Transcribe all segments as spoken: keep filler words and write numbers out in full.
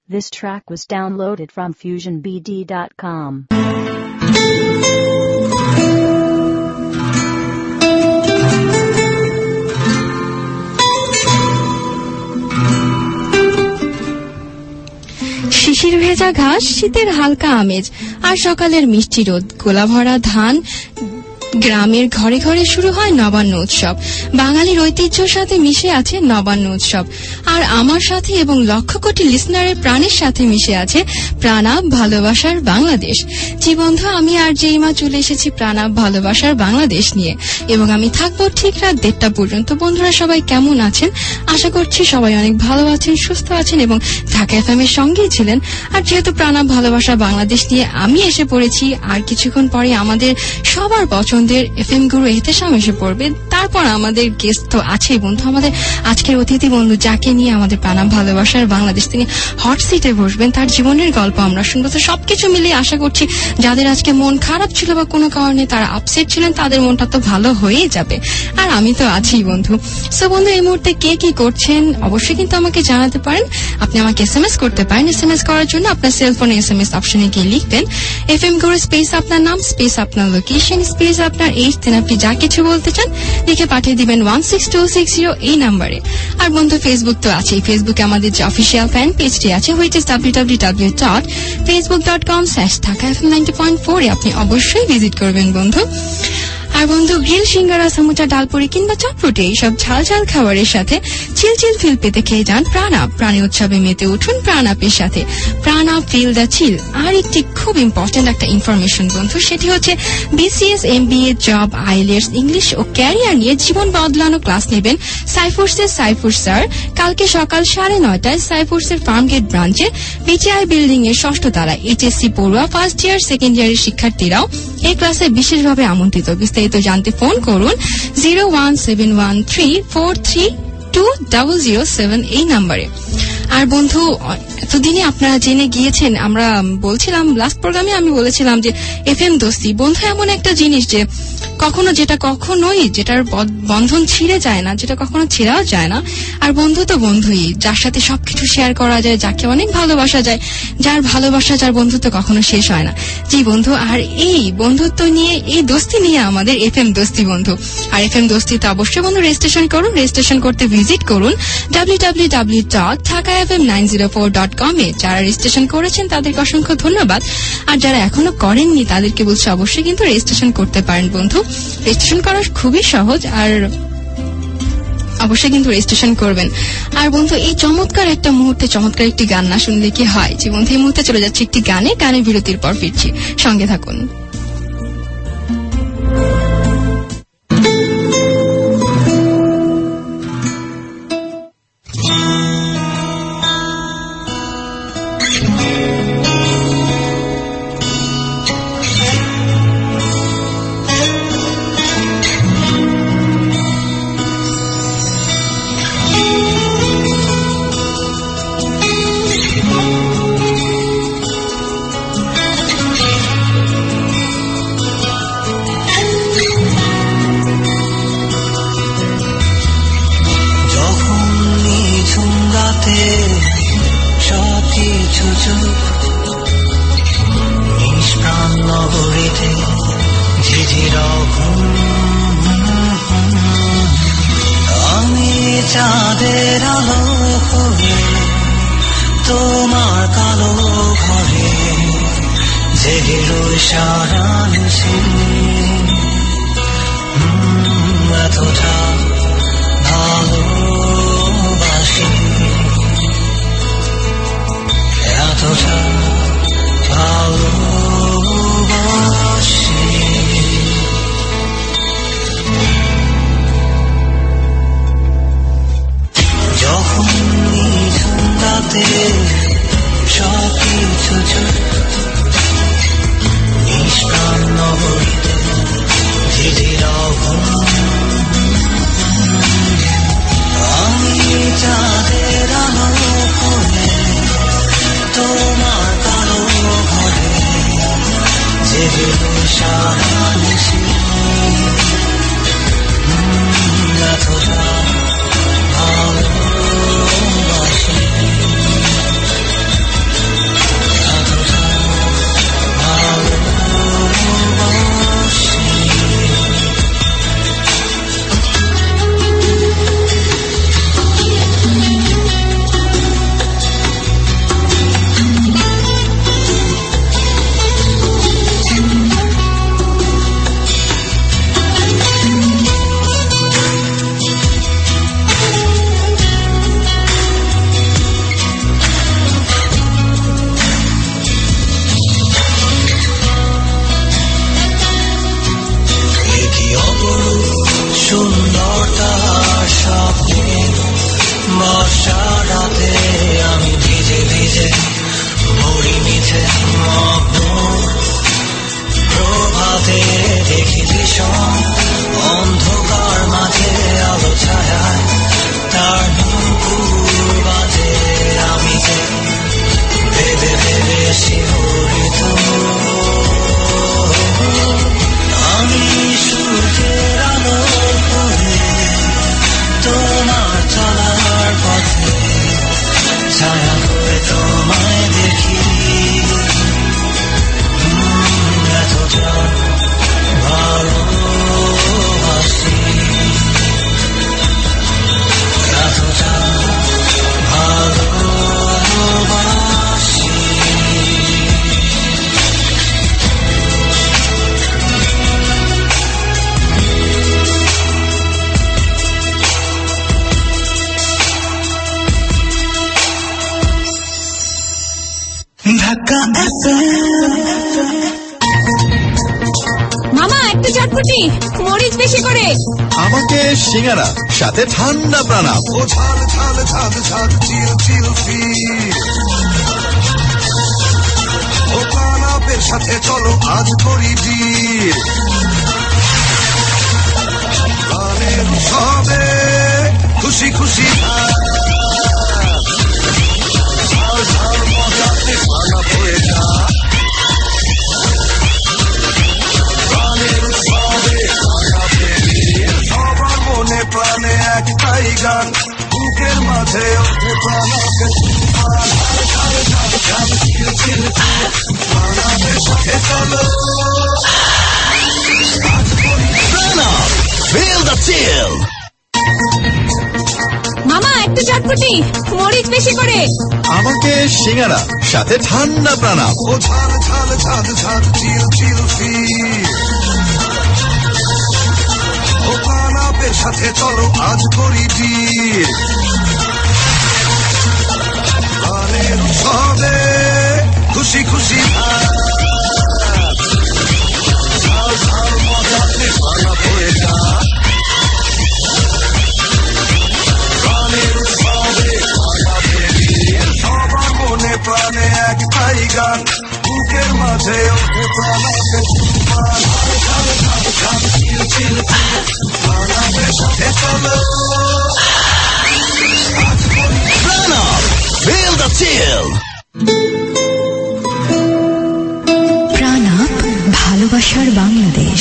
This track was downloaded from fusion b d dot com. শিশির ভেজা ঘাস, শীতের হালকা আমেজ আর সকালের মিষ্টি রোদ, গোলা ভরা ধান, গ্রামের ঘরে ঘরে শুরু হয় নবান্ন উৎসব। বাঙালির ঐতিহ্যের সাথে মিশে আছে নবান্ন উৎসব, আর আমার সাথে এবং লক্ষ কোটি লিসনারের প্রাণের সাথে মিশে আছে প্রাণাব ভালোবাসার বাংলাদেশ। জি বন্ধু, আমি আর যেইমা চলে এসেছি প্রাণাব ভালোবাসার বাংলাদেশ নিয়ে, এবং আমি থাকবো ঠিক রাত দেড়টা পর্যন্ত। বন্ধুরা সবাই কেমন আছেন? আশা করছি সবাই অনেক ভালো আছেন, সুস্থ আছেন এবং ঢাকা এফএম এর সঙ্গেই ছিলেন। আর যেহেতু প্রাণাব ভালোবাসা বাংলাদেশ নিয়ে আমি এসে পড়েছি, আর কিছুক্ষণ পরে আমাদের সবার পছন্দের এফএম গুরু এহতেশাম এসে পড়বে। তারপর আমাদের গেস্ট তো আছেই বন্ধু, আমাদের আজকের অতিথি বন্ধু যাকে নিয়ে আমাদের প্রাণাব ভালোবাসার বাংলাদেশ তিনি হট সিটে বসবেন, তার জীবনের গল্প আমরা শুনবো। তো সবকিছু মিলিয়ে আশা করছি যাদের আজকে মন খারাপ ছিল বা কোনো কারণে তারা আপসেট ছিলেন, তাদের মনটা তো ভালো হয়েই যাবে। আর আমি তো আছি বন্ধু। সো বন্ধু, এই মুহূর্তে কে কি করছেন অবশ্যই কিন্তু আমাকে জানাতে পারেন। আপনি আমাকে এসএমএস করতে পারেন। এসএমএস করার জন্য আপনার সেলফোনে এসএমএস অপশনে গিয়ে লিখবেন এফএম গুরু স্পেস আপনার নাম স্পেস আপনার লোকেশন স্পেস আপনার এইজ, দেন আপনি যা কিছু বলতে চান লিখে পাঠিয়ে দিবেন one six two six zero এই নাম্বারে। আর বন্ধু, ফেসবুক তো আছেই। ফেসবুকে আমাদের যে অফিসিয়াল ফ্যান পেজটি আছে, which is W W W dot Facebook dot com slash Dhaka FM ninety point four এ আপনি অবশ্যই ভিজিট করবেন বন্ধু। আর বন্ধু, গ্রিল, সিঙ্গারা, সমুচা, ডালপুরি কিংবা চটপটি এইসব ঝাল ঝাল খাবারের সাথে চিল চিল ফিল পেতে খেয়ে যান প্রাণাব। প্রাণী উৎসবে মেতে উঠুন প্রাণাপের সাথে। প্রাণাব ফিল দ্য চিল। আর একটি খুব ইম্পর্টেন্ট একটা ইনফরমেশন বন্ধু, সেটি হচ্ছে BCS, MBA, job, IELTS, English ও ক্যারিয়ার নিয়ে জীবন বদলানো ক্লাস নেবেন সাইফোর্সের সাইফুর স্যার। কালকে সকাল সাড়ে নয়টায় সাইফোর্সের ফার্মগেট ব্রাঞ্চে বিটিআই বিল্ডিং এর ষষ্ঠ তলায়। এইচএসসি পড়ুয়া, ফার্স্ট ইয়ার, সেকেন্ড ইয়ারের শিক্ষার্থীরাও এই ক্লাসে বিশেষভাবে আমন্ত্রিত। বিস্তারিত জানতে ফোন করুন zero one seven one three four three two double zero seven এই নাম্বারে। আর বন্ধু, এতদিনে আপনারা জেনে গিয়েছেন, আমরা বলছিলাম লাস্ট প্রোগ্রামে আমি বলেছিলাম যে এফএম দোস্তি বন্ধু এমন একটা জিনিস যে কখনো যেটা কখনোই যেটার বন্ধন ছিঁড়ে যায় না, যেটা কখনো ছিঁড়াও যায় না। আর বন্ধু তো বন্ধুই, যার সাথে সবকিছু শেয়ার করা যায়, যাকে অনেক ভালোবাসা যায়, যার ভালোবাসা যার বন্ধুত্ব কখনো শেষ হয় না। জি বন্ধু, আর এই বন্ধুত্ব নিয়ে, এই দোস্তি নিয়ে আমাদের এফএম দোস্তি বন্ধু। আর এফএম দোস্তিতে অবশ্যই বন্ধু রেজিস্ট্রেশন করুন। রেজিস্ট্রেশন করতে ভিজিট করুন W W W dot Dhaka FM nine zero four dot com এ। যারা রেজিস্ট্রেশন করেছেন তাদেরকে অসংখ্য ধন্যবাদ, আর যারা এখনো করেননি তাদেরকে বলছি অবশ্যই কিন্তু রেজিস্ট্রেশন করতে পারেন বন্ধু। রেজিস্ট্রেশন করা খুবই সহজ, আর অবশ্যই কিন্তু রেজিস্ট্রেশন করবেন। আর বন্ধু, এই চমৎকার একটা মুহূর্তে চমৎকার একটি গান না শুনলে কি হয়। যে বন্ধু, এই মুহূর্তে চলে যাচ্ছে একটি গানে, গানের বিরতির পর ফিরছি, সঙ্গে থাকুন। ঢাকা মামা একটা চটপটি, মরিচ বেশি করে। আমাকে সিঙ্গারা, সাথে ঠান্ডা প্রাণাপ। ও ঝাল ঝাল ঝাল ঝাল চিল চিল ফিল। ও প্রাণাপের সাথে চলো আজ করি ডিল। প্রাণের উৎসবে খুশি খুশি ঝাল ঝাল মজাতে প্রাণাপ হয়ে যা। প্রাণের উৎসবে সবার মনে প্রাণে একটাই গান, বুকের মাঝে ওঠে প্রাণাপের প্রাণাপের সাথে চলো প্রাণাপ, feel the chill। মামা একটা চটপটি, মরিচ বেশি করে। আমাকে সিঙ্গারা, সাথে ঠান্ডা প্রাণাপ। ও ঝাল ঝাল ঝাল ঝাল চিল চিল ফিল। ও প্রাণাপের সাথে চলো আজ করি ডিল। প্রাণের উৎসবে খুশি খুশি ঝাল ঝাল মজাতে প্রাণাপ হয়ে যা। প্রাণের উৎসবে সবার মনে প্রাণে একটাই গান, বুকের মাঝে ওঠে প্রাণাপের প্রাণাপের সাথে চলো প্রাণাপ, feel the chill। প্রাণাপ, ভালোবাসার বাংলাদেশ।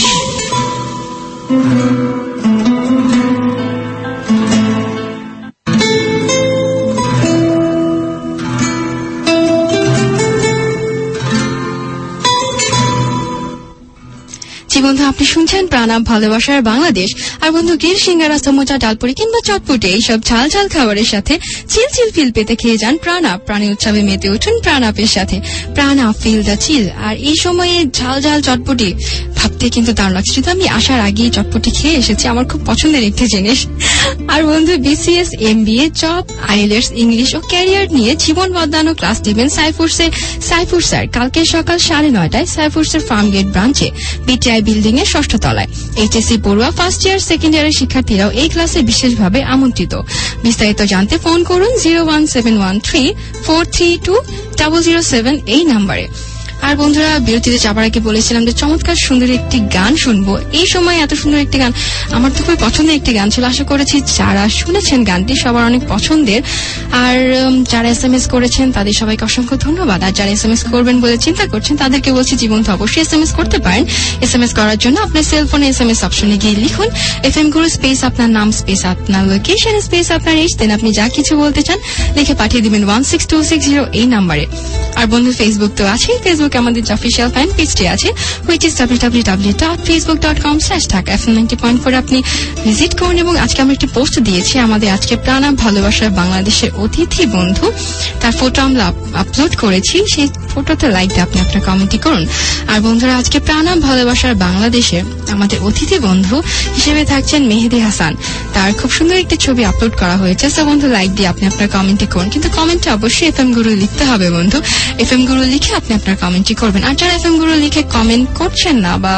বন্ধু, আপনি শুনছেন প্রাণাপ, ভালোবাসার বাংলাদেশ। আর বন্ধু, গির, সিঙ্গারা, সমোচা, ডালপুরি কিংবা চটপটি এইসব ঝাল ঝাল খাবারের সাথে চিল চিল ফিল পেতে খেয়ে যান প্রাণাপ। প্রাণী উৎসবে মেতে উঠুন প্রাণাপের সাথে। প্রাণাপ, ফিল দ্য চিল। আর এই সময়ে ঝাল ঝাল চটপটি ভাবতে কিন্তু দারুণ লাগছে। শুধু আমি আসার আগেই চটপটি খেয়ে এসেছি, আমার খুব পছন্দের একটি জিনিস। আর বন্ধু, BCS, MBA, job, IELTS, English ও ক্যারিয়ার নিয়ে জীবন বদলানো ক্লাস দিবেন সাইফুরসের সাইফুর স্যার কালকে সকাল সাড়ে নয়টায় সাইফুরসের ফার্মগেট ব্রাঞ্চে বিটিআই বিল্ডিং এর ষষ্ঠ তলায়। এইচএসসি পড়ুয়া, ফার্স্ট ইয়ার, সেকেন্ড ইয়ারের শিক্ষার্থীরাও এই ক্লাসে বিশেষভাবে আমন্ত্রিত। বিস্তারিত জানতে ফোন করুন zero one seven one three four three two double zero seven এই নাম্বারে। আর বন্ধুরা, বিরতিতে যাবার আগে বলেছিলাম যে চমৎকার সুন্দর একটি গান শুনবো। এই সময় এত সুন্দর একটি গান আমার তো খুবই পছন্দের একটি গান ছিল। আশা করেছি যারা শুনেছেন গানটি সবার অনেক পছন্দের। আর যারা এস এম এস করেছেন তাদের সবাইকে অসংখ্য ধন্যবাদ। আর যারা এস এম এস করবেন বলে চিন্তা করছেন তাদেরকে বলছি জীবন তো অবশ্যই এস এম এস করতে পারেন। এস এম এস করার জন্য আপনার সেলফোনে এস এম এস অপশনে গিয়ে লিখুন এফ এম গুরু স্পেস আপনার নাম স্পেস আপনার লোকেশন স্পেস আপনার এইজ, দেন আপনি যা কিছু বলতে চান লিখে পাঠিয়ে দিবেন one six two six zero এই নাম্বারে। আর বন্ধু, ফেসবুক তো আছে। ফেসবুকে আমাদের যে অফিসিয়াল ফ্যান পেজটি আছে, which is W W W dot Facebook dot com slash Dhaka F M ninety point four. আপনি ভিজিট করুন। এবং আজকে আমরা একটি পোস্ট দিয়েছি আমাদের আজকে প্রাণাপ, ভালোবাসার বাংলাদেশের অতিথি বন্ধু, তার ফটো আমরা আপলোড করেছি। সেই ফটোতে লাইক দিয়ে আপনি আপনার কমেন্টই করুন। আর বন্ধুরা, আজকে প্রাণাপ, ভালোবাসার বাংলাদেশে আমাদের অতিথি বন্ধু হিসেবে থাকছেন মেহেদি হাসান। তার খুব সুন্দর একটি ছবি আপলোড করা হয়েছে। সো বন্ধু, লাইক দিয়ে আপনি আপনার কমেন্টই করুন, কিন্তু কমেন্টে অবশ্যই এফ এম গুরু লিখতে হবে বন্ধু। এফ এম গুরু লিখে আপনি আপনার কমেন্টই করবেন। আর যারা এফ এম গুরু লিখে কমেন্ট করছেন না বা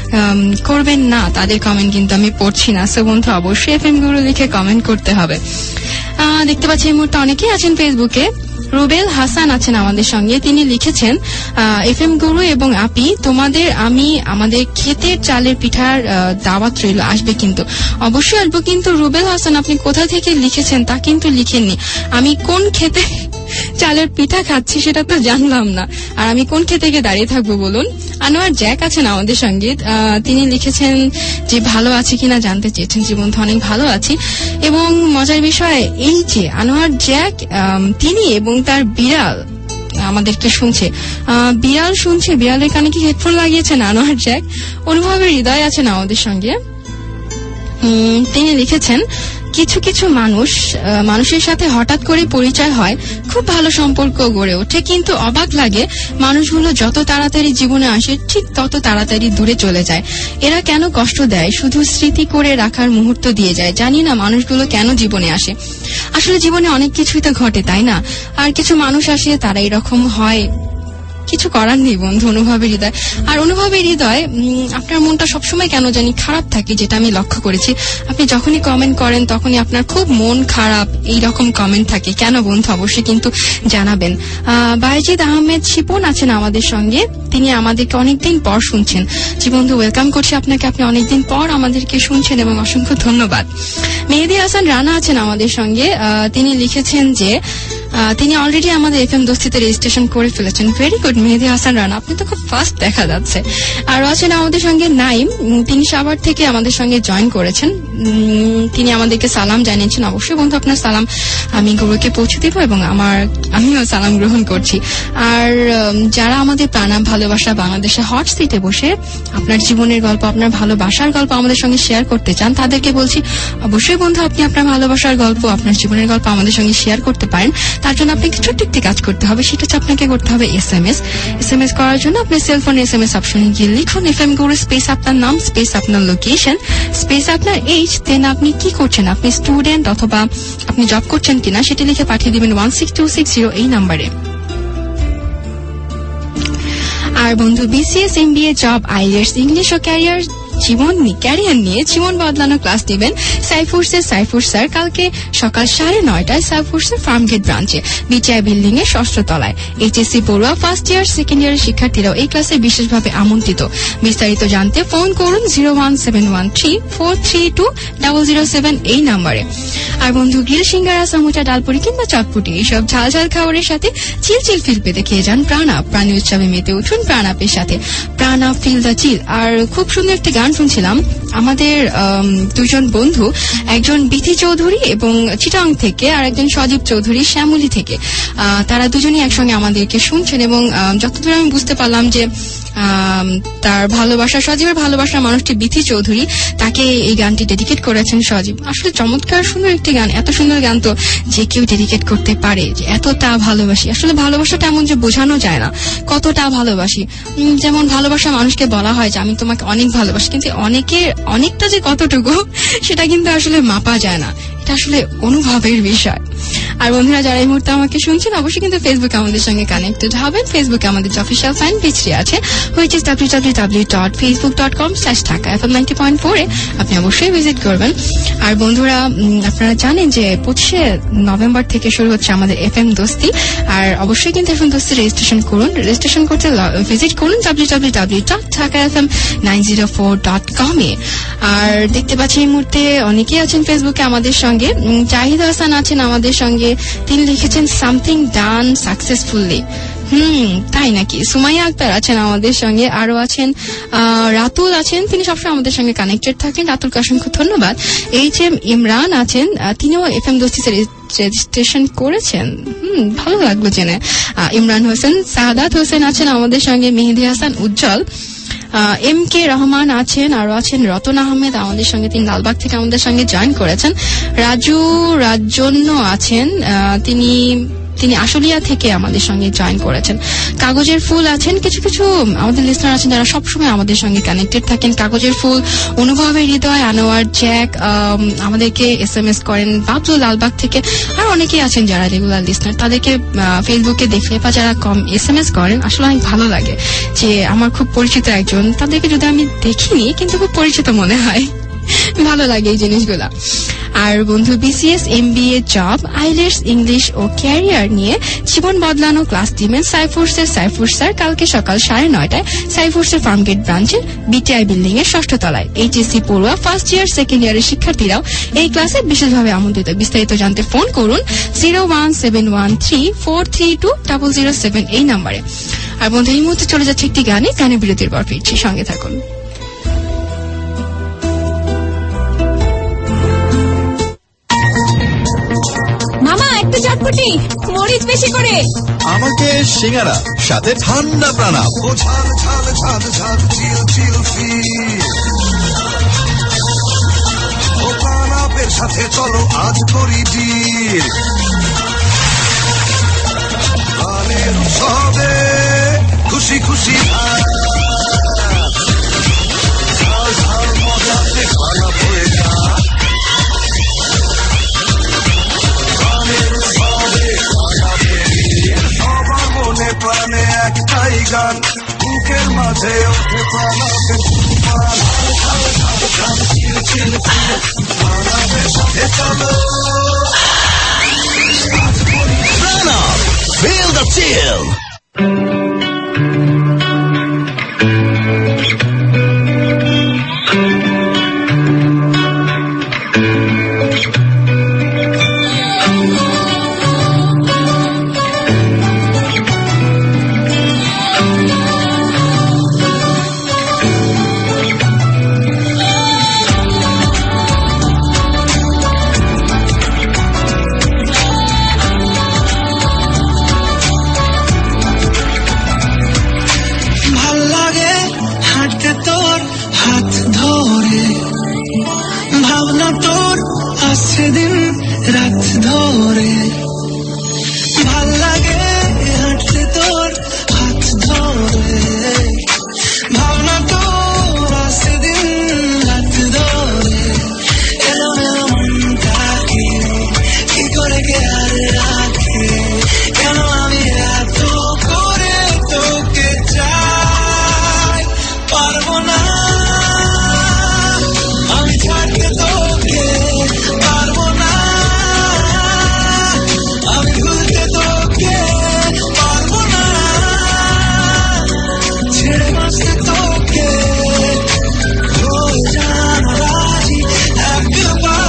করবেন না, তাদের কমেন্ট কিন্তু আমি পড়ছি না। সো বন্ধু, অবশ্যই এফ এম গুরু লিখে কমেন্ট করতে হবে। দেখতে পাচ্ছি এই মুহূর্তে অনেকেই আছেন ফেসবুকে। রুবেল হাসান আছেন আমাদের সঙ্গে। তিনি লিখেছেন, এফ এম গুরু এবং আপি, তোমাদের আমি আমাদের ক্ষেতের চালের পিঠার দাওয়াত রইল, আসবে কিন্তু। অবশ্যই আসবো, কিন্তু রুবেল হাসান আপনি কোথা থেকে লিখেছেন তা কিন্তু লিখেননি। আমি কোন ক্ষেতে চালের পিঠা খাচ্ছি সেটা তো জানলাম না, আর আমি কোন ক্ষেতে গিয়ে দাঁড়িয়ে থাকবো বলুন। আনোয়ার জ্যাক আছেন আমাদের সঙ্গে। তিনি লিখেছেন যে ভালো আছি কিনা জানতে চেয়েছেন। জীবন তো অনেক ভালো আছি। এবং মজার বিষয় এই যে আনোয়ার জ্যাক তিনি এবং তার বিড়াল আমাদেরকে শুনছে। বিড়াল শুনছে, বিড়ালের কানে কি হেডফোন লাগিয়েছেন আনোয়ার জ্যাক? অনুভবের হৃদয় আছেন আমাদের সঙ্গে। তিনি লিখেছেন, কিছু কিছু মানুষ মানুষের সাথে হঠাৎ করে পরিচয় হয়, খুব ভালো সম্পর্ক গড়ে ওঠে, কিন্তু অবাক লাগে মানুষগুলো যত তাড়াতাড়ি জীবনে আসে ঠিক তত তাড়াতাড়ি দূরে চলে যায়। এরা কেন কষ্ট দেয়? শুধু স্মৃতি করে রাখার মুহূর্ত দিয়ে যায়। জানি না মানুষগুলো কেন জীবনে আসে। আসলে জীবনে অনেক কিছুই তো ঘটে, তাই না? আর কিছু মানুষ আসে, তারা এরকম হয়, কিছু করার নেই বন্ধু, অনুভবের হৃদয়। আর অনুভবের হৃদয় আপনার মনটা সবসময় কেন জানি খারাপ থাকে, যেটা আমি লক্ষ্য করেছি। আপনি যখনই কমেন্ট করেন তখনই আপনার খুব মন খারাপ, এইরকম কমেন্ট থাকে। কেন বন্ধু অবশ্যই কিন্তু জানাবেন। আহ বায়েজিদ আহমেদ শিপন আছেন আমাদের সঙ্গে, তিনি আমাদেরকে অনেকদিন পর শুনছেন। জি বন্ধু, ওয়েলকাম করছি আপনাকে, আপনি অনেকদিন পর আমাদেরকে শুনছেন এবং অসংখ্য ধন্যবাদ। মেহেদি হাসান রানা আছেন আমাদের সঙ্গে, তিনি লিখেছেন যে তিনি অলরেডি আমাদের এফএম দোস্তিতে রেজিস্ট্রেশন করে ফেলেছেন। ভেরি গুড মেহেদি হাসান রানা, আপনি তো খুব ফাস্ট দেখা যাচ্ছে। আর আছেন আমাদের সঙ্গে নাইম, তিনি সাভার থেকে আমাদের সঙ্গে জয়েন করেছেন। তিনি আমাদেরকে সালাম জানিয়েছেন। অবশ্যই বন্ধু আপনার সালাম আমি গুরুকে পৌঁছে দিব এবং আমার আমিও সালাম গ্রহণ করছি। আর যারা আমাদের প্রাণাম ভালোবাসা বাংলাদেশে হট সিটে বসে আপনার জীবনের গল্প, আপনার ভালোবাসার গল্প আমাদের সঙ্গে শেয়ার করতে চান, তাদেরকে বলছি অবশ্যই বন্ধু আপনি আপনার ভালোবাসার গল্প, আপনার জীবনের গল্প আমাদের সঙ্গে শেয়ার করতে পারেন। তার জন্য আপনাকে ছোট্ট একটি কাজ করতে হবে, সেটা হচ্ছে আপনাকে করতে হবে S M S. S M S করার জন্য আপনার সেলফোনে এস এম এস অপশনে গিয়ে লিখুন এফ এম গুরু স্পেস আপনার নাম স্পেস আপনার লোকেশন স্পেস আপনার এইজ, দেন আপনি কি করছেন, আপনি স্টুডেন্ট অথবা আপনি জব করছেন কিনা সেটি লিখে পাঠিয়ে দিবেন one six two six zero এই নাম্বারে। আর বন্ধু BCS MBA job IELTS English ও ক্যারিয়ার জীবন ক্যারিয়ার নিয়ে জীবন বদলানো ক্লাস দিবেন সাইফুরসের সাইফুর স্যার কালকে সকাল সাড়ে নয়টায় সাইফুরসের ফার্মগেট ব্রাঞ্চে বিটিআই বিল্ডিং এর ষষ্ঠ তলায়। এইচএসসি পড়ুয়া ফার্স্ট ইয়ার সেকেন্ড ইয়ারের শিক্ষার্থীরাও এই ক্লাসে বিশেষভাবে আমন্ত্রিত। বিস্তারিত জানতে ফোন করুন zero one seven one three four three two double zero seven এই নাম্বারে। আর বন্ধু গ্রিল সিঙ্গারা সমুচা ডালপুরি কিংবা চটপুটি এইসব ঝাল ঝাল খাবারের সাথে চিল চিল ফিল পেতে খেয়ে যান প্রাণাপ। প্রাণী উৎসবে মেতে উঠুন প্রাণাপের সাথে, প্রাণাপ ফিল দ্য চিল। আর খুব সুন্দর একটি গান শুনছিলাম আমাদের দুজন বন্ধু, একজন বিথি চৌধুরী এবং চিটাং থেকে, আর একজন সজীব চৌধুরী শ্যামলী থেকে। তারা দুজনই একসঙ্গে আমাদেরকে শুনছেন এবং যতদূর আমি বুঝতে পারলাম যে তার ভালোবাসা, সজীবের ভালোবাসার মানুষটি বিথি চৌধুরী, তাকে এই গানটি ডেডিকেট করেছেন সজীব। আসলে চমৎকার সুন্দর একটি গান, এত সুন্দর গান তো যে কেউ ডেডিকেট করতে পারে, যে এতটা ভালোবাসি। আসলে ভালোবাসাটা এমন যে বোঝানো যায় না কতটা ভালোবাসি। যেমন ভালোবাসা মানুষকে বলা হয় যে আমি তোমাকে অনেক ভালোবাসি, কিন্তু অনেকের অনেকটা যে কতটুকু সেটা কিন্তু আসলে মাপা যায় না, এটা আসলে অনুভবের বিষয়। আর বন্ধুরা যারা এই মুহূর্তে আমাকে শুনছেন অবশ্যই কিন্তু ফেসবুকে আমাদের সঙ্গে কানেক্টেড হবেন। ফেসবুকে আমাদের অফিসিয়াল ফ্যান পেজটি আছে, which is W W W dot Facebook dot com slash Dhaka FM ninety point four এ আপনি অবশ্যই ভিজিট করবেন। আর বন্ধুরা আপনারা জানেন যে পঁচিশে নভেম্বর থেকে শুরু হচ্ছে আমাদের এফ এম দোস্তি। আর অবশ্যই কিন্তু এফ এম দোস্তি রেজিস্ট্রেশন করুন। রেজিস্ট্রেশন করতে ভিজিট করুন W W W dot Dhaka F M nine zero four dot com এ। আর দেখতে পাচ্ছি এই মুহূর্তে অনেকেই আছেন ফেসবুকে আমাদের সঙ্গে। জাহিদ হাসান আছেন আমাদের সঙ্গে, তিনি লিখেছেন সামথিং ডান সাকসেসফুলি। হুম তাই নাকি? সুমাইয়া আক্তার আছেন আমাদের সঙ্গে, আরো আছেন রাতুল আছেন, তিনি সবসময় আমাদের সঙ্গে কানেক্টেড থাকেন, রাতুলকে অসংখ্য ধন্যবাদ। এইচ এম ইমরান আছেন, তিনিও এফ এম দোস্তিতে রেজিস্ট্রেশন করেছেন, হুম ভালো লাগলো জেনে। ইমরান হোসেন, সাহাদাত হোসেন আছেন আমাদের সঙ্গে, মেহেদি হাসান উজ্জ্বল, এম কে রহমান আছেন, আরো আছেন রতন আহমেদ আমাদের সঙ্গে, তিনি লালবাগ থেকে আমাদের সঙ্গে জয়েন করেছেন। রাজু রাজন্য আছেন, তিনি তিনি আশুলিয়া থেকে আমাদের সঙ্গে জয়েন করেছেন। কাগজের ফুল আছেন, কিছু কিছু আমাদের লিসনার আছেন যারা সবসময় আমাদের সঙ্গে কানেক্টেড থাকেন। কাগজের ফুল, অনুভবের হৃদয়, আনোয়ার জ্যাক আমাদেরকে এস এম এস করেন বাবলু লালবাগ থেকে। আর অনেকেই আছেন যারা রেগুলার লিসনার, তাদেরকে ফেসবুকে দেখলে বা যারা কম এস এম এস করেন আসলে অনেক ভালো লাগে যে আমার খুব পরিচিত একজন, তাদেরকে যদি আমি দেখিনি কিন্তু খুব পরিচিত মনে হয়, ভালো লাগে এই জিনিসগুলা। আর বন্ধু BCS MBA job IELTS English ও ক্যারিয়ার নিয়ে জীবন বদলানো ক্লাস দিবেন সাইফুরসের সাইফুর স্যার কালকে সকাল সাড়ে নয়টায় সাইফুরসের ফার্মগেট ব্রাঞ্চের বিটিআই বিল্ডিং এর ষষ্ঠ তলায়। এইচএসসি পড়ুয়া ফার্স্ট ইয়ার সেকেন্ড ইয়ারের শিক্ষার্থীরাও এই ক্লাসে বিশেষভাবে আমন্ত্রিত। বিস্তারিত জানতে ফোন করুন zero one seven one three four three two double zero seven এই নাম্বারে। আর বন্ধু এই মুহূর্তে চলে যাচ্ছে একটি গানে, গানের বিরতির পর ফিরছি, সঙ্গে থাকুন। চটপটি মরিচ বেশি করে, আমাকে সিঙ্গারা সাথে ঠান্ডা প্রাণাপ। ও ঝাল ঝাল ঝাল ঝাল চিল চিল ফিল, ও প্রাণাপের সাথে চলো আজ করি ডিল। গানের উৎসবে খুশি খুশি ঝাল ঝাল মজাতে খানা বয়ে যা। প্রাণে একটাই গান বুকের মাঝে ওঠে প্রাণকের তুফান চিল চিল বাংলাদেশ সাথে চলো Pranav, feel the chill. সেদিন রাত ধরে ভাল লাগে হাঁটতে তোর হাত ধরে ভাবনা তোর সেদিন রাত ধরে এলো মেলো মনটাকে কি করে কে আর রাখে কেন আমি এত করে তোকে চাই পারবো না আমি ছাড়তে তোকে পারবো না আমি ভুলতে তোকে পারবো না ছেড়ে বাঁচতে তোকে হয়ে জানা রাজি একবার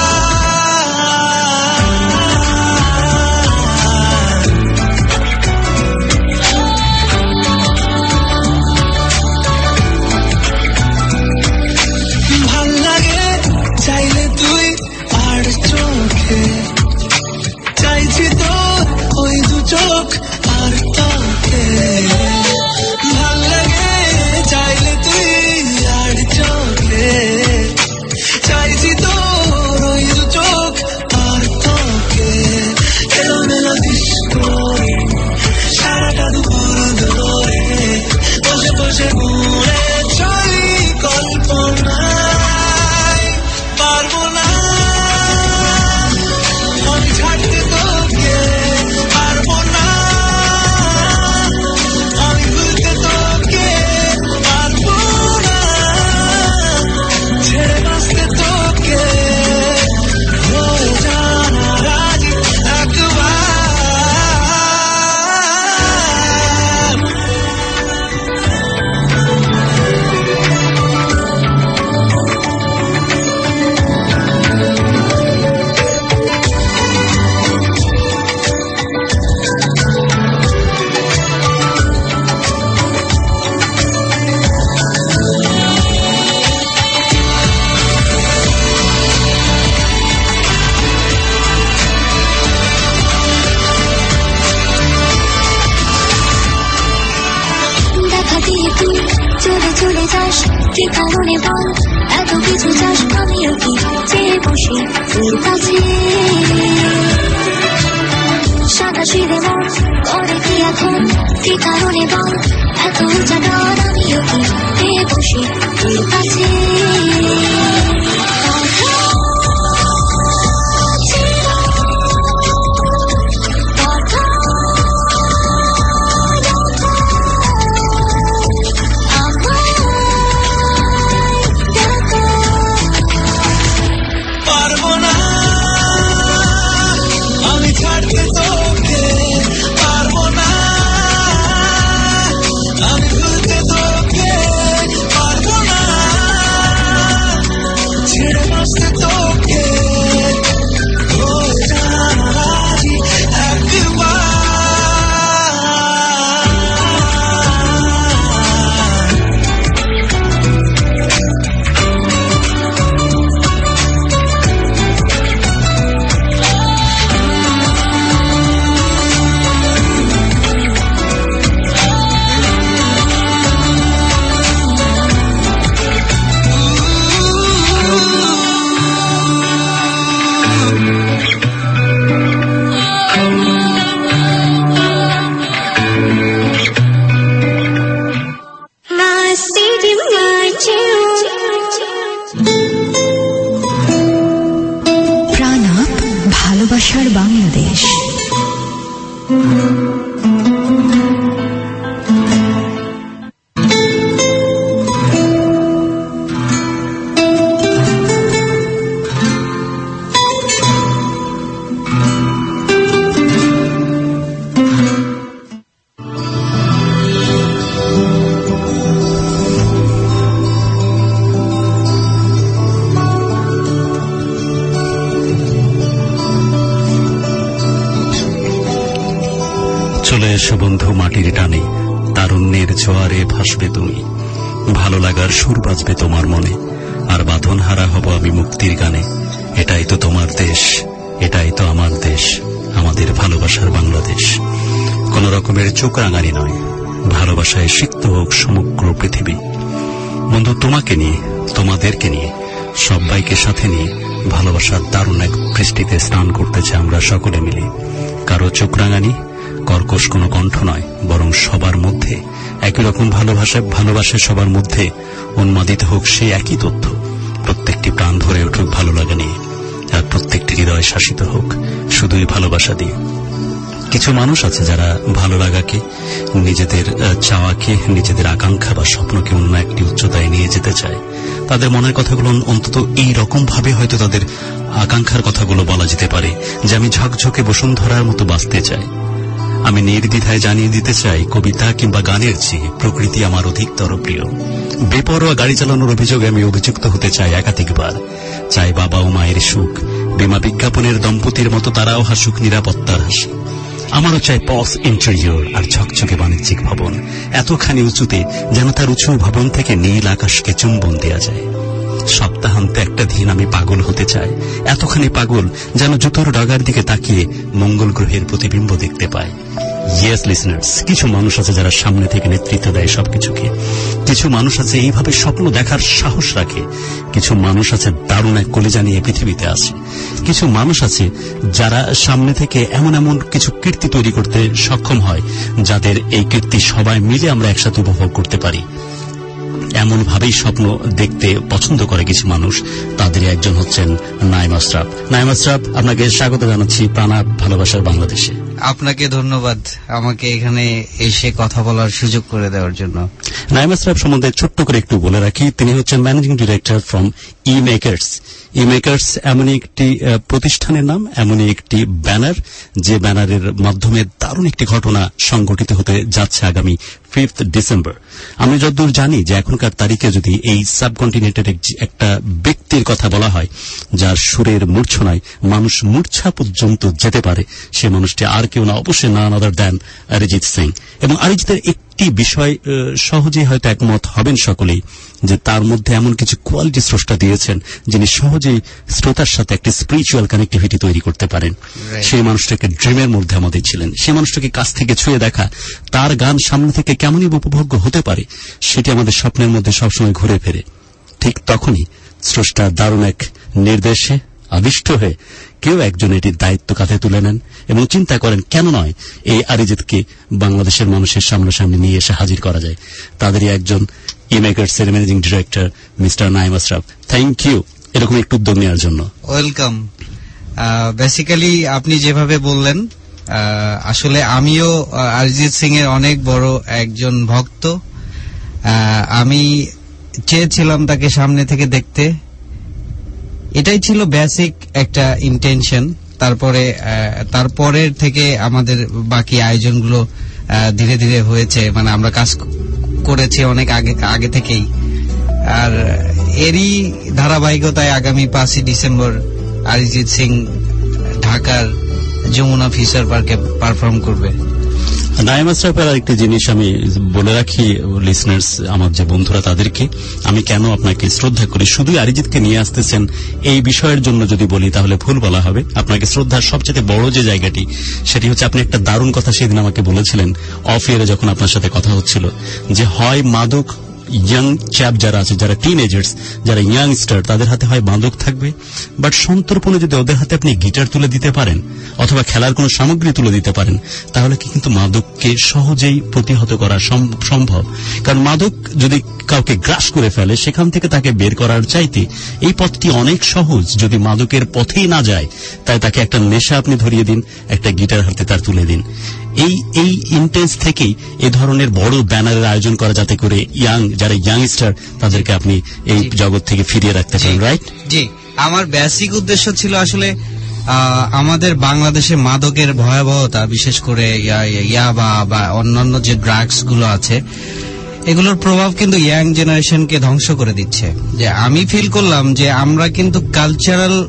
ভাল লাগে চাইলে তুই আর চোখে চাইছি তোর ওই দু চোখ আর তোকে ভাল লাগে চাইলে তুই আর চোখে চাইছি তোর ওই দু চোখ আর তোকে এলো মেলো করে সারাটা দুপুর ধরে বসে বসে ঘুরে চলি কল্পনায় পারবো না আমি ছাড়তে তোকে পারবো না আমি ভুলতে তোকে পারবো না ছেড়ে বাঁচতে তোকে হয়ে জানা রাজি একবার দেখা দিয়ে তুই চলে চলে যাস কি কারণে বল এত কিছু চাস আমিও কি চেয়ে বসে তোর কাছে সাদা শিরে মন করে কি এখন কি কারণে বল এত উঁচা ডর আমিও কি চেয়ে বসে তোর কাছে পারবো না আমি ছাড়তে তোকে পারবো না আমি ভুলতে তোকে পারবো বিশ্ববন্ধু মাটির টানে তারুণ্যের জোয়ারে ভাসবে তুমি, ভালো লাগার সুর বাজবে তোমার মনে, আর বাঁধন হারা হব আমি মুক্তির গানে। এটাই তো তোমার দেশ, এটাই তো আমার দেশ, আমাদের ভালোবাসার বাংলাদেশ। কোন রকমের চোখ রাঙানি নয়, ভালোবাসায় সিক্ত হোক সমগ্র পৃথিবী। বন্ধু, তোমাকে নিয়ে, তোমাদেরকে নিয়ে, সবাইকে সাথে নিয়ে ভালোবাসার দারুণ এক বৃষ্টিতে স্নান করতেছে আমরা সকলে মিলে। কারো চোখ রাঙানি, কর্কশ কোনো কণ্ঠ নয়, বরং সবার মধ্যে একই রকম ভালোবাসা ভালোবাসে সবার মধ্যে উন্মাদিত হোক সেই একই তথ্য। প্রত্যেকটি প্রাণ ভরে উঠুক ভালো লাগা নিয়ে, আর প্রত্যেকটি হৃদয় শাসিত হোক শুধুই ভালোবাসা দিয়ে। কিছু মানুষ আছে যারা ভালো লাগাকে, নিজেদের চাওয়াকে, নিজেদের আকাঙ্ক্ষা বা স্বপ্নকে অন্য একটি উচ্চতায় নিয়ে যেতে চায়। তাদের মনের কথাগুলো অন্তত এই রকম ভাবে হয়তো তাদের আকাঙ্ক্ষার কথাগুলো বলা যেতে পারে যে আমি ঝকঝকে বসুন্ধরার মতো বাঁচতে চাই, আমি নির্দ্বিধায় জানিয়ে দিতে চাই কবিতা কিংবা গানের চেয়ে প্রকৃতি আমার অধিকতর প্রিয়। বেপরোয়া গাড়ি চালানোর অভিযোগে আমি অভিযুক্ত হতে চাই একাধিকবার। চাই বাবা ও মায়ের সুখ, বীমা বিজ্ঞাপনের দম্পতির মতো তারাও হাসুক নিরাপত্তার হাসি। আমারও চাই পস ইন্টেরিয়র আর ঝকঝকে বাণিজ্যিক ভবন, এতখানি উঁচুতে যেন তার উঁচু ভবন থেকে নীল আকাশকে চুম্বন দেওয়া যায়। সপ্তাহান্তে একটা দিন আমি পাগল হতে চাই, এতখানি পাগল যেন জুতোর ডগার দিকে তাকিয়ে মঙ্গল গ্রহের প্রতিবিম্ব দেখতে পায়। ইয়েস লিসনার্স, কিছু মানুষ আছে যারা সামনে থেকে নেতৃত্ব দেয় সবকিছুকে। কিছু মানুষ আছে এইভাবে স্বপ্ন দেখার সাহস রাখে। কিছু মানুষ আছে দারুণ এক কলিজা নিয়ে পৃথিবীতে আসে। কিছু মানুষ আছে যারা সামনে থেকে এমন এমন কিছু কীর্তি তৈরি করতে সক্ষম হয় যাদের এই কীর্তি সবাই মিলে আমরা একসাথে উপভোগ করতে পারি। এমন ভাবেই স্বপ্ন দেখতে পছন্দ করে কিছু মানুষ, তাদের একজন হচ্ছেন নাঈম আশরাফ। নাঈম আশরাফ, আপনাকে স্বাগত জানাচ্ছি প্রাণা ভালোবাসার বাংলাদেশে। আপনাকে ধন্যবাদ আমাকে এখানে এসে কথা বলার সুযোগ করে দেওয়ার জন্য। নাঈম আশরাফ সম্বন্ধে ছোট্ট করে একটু বলে রাখি, তিনি হচ্ছেন managing director from E Makers. E Makers এমনই একটি প্রতিষ্ঠানের নাম, এমনই একটি ব্যানার, যে ব্যানারের মাধ্যমে দারুণ একটি ঘটনা সংঘটিত হতে যাচ্ছে আগামী ফিফথ ডিসেম্বর। আমি যতদূর জানি যে এখনকার তারিখে যদি এই সাবকন্টিনেন্টের একটা ব্যক্তির কথা বলা হয় যার সুরের মূর্ছনায় মানুষ মূর্ছা পর্যন্ত যেতে পারে, সে মানুষটি আর কেউ না, অবশ্যই none other than Arijit Singh. এবং অরিজিতের একটি বিষয় সহজেই হয়তো একমত হবেন সকলেই, যে তার মধ্যে এমন কিছু কোয়ালিটি স্রষ্টা দিয়েছেন যিনি সহজেই শ্রোতার সাথে একটি স্পিরিচুয়াল কানেক্টিভিটি তৈরি করতে পারেন। সেই মানুষটাকে ড্রিমের মধ্যে আমাদের ছিলেন, সেই মানুষটাকে কাছ থেকে ছুঁয়ে দেখা, তার গান সামনে থেকে কেমনই উপভোগ্য হতে পারে সেটি আমাদের স্বপ্নের মধ্যে সবসময় ঘুরে ফেরে। ঠিক তখনই স্রষ্টার দারুণ এক নির্দেশে আবিষ্ট হয়ে কেউ একজন এটির দায়িত্ব কাঁধে তুলে নেন এবং চিন্তা করেন কেন নয় এই অরিজিৎকে বাংলাদেশের মানুষের সামনাসামনি নিয়ে এসে হাজির করা যায়। তাদেরই একজন ই মেকার্স এর managing director mister Naeem Ashraf. Thank you এরকম একটু উদ্যোগ নেওয়ার জন্য। ওয়েলকাম। বেসিক্যালি আপনি যেভাবে বললেন, আসলে আমিও অরিজিৎ সিং এর অনেক বড় একজন ভক্ত। আমি চেয়েছিলাম তাকে সামনে থেকে দেখতে, এটাই ছিল বেসিক একটা ইন্টেনশন। তারপরে তারপরের থেকে আমাদের বাকি আয়োজনগুলো ধীরে ধীরে হয়েছে, মানে আমরা কাজ করেছি অনেক আগে আগে থেকেই। আর এরই ধারাবাহিকতায় আগামী পাঁচই ডিসেম্বর অরিজিৎ সিং ঢাকার যমুনা ফিশার পার্কে পারফর্ম করবে। নাঈম আশরাফের আরেকটি জিনিস আমি বলে রাখি লিসনার্স, আমার যে বন্ধুরা, তাদেরকে আমি কেন আপনাকে শ্রদ্ধা করি। শুধুই অরিজিৎকে নিয়ে আসতেছেন এই বিষয়ের জন্য যদি বলি তাহলে ভুল বলা হবে। আপনাকে শ্রদ্ধার সবচেয়ে বড় যে জায়গাটি, সেটি হচ্ছে আপনি একটা দারুণ কথা সেদিন আমাকে বলেছিলেন অফ এয়ারে যখন আপনার সাথে কথা হচ্ছিল, যে হয় মাদক ইয়াং চ্যাপ যারা আছে, যারা টিনেজার্স, যারা ইয়াংস্টার, তাদের হাতে হয় মাদক থাকবে, বাট সন্তর্পণে যদি ওদের হাতে আপনি গিটার তুলে দিতে পারেন অথবা খেলার কোনো সামগ্রী তুলে দিতে পারেন, তাহলে কি কিন্তু মাদককে সহজেই প্রতিহত করা সম্ভব। কারণ মাদক যদি কাউকে গ্রাস করে ফেলে, সেখান থেকে তাকে বের করার চাইতে এই পথটি অনেক সহজ। যদি মাদকের পথেই না যায়, তাই তাকে একটা নেশা আপনি ধরিয়ে দিন, একটা গিটার হাতে তার তুলে দিন। এই এই ইন্টেন্স থেকেই এ ধরনের বড় ব্যানারের আয়োজন করা, যাতে করে ইয়াং যারা ইয়াংস্টার তাদেরকে আপনি এই জগৎ থেকে ফিরিয়ে রাখতে পারেন। রাইট? জি, আমার বেসিক উদ্দেশ্য ছিল আসলে আমাদের বাংলাদেশে মাদকের ভয়াবহতা, বিশেষ করে ইয়াবা বা অন্যান্য যে ড্রাগস গুলো আছে, এগুলোর প্রভাব কিন্তু ইয়াং জেনারেশনকে ধ্বংস করে দিচ্ছে। যে আমি ফিল করলাম যে আমরা কিন্তু কালচারাল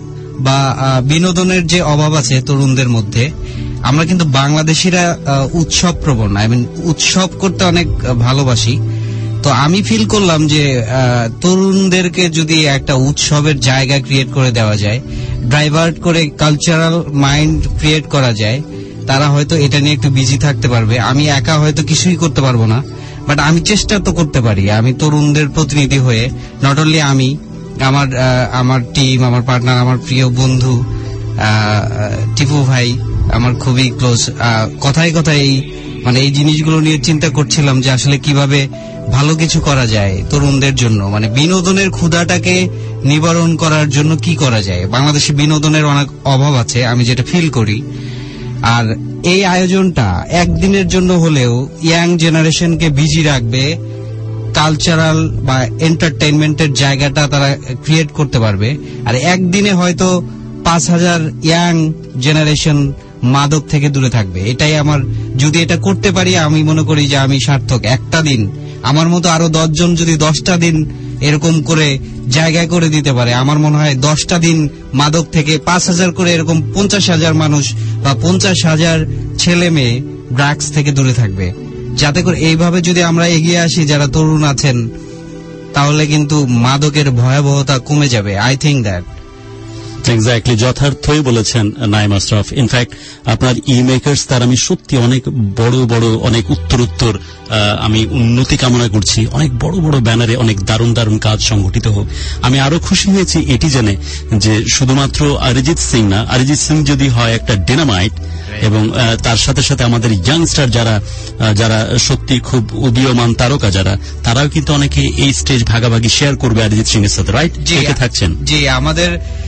বা বিনোদনের যে অভাব আছে তরুণদের মধ্যে, আমরা কিন্তু বাংলাদেশিরা উৎসব প্রবণ, আই মিন উৎসব করতে অনেক ভালোবাসি। তো আমি ফিল করলাম যে তরুণদেরকে যদি একটা উৎসবের জায়গা ক্রিয়েট করে দেওয়া যায়, ডাইভার্ট করে কালচারাল মাইন্ড ক্রিয়েট করা যায়, তারা হয়তো এটা নিয়ে একটু বিজি থাকতে পারবে। আমি একা হয়তো কিছুই করতে পারবো না, বাট আমি চেষ্টা তো করতে পারি। আমি তরুণদের প্রতিনিধি হয়ে, নট অনলি আমি, আমার আমার টিম, আমার পার্টনার, আমার প্রিয় বন্ধু টিপু ভাই আমার খুবই ক্লোজ, কথায় কথায় এই মানে এই জিনিসগুলো নিয়ে চিন্তা করছিলাম যে আসলে কিভাবে ভালো কিছু করা যায় তরুণদের জন্য, মানে বিনোদনের ক্ষুধাটাকে নিবারণ করার জন্য কি করা যায়। বাংলাদেশে বিনোদনের অনেক অভাব আছে, আমি যেটা ফিল করি। আর এই আয়োজনটা একদিনের জন্য হলেও ইয়াং জেনারেশনকে বিজি রাখবে, কালচারাল বা এন্টারটেইনমেন্টের জায়গাটা তারা ক্রিয়েট করতে পারবে। আর একদিনে হয়তো পাঁচ হাজার ইয়াং জেনারেশন মাদক থেকে দূরে থাকবে। এটাই আমার, যদি এটা করতে পারি আমি মনে করি যে আমি সার্থক। একটা দিন আমার মতো আরো দশজন যদি দশটা দিন এরকম করে জায়গায় করে দিতে পারে, আমার মনে হয় দশটা দিন মাদক থেকে পাঁচ হাজার করে এরকম পঞ্চাশ হাজার মানুষ বা পঞ্চাশ হাজার ছেলে মেয়ে ড্রাগস থেকে দূরে থাকবে। যাতে করে এইভাবে যদি আমরা এগিয়ে আসি, যারা তরুণ আছেন, তাহলে কিন্তু মাদকের ভয়াবহতা কমে যাবে। আই থিঙ্ক দ্যাট এক্স্যাক্টলি, যথার্থই বলেছেন নাইম আশরাফ। ইনফ্যাক্ট আপনার ই মেকার্স তার আমি সত্যি অনেক বড় বড় অনেক উত্তরোত্তর আমি উন্নতি কামনা করছি। অনেক বড় বড় ব্যানারে অনেক দারুণ দারুণ কাজ সংগঠিত হোক। আমি আরো খুশি হয়েছি এটি জেনে যে শুধুমাত্র অরিজিৎ সিং না, অরিজিৎ সিং যদি হয় একটা ডিনামাইট, এবং তার সাথে সাথে আমাদের ইয়াংস্টার যারা যারা সত্যি খুব উদীয়মান তারকা যারা, তারাও কিন্তু অনেকে এই স্টেজ ভাগাভাগি শেয়ার করবে অরিজিৎ সিং এর সাথে, রাইট? কে থাকছেন? জি, আমাদের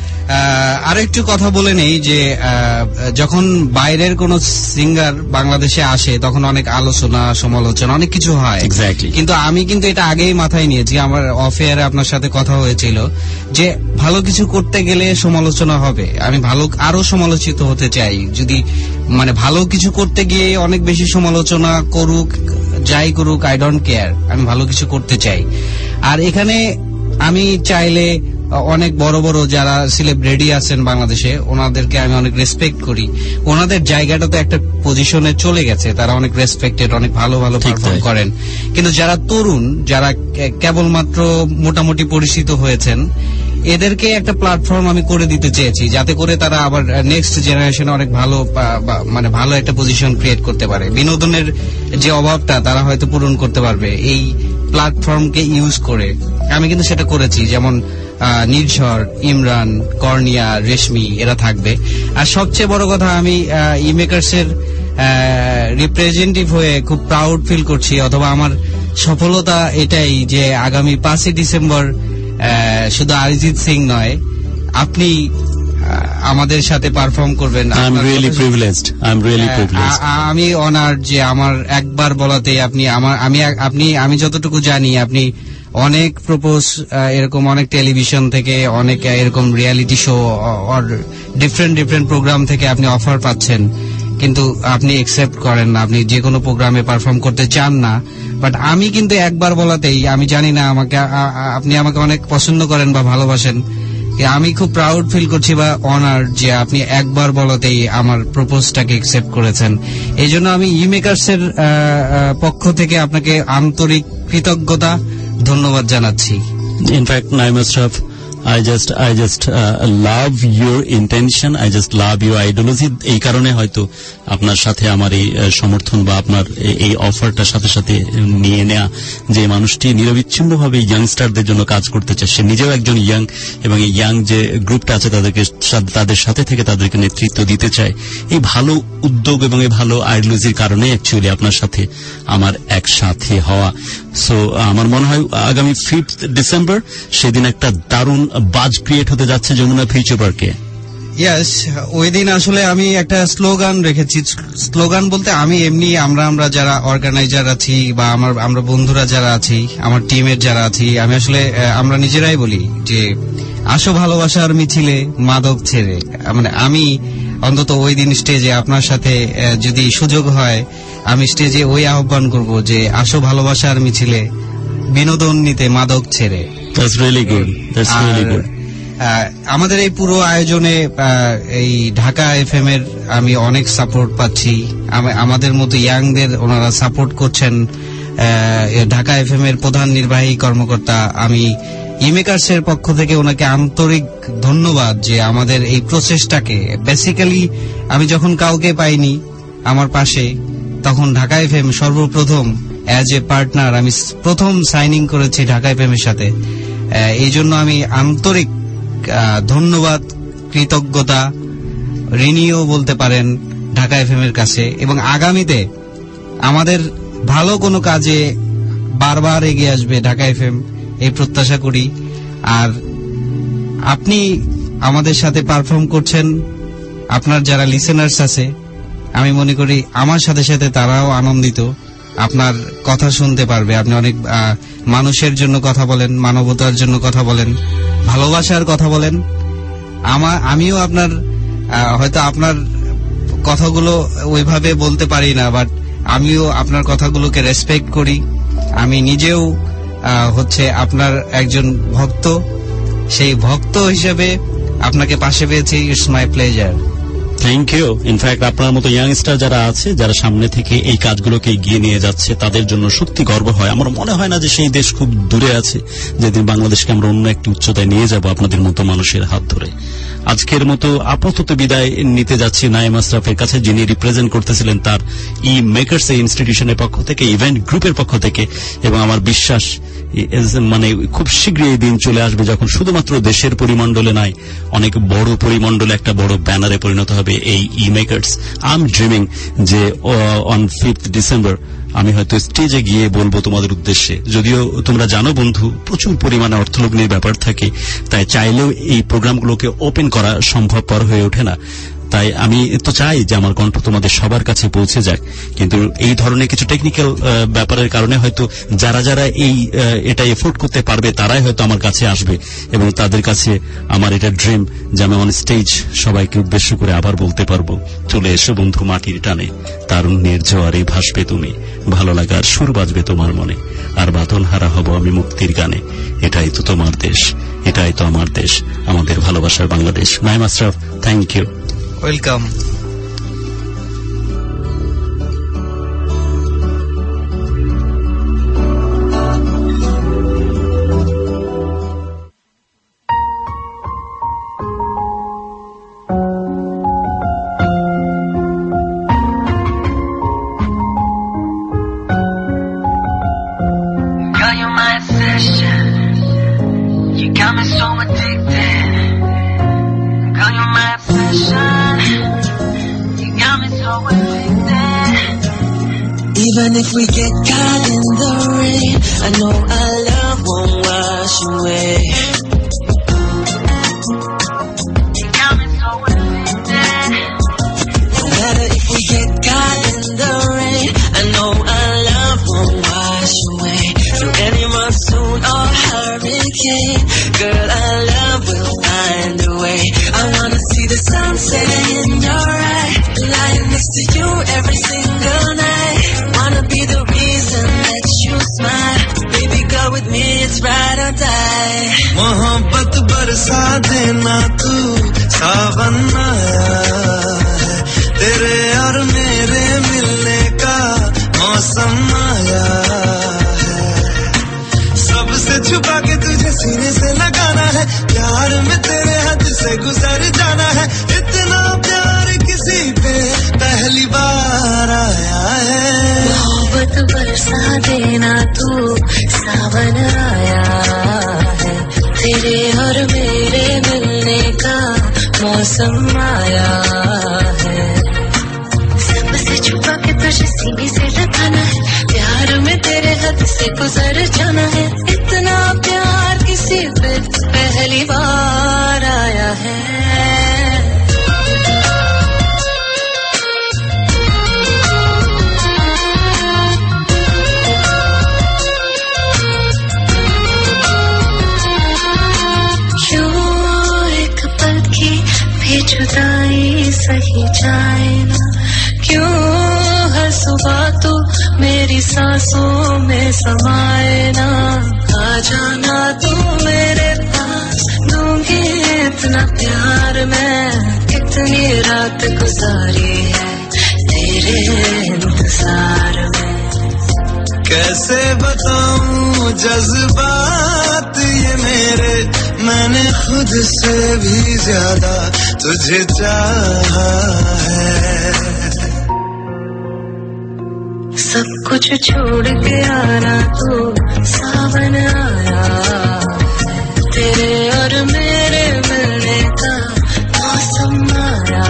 আরো একটু কথা বলে নেই যে যখন বাইরের কোন সিঙ্গার বাংলাদেশে আসে তখন অনেক আলোচনা সমালোচনা অনেক কিছু হয়, কিন্তু আমি কিন্তু এটা আগেই মাথায় নিয়েছি। আমার অফ এয়ারে আপনার সাথে কথা হয়েছিল যে ভালো কিছু করতে গেলে সমালোচনা হবে। আমি ভালো আরো সমালোচিত হতে চাই, যদি মানে ভালো কিছু করতে গিয়ে অনেক বেশি সমালোচনা করুক, যাই করুক, আই ডোন্ট কেয়ার, আমি ভালো কিছু করতে চাই। আর এখানে আমি চাইলে অনেক বড় বড় যারা সেলিব্রিটি আছেন বাংলাদেশে, ওনাদেরকে আমি অনেক রেসপেক্ট করি। ওনাদের জায়গাটা তো একটা পজিশনে চলে গেছে, তারা অনেক রেসপেক্টেড, অনেক ভালো ভালো পারফর্ম করেন। কিন্তু যারা তরুণ, যারা কেবলমাত্র মোটামুটি পরিচিত হয়েছেন, এদেরকে একটা প্ল্যাটফর্ম আমি করে দিতে চেয়েছি, যাতে করে তারা আবার নেক্সট জেনারেশনে অনেক ভালো মানে ভালো একটা পজিশন ক্রিয়েট করতে পারে। বিনোদনের যে অভাবটা তারা হয়তো পূরণ করতে পারবে এই প্ল্যাটফর্মকে ইউজ করে। আমি কিন্তু সেটা করেছি, যেমন নির্ঝর, ইমরান, কর্নিয়া, রেশমি এরা থাকবে। আর সবচেয়ে বড় কথা, আমি ই মেকার্স এর রিপ্রেজেন্টেটিভ হয়ে খুব প্রাউড ফিল করছি, অথবা আমার সফলতা এটাই যে আগামী পাঁচই ডিসেম্বর শুধু অরিজিৎ সিং নয়, আপনি আমাদের সাথে পারফর্ম করবেন। আমি অনার যে আমার একবার বলাতে আপনি আমার আমি আপনি আমি যতটুকু জানি আপনি অনেক প্রপোজ এরকম অনেক টেলিভিশন থেকে, অনেক এরকম reality show or different different program থেকে আপনি অফার পাচ্ছেন, কিন্তু আপনি একসেপ্ট করেন না, আপনি যে কোনো প্রোগ্রামে পারফর্ম করতে চান না। বাট আমি কিন্তু একবার বলাতেই, আমি জানি না আমাকে আপনি আমাকে অনেক পছন্দ করেন বা ভালোবাসেন, আমি খুব প্রাউড ফিল করছি বা অনার যে আপনি একবার বলাতেই আমার প্রপোজটাকে একসেপ্ট করেছেন। এই জন্য আমি ই মেকার্স এর পক্ষ থেকে আপনাকে আন্তরিক কৃতজ্ঞতা, ধন্যবাদ জানাচ্ছি। In fact Naim Ashraf, I just I just uh, love your intention, I just love your ideology। এই কারণে হয়তো আপনার সাথে আমার এই সমর্থন বা আপনার এই অফারটার সাথে সাথে নিয়ে নেওয়া, যে মানুষটি নিরবিচ্ছিন্নভাবে ইয়াংস্টারদের জন্য কাজ করতে চায়, সে নিজেও একজন ইয়াং, এবং এই ইয়াং যে গ্রুপটা আছে তাদেরকে তাদের সাথে থেকে তাদেরকে নেতৃত্ব দিতে চায়। এই ভালো উদ্যোগ এবং এই ভালো আইডিওলজির কারণে অ্যাকচুয়ালি আপনার সাথে আমার একসাথে হওয়া। সো আমার মনে হয় আগামী ফিফথ ডিসেম্বর সেদিন একটা দারুণ বাজ ক্রিয়েট হতে যাচ্ছে যমুনা ফিউচার পার্কে। ইয়েস, ওই দিন আসলে আমি একটা স্লোগান রেখেছি। স্লোগান বলতে আমি এমনি আমরা আমরা যারা অর্গানাইজার আছি বা আমার আমরা বন্ধুরা যারা আছি, আমার টিমের যারা আছি, আমি আসলে আমরা নিজেরাই বলি যে আসো ভালোবাসার মিছিলে মাদক ছেড়ে। মানে আমি অন্তত ওই দিন স্টেজে আপনার সাথে যদি সুযোগ হয়, আমি স্টেজে ওই আহ্বান করব যে আসো ভালোবাসার মিছিলে বিনোদন নিতে মাদক ছেড়ে। That's really good. That's really good. আমাদের এই পুরো আয়োজনে এই ঢাকা এফএম এর আমি অনেক সাপোর্ট পাচ্ছি। আমাদের মতো ইয়াংদের ওনারা সাপোর্ট করছেন। ঢাকা এফএম এর প্রধান নির্বাহী কর্মকর্তা, আমি ইমেকার্স এর পক্ষ থেকে ওনাকে আন্তরিক ধন্যবাদ যে আমাদের এই প্রচেষ্টাকে, বেসিক্যালি আমি যখন কাউকে পাইনি আমার পাশে, তখন ঢাকা এফএম সর্বপ্রথম অ্যাজ এ পার্টনার আমি প্রথম সাইনিং করেছি ঢাকা এফএম এর সাথে। এই জন্য আমি আন্তরিক ধন্যবাদ, কৃতজ্ঞতা, ঋণীও বলতে পারেন ঢাকা এফএম এর কাছে। এবং আগামীতে আমাদের ভালো কোনো কাজে বারবার এগিয়ে আসবে ঢাকা এফএম, এই প্রত্যাশা করি। আর আপনি আমাদের সাথে পারফর্ম করছেন, আপনার যারা লিসেনার্স আছে আমি মনে করি আমার সাথে সাথে তারাও আনন্দিত। আপনার কথা শুনতে পারবে, আপনি অনেক মানুষের জন্য কথা বলেন, মানবতার জন্য কথা বলেন, ভালোবাসার কথা বলেন। আমার আমিও আপনার হয়তো আপনার কথাগুলো ওইভাবে বলতে পারি না, বাট আমিও আপনার কথাগুলোকে রেসপেক্ট করি। আমি নিজেও হচ্ছে আপনার একজন ভক্ত, সেই ভক্ত হিসেবে আপনাকে পাশে পেয়েছি। It's my pleasure. Thank you. In fact আপনার মতো ইয়াংস্টার যারা আছে, যারা সামনে থেকে এই কাজগুলোকে এগিয়ে নিয়ে যাচ্ছে, তাদের জন্য সত্যি গর্ব হয়। আমার মনে হয় না যে সেই দেশ খুব দূরে আছে যেদিন বাংলাদেশকে আমরা অন্য একটি উচ্চতায় নিয়ে যাব আপনাদের মতো মানুষের হাত ধরে। আজকের মতো আপাতত বিদায় নিতে যাচ্ছি নাইম আশরাফের কাছে, যিনি রিপ্রেজেন্ট করতেছিলেন তার ই মেকার্স ইনস্টিটিউশনের পক্ষ থেকে, ইভেন্ট গ্রুপের পক্ষ থেকে। এবং আমার বিশ্বাস মানে খুব শীঘ্রই এই দিন চলে আসবে যখন শুধুমাত্র দেশের পরিমণ্ডলে নয়, অনেক বড় পরিমণ্ডলে একটা বড় ব্যানারে পরিণত হবে এই E Makers. I am dreaming যে অন ফিফথ ডিসেম্বর আমি হয়তো স্টেজে গিয়ে বলবো তোমাদের উদ্দেশ্যে। যদিও তোমরা জানো বন্ধু, প্রচুর পরিমাণে অর্থলগ্নির ব্যাপার থাকে, তাই চাইলেও এই প্রোগ্রামগুলোকে ওপেন করা সম্ভবপর হয়ে ওঠে না। তাই আমি তো চাই যে আমার কণ্ঠ তোমাদের সবার কাছে পৌঁছে যাক, কিন্তু এই ধরনের কিছু টেকনিক্যাল ব্যাপারের কারণে হয়তো যারা যারা এই এটা এফোর্ড করতে পারবে তারাই হয়তো আমার কাছে আসবে, এবং তাদের কাছে আমার এটা ড্রিম যে আমি অন স্টেজ সবাইকে উদ্দেশ্য করে আবার বলতে পারবো, চলে এসো বন্ধু মাটির টানে, তারুণ্যের জোয়ারে ভাসবে তুমি, ভালো লাগার সুর বাজবে তোমার মনে, আর বাঁধন হারা হব আমি মুক্তির গানে। এটাই তো তোমার দেশ, এটাই তো আমার দেশ, আমাদের ভালোবাসার Bangladesh. Naim Ashraf, thank you. Welcome. Even if we get caught in the rain, I know our love won't wash away. You got me so addicted. No matter if we get caught in the rain, I know our love won't wash away. Through any monsoon or hurricane, girl, our love will find a way. I wanna see the sunset in your eye, lying next to you every single night. Wanna be the reason that you smile, baby girl with me it's ride or die. मोहब्बत बरसा देना तू, सावन आया है, तेरे और मेरे मिलने का मौसम आया है। सबसे छुपा के तुझे सीने से लगाना है, प्यार में तेरे हाथ से गुजर जाना है। इतना प्यार किसी पे पहली बार आया है। मोहब्बत बरसा देना तू, सावन आया है, तेरे और मेरे मिलने का मौसम आया है। सबसे छुपा के तुझे सीने से लगाना है, प्यार में तेरे हाथ से गुजर जाना है। इतना प्यार किसी पे पहली बार आया है। जुदाई सही जाए ना, क्यों हर सुबह तू मेरी सांसों में समाए ना। आ जाना तू मेरे पास, दूंगी इतना प्यार में कितनी रात गुजारी है तेरे इंतजार में। कैसे बताऊं जज्बात ये मेरे, मैंने खुद से भी ज्यादा तुझे चाहा है। सब कुछ छोड़ के आना तू, सावन आया तेरे और मेरे मिलने का मौसम आया।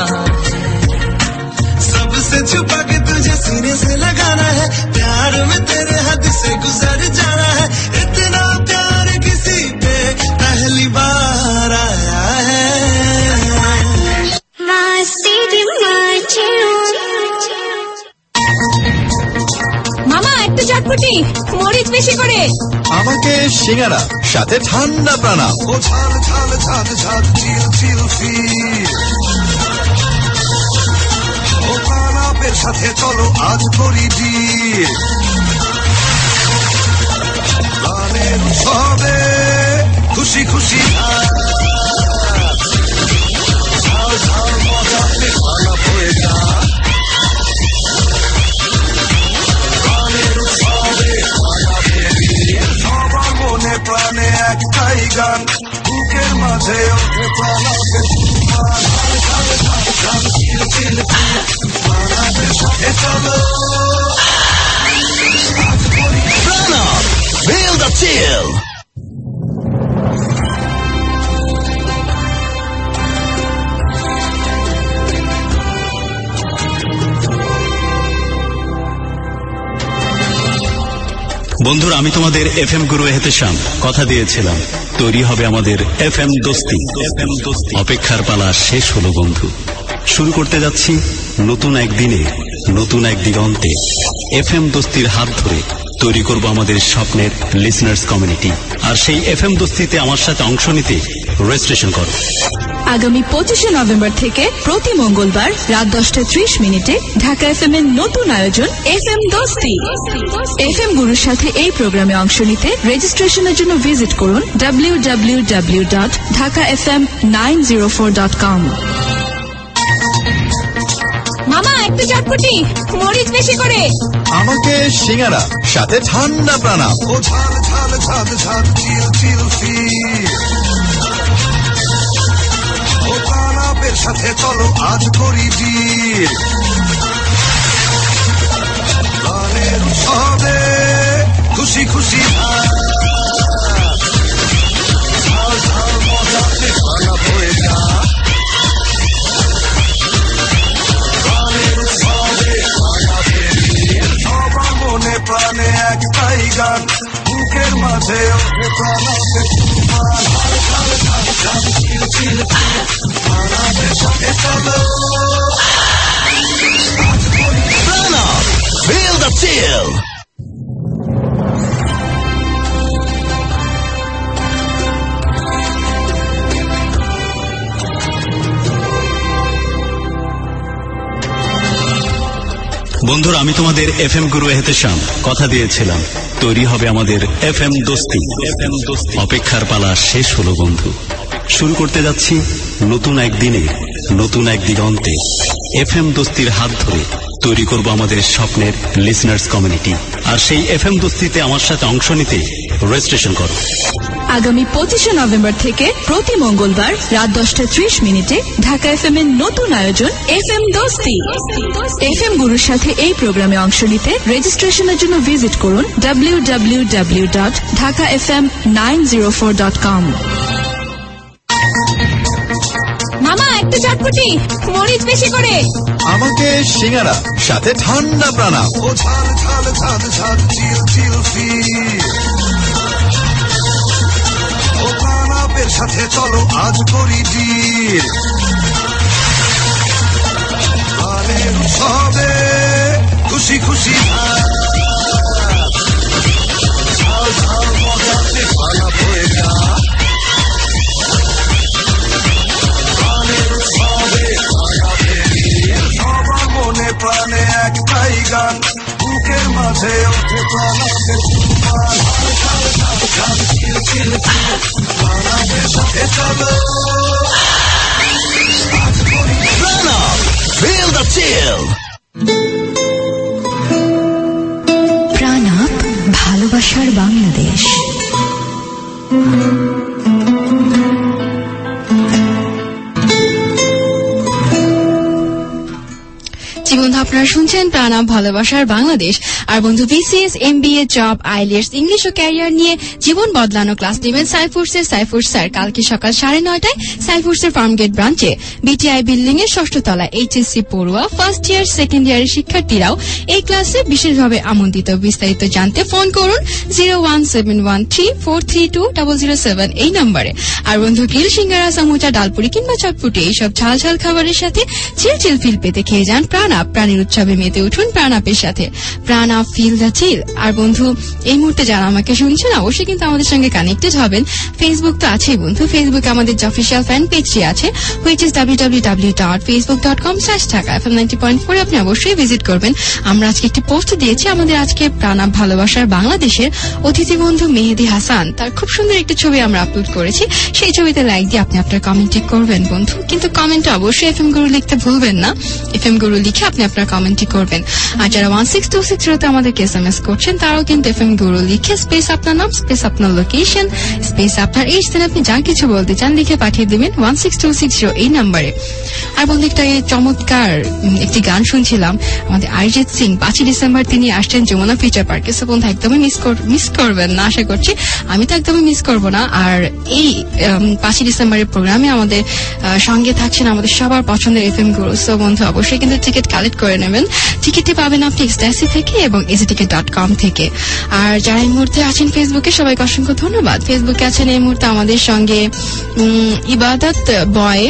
सबसे छुपा के तुझे सीने से लगाना है, प्यार में तेरे हद से गुजर जाना है। इतना प्यार किसी पे पहली बार आया है। মামা একটা চটপটি, মরিচ বেশি করে। আমাকে সিঙ্গারা, সাথে ঠান্ডা প্রাণা। ও ঝাল ঝাল ঝাল ঝাল চিল চিল ফিল, ও পানাপের সাথে চলো আজ করি ডিল। গানের উৎসবে খুশি খুশি ঝাল ঝাল মজাতে খানা হয়ে যা। গানের উৎসবে সবার মনে প্রাণে একটাই গান, বুকের মাঝে ওঠে প্রাণাপের তুফান। প্রাণাপের সাথে চলো Prana, feel the chill. বন্ধুরা, আমি তোমাদের এফ এম গুরু এহতেশাম কথা দিয়েছিলাম, তৈরি হবে আমাদের এফ এম দোস্তি। অপেক্ষার পালা শেষ হলো বন্ধু। শুরু করতে যাচ্ছি নতুন একদিনে, নতুন এক দিগন্তে। এফ এম দোস্তির হাত ধরে তৈরি করব আমাদের স্বপ্নের লিসনার্স কমিউনিটি। আর সেই এফ এম দোস্তিতে আমার সাথে অংশ নিতে রেজিস্ট্রেশন করো। আগামী পঁচিশে নভেম্বর থেকে প্রতি মঙ্গলবার রাত দশটা ত্রিশ মিনিটে ঢাকা এফ এম এর নতুন আয়োজন F M Dosti. F M গুরুর সাথে এই প্রোগ্রামে অংশ নিতে রেজিস্ট্রেশনের জন্য ভিজিট করুন W W W dot Dhaka F M nine zero four dot com. মামা একটা চটপটি, মরিচ বেশি করে। আমাকে সিঙ্গারা, সাথে ঠান্ডা প্রাণা। ও ঝাল ঝাল ঝাল ঝাল চিল চিল ফিল, ও পানাপের সাথে চলো আজ করি ডিল। গানের উৎসবে খুশি খুশি ঝাল ঝাল মজাতে খানা হয়ে যা। গানের উৎসবে সবার মনে প্রাণে একটাই গান, বুকের মাঝে ওঠে প্রাণাপের তুফান। প্রাণাপের সাথে চলো Prana, feel the chill. বন্ধুরা, আমি তোমাদের এফ এম গুরু এহতেশাম কথা দিয়েছিলাম, তৈরি হবে আমাদের এফ এম দোস্তি। অপেক্ষার পালা শেষ হলো বন্ধু। শুরু করতে যাচ্ছি নতুন একদিনে, নতুন এক দিগন্তে। এফ এম দোস্তির হাত ধরে তৈরি করব আমাদের স্বপ্নের লিসনার্স কমিউনিটি। আর সেই এফ এম দোস্তিতে আমার সাথে অংশ নিতে রেজিস্ট্রেশন করো। আগামী পঁচিশে নভেম্বর থেকে প্রতি মঙ্গলবার রাত দশটা ত্রিশ মিনিটে ঢাকা এফ এম এর নতুন আয়োজন F M Dosti. F M গুরুর সাথে এই প্রোগ্রামে অংশ নিতে রেজিস্ট্রেশনের জন্য ভিজিট করুন W W W dot Dhaka F M nine zero four dot com. মামা একটা চটপটি, মরিচ বেশি করে। আমাকে সিঙ্গারা, সাথে ঠান্ডা প্রাণা। ও ঝাল ঝাল ঝাল ঝাল চিল চিল ফিল, ও পানাপের সাথে চলো আজ করি ডিল। গানের উৎসবে খুশি খুশি ঝাল ঝাল মজাতে খানা হয়ে যা। গানের উৎসবে সবার মনে প্রাণে একটাই গান, বুকের মাঝে ওঠে Feel the chill. প্রাণাপ ভালোবাসার বাংলাদেশ। বন্ধু আপনারা শুনছেন প্রাণাপ ভালোবাসার বাংলাদেশ। আর বন্ধু BCS, MBA, job, IELTS, English ও ক্যারিয়ার নিয়ে জীবন বদলানো ক্লাস নেবেন সাইফুডসের সাইফুড স্যার কালকে সকাল সাড়ে নয়টায় সাইফুডসের ফার্মগেট ব্রাঞ্চে বিটিআই বিল্ডিং এর ষষ্ঠ তলায়। এইচএসসি পড়ুয়া, ফার্স্ট ইয়ার, সেকেন্ড ইয়ারের শিক্ষার্থীরাও এই ক্লাসে বিশেষভাবে আমন্ত্রিত। বিস্তারিত জানতে ফোন করুন zero one seven one three four three two double zero seven এই নম্বরে। আর বন্ধু গ্রিল, সিঙ্গারা, সমুচা, ডালপুরি কিংবা চটপুটি এইসব ঝাল ঝাল খাবারের সাথে চিল চিল ফিল পেতে খেয়ে যান প্রাণাপ। প্রাণীর উৎসবে মেতে উঠুন প্রাণাপের সাথে। প্রাণাপ, ফিল দ্য চিল। আর বন্ধু এই মুহূর্তে যারা আমাকে শুনছেন অবশ্যই কিন্তু আমাদের সঙ্গে কানেক্টেড হবেন। ফেসবুক তো আছেই বন্ধু, ফেসবুকে আমাদের যে অফিসিয়াল ফ্যান পেজটি আছে, which is W W W dot Facebook dot com slash Dhaka FM ninety point four. আপনি অবশ্যই ভিজিট করবেন। আমরা আজকে একটি পোস্ট দিয়েছি আমাদের আজকে প্রাণাপ ভালোবাসার বাংলাদেশের অতিথি বন্ধু মেহেদি হাসান, তার খুব সুন্দর একটি ছবি আমরা আপলোড করেছি। সেই ছবিতে লাইক দিয়ে আপনি আপনার কমেন্টটি করবেন বন্ধু, কিন্তু কমেন্টে অবশ্যই এফ এম গুরু লিখতে ভুলবেন না। এফ এম গুরু লিখে আপনি আপনার কমেন্টটি করবেন। আর যারা ওয়ান সিক্স টু সিক্স জিরোতে আমাদেরকে এস এম এস করছেন তারাও কিন্তু এফ এম গুরু লিখে স্পেস আপনার নাম, স্পেস আপনার লোকেশন, স্পেস আপনার এইজ, দেন আপনি যা কিছু বলতে চান লিখে পাঠিয়ে দিবেন one six two six zero এই নাম্বারে। আর বন্ধু একটা চমৎকার একটি গান শুনছিলাম আমাদের অরিজিৎ সিং। পাঁচই ডিসেম্বর তিনি আসছেন যমুনা ফিউচার পার্কে। সো বন্ধু একদমই মিস মিস করবেন না, আশা করছি। আমি তো একদমই মিস করবো না। আর এই পাঁচই ডিসেম্বরের প্রোগ্রামে আমাদের সঙ্গে থাকছেন আমাদের সবার পছন্দের এফ এম গুরু। সো বন্ধু অবশ্যই কিন্তু টিকিট কালেক্ট করে নেবেন। টিকিটটি পাবেন আপনি এক্সট্যাসি থেকে এবং এসি টিকেট ডট কম থেকে। আর যারা এই মুহূর্তে আছেন ফেসবুকে সবাইকে অসংখ্য ধন্যবাদ। ফেসবুকে আছেন এই মুহূর্তে আমাদের সঙ্গে ইবাদত বয়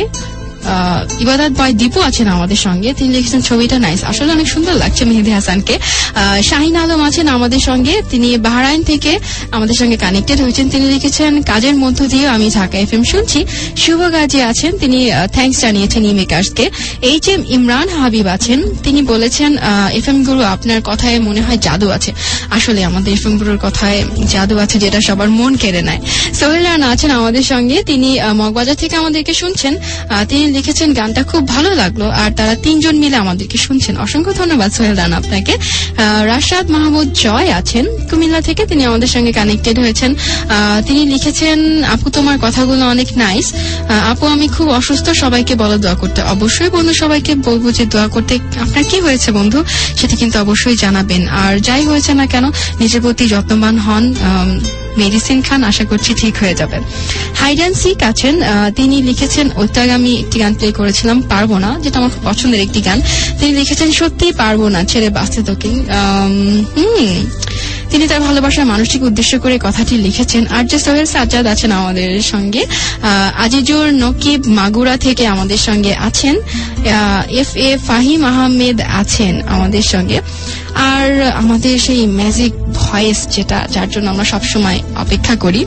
ইবাদত বয় দীপু আছেন আমাদের সঙ্গে। তিনি লিখেছেন ছবিটা নাইস, আসলে অনেক সুন্দর লাগছে মেহেদি হাসানকে। শাহিন আলম আছেন আমাদের সঙ্গে, তিনি বাহরাইন থেকে আমাদের সঙ্গে কানেক্টেড হয়েছেন। তিনি লিখেছেন কাজের মধ্য দিয়ে আমি ঢাকা এফ এম শুনছি। শুভ গাজী আছেন, তিনি থ্যাঙ্কস জানিয়েছেন ই মেকার্সকে। এইচ এম ইমরান হাবিব আছেন, তিনি বলেছেন এফ এম গুরু আপনার কথায় মনে হয় জাদু আছে। আসলে আমাদের এফ এম গুরুর কথায় জাদু আছে যেটা সবার মন কেড়ে নেয়। সোহেল রানা আছেন আমাদের সঙ্গে, তিনি মগবাজার থেকে আমাদেরকে শুনছেন। তিনি লিখেছেন গানটা খুব ভালো লাগলো। আর তারা তিনজন মিলে আমাদেরকে শুনছেন। অসংখ্য ধন্যবাদ সোহেল রানা আপনাকে। রাশাদ মাহমুদ জয় আছেন কুমিল্লা থেকে, তিনি আমাদের সঙ্গে কানেক্টেড হয়েছেন। তিনি লিখেছেন আপু তোমার কথাগুলো অনেক নাইস। আপু আমি খুব অসুস্থ, সবাইকে বলো দোয়া করতে। অবশ্যই বন্ধু সবাইকে বলবো যে দোয়া করতে। আপনার কি হয়েছে বন্ধু সেটা কিন্তু অবশ্যই জানাবেন। আর যাই হয়েছে না কেন নিজের প্রতি যত্নবান হন, মেডিসিন খান, আশা করছি ঠিক হয়ে যাবে। হাইডান সিক আছেন, তিনি লিখেছেন ওইটা আমি একটি গান প্লে করেছিলাম পারবো না, যেটা আমার খুব পছন্দের একটি গান। তিনি লিখেছেন সত্যি পারবো না ছেড়ে বাঁচতে তোকে। হম তিনি তার ভালোবাসার মানুষটিকে উদ্দেশ্য করে কথাটি লিখেছেন। আর যে সোহেল সাজ্জাদ আছেন আমাদের সঙ্গে, আজিজুর নকিব মাগুরা থেকে আমাদের সঙ্গে আছেন। এফ এ ফাহিম আহমেদ আছেন আমাদের সঙ্গে। আর আমাদের সেই ম্যাজিক ভয়েস যেটা, যার জন্য আমরা সবসময় অপেক্ষা করি,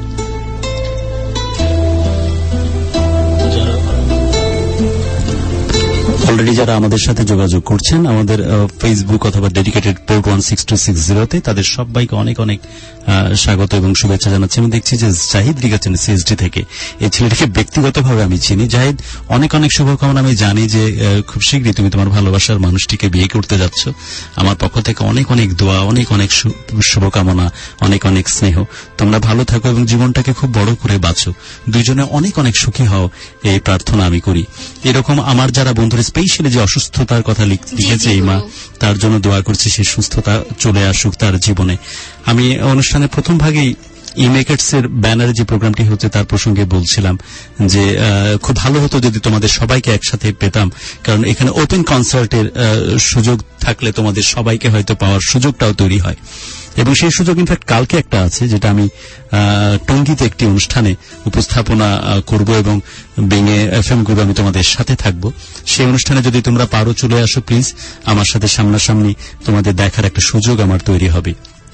অলরেডি যারা আমাদের সাথে যোগাযোগ করছেন আমাদের ফেসবুক অথবা dedicated port one six two six জিরোতে, তাদের সবাইকে অনেক অনেক স্বাগত এবং শুভেচ্ছা জানাচ্ছি। আমি দেখছি যে জাহিদ লিখেছেন সিএসডি থেকে। এই ছেলেটিকে ব্যক্তিগতভাবে আমি চিনি। জাহিদ, অনেক অনেক শুভকামনা। আমি জানি যে খুব শীঘ্রই তুমি তোমার ভালোবাসার মানুষটিকে বিয়ে করতে যাচ্ছ। আমার পক্ষ থেকে অনেক অনেক দোয়া, অনেক অনেক শুভকামনা, অনেক অনেক স্নেহ। তোমরা ভালো থাকো এবং জীবনটাকে খুব বড় করে বাঁচো, দুইজনে অনেক অনেক সুখী হও, এই প্রার্থনা আমি করি। এরকম আমার যারা বন্ধুরা স্পেশালি যে অসুস্থতার কথা লিখেছে এই মা, তার জন্য দোয়া করছি সে সুস্থতা চলে আসুক তার জীবনে। আমি অনুষ্ঠানের প্রথম ভাগেই ইমেকার্স এর ব্যানারে যে প্রোগ্রামটি হচ্ছে তার প্রসঙ্গে বলছিলাম যে খুব ভালো হতো যদি তোমাদের সবাইকে একসাথে পেতাম, কারণ এখানে ওপেন কনসার্টের সুযোগ থাকলে তোমাদের সবাইকে হয়তো পাওয়ার সুযোগটাও তৈরি হয়। এবং সেই সুযোগ ইনফ্যাক্ট কালকে একটা আছে, যেটা আমি টঙ্গীতে একটি অনুষ্ঠানে উপস্থাপনা করব এবং বেঙে এফ এম গুরু আমি তোমাদের সাথে থাকব। সেই অনুষ্ঠানে যদি তোমরা পারো চলে আসো প্লিজ, আমার সাথে সামনাসামনি তোমাদের দেখার একটা সুযোগ আমার তৈরি হবে।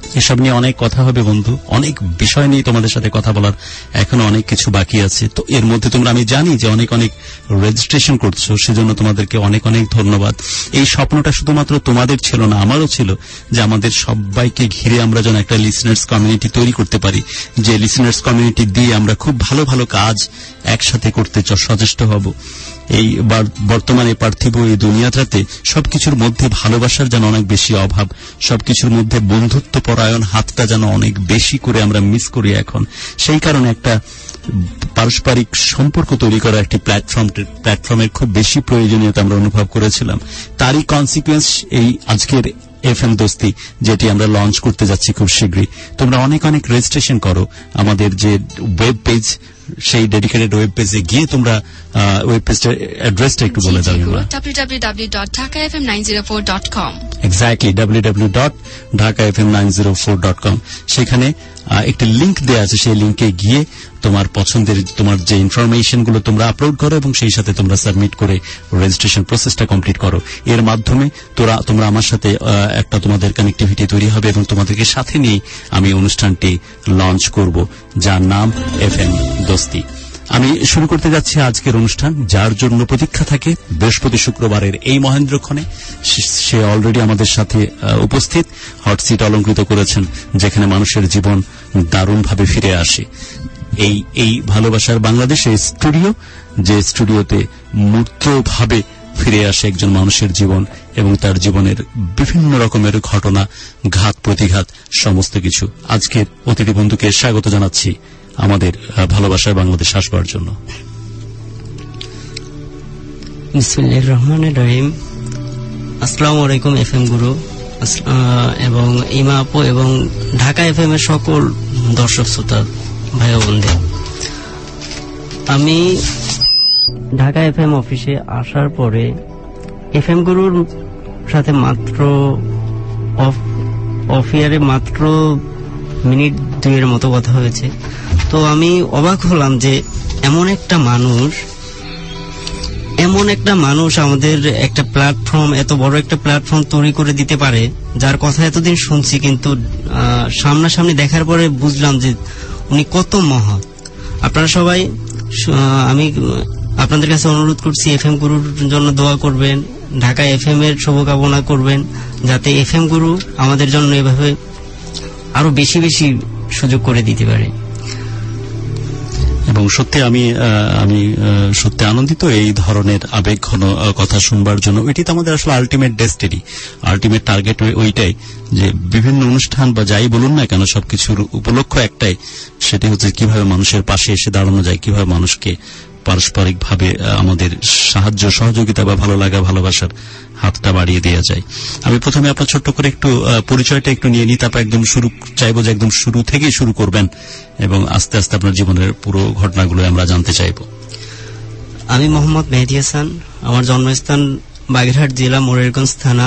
এসব নিয়ে অনেক কথা হবে বন্ধু, অনেক বিষয় নিয়ে তোমাদের সাথে কথা বলার এখনো অনেক কিছু বাকি আছে। তো এর মধ্যে তোমরা, আমি জানি যে অনেক অনেক রেজিস্ট্রেশন করছো, সেজন্য তোমাদেরকে অনেক অনেক ধন্যবাদ। এই স্বপ্নটা শুধুমাত্র তোমাদের ছিল না, আমারও ছিল, যে আমাদের সবাইকে ঘিরে আমরা যেন একটা লিসনার্স কমিউনিটি তৈরি করতে পারি, যে লিসনার্স কমিউনিটি দিয়ে আমরা খুব ভালো ভালো কাজ একসাথে করতে সচেষ্ট হব। এই বর্তমানে পার্থিব এই দুনিয়াটাতে সবকিছুর মধ্যে ভালোবাসার যেন অনেক বেশি অভাব, সবকিছুর মধ্যে বন্ধুত্ব পরায়ণ হাতটা যেন অনেক বেশি করে আমরা মিস করি এখন। সেই কারণে একটা পারস্পরিক সম্পর্ক তৈরি করা একটি প্ল্যাটফর্ম প্ল্যাটফর্মের খুব বেশি প্রয়োজনীয়তা আমরা অনুভব করেছিলাম। তারই কনসিকুয়েন্স এই আজকের এফএম দোস্তি, যেটি আমরা লঞ্চ করতে যাচ্ছি খুব শীঘ্রই। তোমরা অনেক অনেক রেজিস্ট্রেশন করো। আমাদের যে ওয়েব পেজ, সেই ডেডিকেটেড ওয়েব পেজে গিয়ে তোমরা ওয়েব পেজটার অ্যাড্রেসটা একটু বলে দাও। W W W dot Dhaka F M nine zero four dot com. Exactly, W W W dot Dhaka F M nine zero four dot com. সেখানে একটি লিঙ্ক দেওয়া আছে, সেই লিঙ্কে গিয়ে তোমার পছন্দের তোমার যে ইনফরমেশন গুলো তোমরা আপলোড করো এবং সেই সাথে তোমরা সাবমিট করে রেজিস্ট্রেশন প্রসেসটা কমপ্লিট করো। এর মাধ্যমে তোরা তোমরা আমার সাথে একটা তোমাদের কানেক্টিভিটি তৈরি হবে এবং তোমাদেরকে সাথে নিয়ে আমি অনুষ্ঠানটি লঞ্চ করব, যার নাম এফএম দোস্তি। আমি শুরু করতে যাচ্ছি আজকের অনুষ্ঠান, যার জন্য প্রতীক্ষা থাকে বৃহস্পতি শুক্রবারের এই মহেন্দ্রক্ষণে। সে অলরেডি আমাদের সাথে উপস্থিত, হট সিট অলঙ্কৃত করেছেন, যেখানে মানুষের জীবন দারুণভাবে ফিরে আসে। এই এই ভালোবাসার বাংলাদেশে স্টুডিও, যে স্টুডিওতে মূর্তভাবে ফিরে আসে একজন মানুষের জীবন এবং তার জীবনের বিভিন্ন রকমের ঘটনা, ঘাত প্রতিঘাত, সমস্ত কিছু। আজকের অতিথি বন্ধুকে স্বাগত জানাচ্ছি আমাদের ভালোবাসার বাংলাদেশ আসবার জন্য। বিসমিল্লাহির রহমানির রহিম। আসসালামু আলাইকুম এফএম গুরু এবং ইমা আপু এবং ঢাকা এফএম এর সকল দর্শক শ্রোতা ভাই বোনদের। আমি ঢাকা এফএম অফিসে আসার পরে এফএম গুরুর সাথে মাত্র অফ ইয়ারে মাত্র মিনিট দুইয়ের মতো কথা হয়েছে। তো আমি অবাক হলাম যে এমন একটা মানুষ এমন একটা মানুষ আমাদের একটা প্ল্যাটফর্ম, এত বড় একটা প্ল্যাটফর্ম তৈরি করে দিতে পারে, যার কথা এতদিন শুনছি, কিন্তু সামনাসামনি দেখার পরে বুঝলাম যে উনি কত মহৎ। আপনারা সবাই, আমি আপনাদের কাছে অনুরোধ করছি, এফএম গুরুর জন্য দোয়া করবেন, ঢাকা এফএম এর শুভকামনা করবেন, যাতে এফএম গুরু আমাদের জন্য এভাবে আরো বেশি বেশি সুযোগ করে দিতে পারে। এবং সত্যি আমি আমি সত্যি আনন্দিত এই ধরনের আবেগঘন কথা শুনবার জন্য। এটি তো আমাদের আসলে আলটিমেট ডেস্টিনি, আলটিমেট টার্গেট ওইটাই, যে বিভিন্ন অনুষ্ঠান বা যাই বলুন না কেন, সবকিছুর উপলক্ষ একটাই, সেটি হচ্ছে কিভাবে মানুষের পাশে এসে দাঁড়ানো যায়, কিভাবে মানুষকে পারস্পরিকভাবে আমাদের সাহায্য সহযোগিতা বা ভালো লাগা ভালোবাসার হাতটা বাড়িয়ে দেওয়া যায়। আমি প্রথমে আপনার ছোট্ট করে একটু পরিচয়টা একটু নিয়ে নিই, তারপর একদম শুরু চাইবো যে একদম শুরু থেকেই শুরু করবেন এবং আস্তে আস্তে আপনার জীবনের পুরো ঘটনাগুলো আমরা জানতে চাইব। আমি মোহাম্মদ মেহেদী হাসান, আমার জন্মস্থান বাগেরহাট জেলা মোরেরগঞ্জ থানা,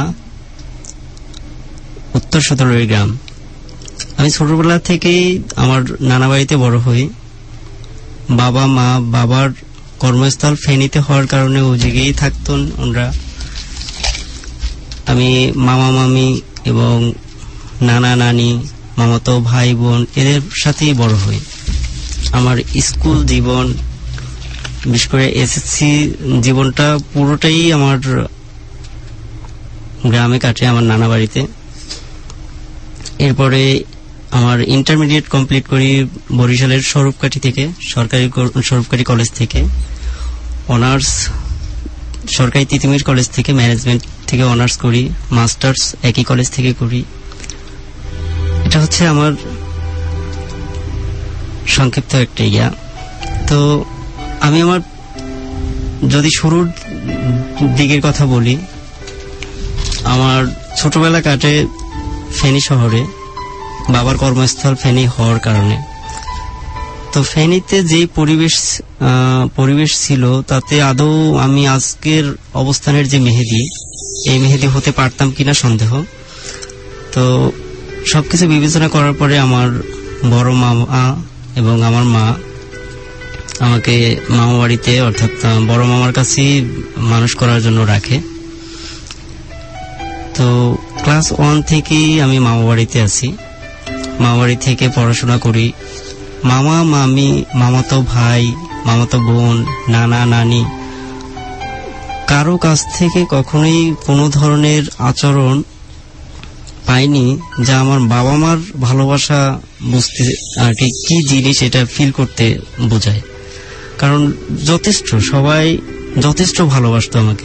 উত্তর সদরের গ্রাম। আমি ছোটবেলা থেকেই আমার নানা বাড়িতে বড় হই। বাবা মা, বাবার কর্মস্থল ফেনীতে হওয়ার কারণে ওই জায়গায় থাকতেন ওনারা। আমি মামা মামি এবং নানা নানি, মামাতো ভাই বোন, এদের সাথেই বড় হই। আমার স্কুল জীবন, বিশেষ করে এসএসসি জীবনটা পুরোটাই আমার গ্রামে কাটে, আমার নানা বাড়িতে। এরপরে আমার ইন্টারমিডিয়েট কমপ্লিট করি বরিশালের স্বরূপকাঠি থেকে, সরকারি স্বরূপকাঠি কলেজ থেকে। অনার্স সরকারি তিতুমির কলেজ থেকে ম্যানেজমেন্ট থেকে অনার্স করি, মাস্টার্স একই কলেজ থেকে করি। এটা হচ্ছে আমার সংক্ষিপ্ত একটা ইয়া। তো আমি আমার যদি শুরুর দিকের কথা বলি, আমার ছোটবেলা কাটে ফেনী শহরে, বাবার কর্মস্থল ফেনী হওয়ার কারণে। তো ফেনীতে যে পরিবেশ পরিবেশ ছিল, তাতে আদৌ আমি আজকের অবস্থানের যে মেহেদী, এই মেহেদী হতে পারতাম কিনা সন্দেহ। তো সবকিছু বিবেচনা করার পরে আমার বড় মামা এবং আমার মা আমাকে মামা বাড়িতে, অর্থাৎ বড় মামার কাছেই মানুষ করার জন্য রাখে। তো ক্লাস ওয়ান থেকেই আমি মামা বাড়িতে আছি। মামাবাড়ি থেকে পড়াশোনা করি। মামা মামি, মামাতো ভাই, মামাতো বোন, নানা নানি, কারো কাছ থেকে কখনোই কোনো ধরনের আচরণ পাইনি যা আমার বাবা মার ভালোবাসা বুঝতে আর কি কি জিনিস এটা ফিল করতে বোঝায়। কারণ যথেষ্ট সবাই যথেষ্ট ভালোবাসতো আমাকে।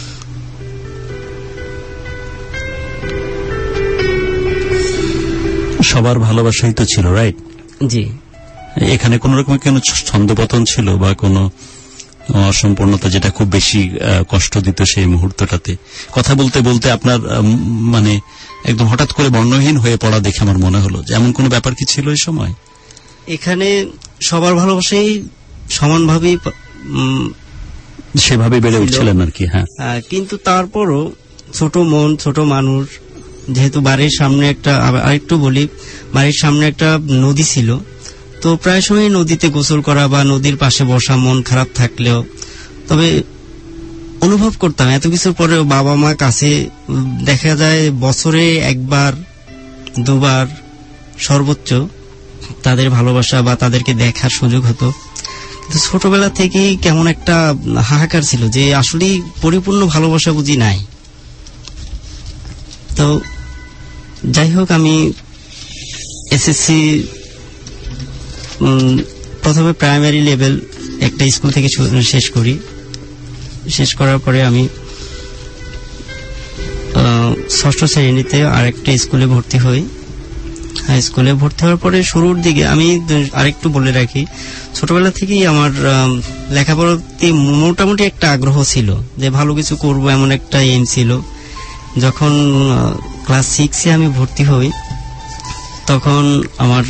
সবার ভালোবাসাই তো ছিল, রাইট? জি। এখানে কোন রকম কোনো ছন্দপতন ছিল বা কোনো অসম্পূর্ণতা যেটা খুব বেশি কষ্ট দিত সেই মুহূর্তটাতে? কথা বলতে বলতে আপনার মানে একদম হঠাৎ করে বর্ণহীন হয়ে পড়া দেখে আমার মনে হলো যে এমন কোনো ব্যাপার কি ছিল এই সময়? এখানে সবার ভালোবাসাই সমানভাবেই সেভাবে বেড়ে উঠছিলেন আর কি। হ্যাঁ, কিন্তু তারপরও ছোট মন, ছোট মানুষ, যেহেতু বাড়ির সামনে একটা, আরেকটু বলি, বাড়ির সামনে একটা নদী ছিল, তো প্রায় সময় নদীতে গোসল করা বা নদীর পাশে বসা মন খারাপ থাকলেও, তবে অনুভব করতাম এত কিছুর পরেও বাবা মা কাছে দেখা যায় বছরে একবার দুবার সর্বোচ্চ তাদের ভালোবাসা বা তাদেরকে দেখার সুযোগ হতো। কিন্তু ছোটবেলা থেকেই কেমন একটা হাহাকার ছিল যে আসলে পরিপূর্ণ ভালোবাসা বুঝি নাই। তো যাই হোক, আমি এসএসসি প্রথমে প্রাইমারি লেভেল একটা স্কুল থেকে শেষ করি। শেষ করার পরে আমি ষষ্ঠ শ্রেণীতে আরেকটা স্কুলে ভর্তি হই। হাই স্কুলে ভর্তি হওয়ার পরে শুরুর দিকে আমি আরেকটু বলে রাখি, ছোটবেলা থেকেই আমার লেখাপড়াতে মোটামুটি একটা আগ্রহ ছিল যে ভালো কিছু করব, এমন একটা এম ছিল। যখন ক্লাস সিক্সে আমি ভর্তি হই তখন আমার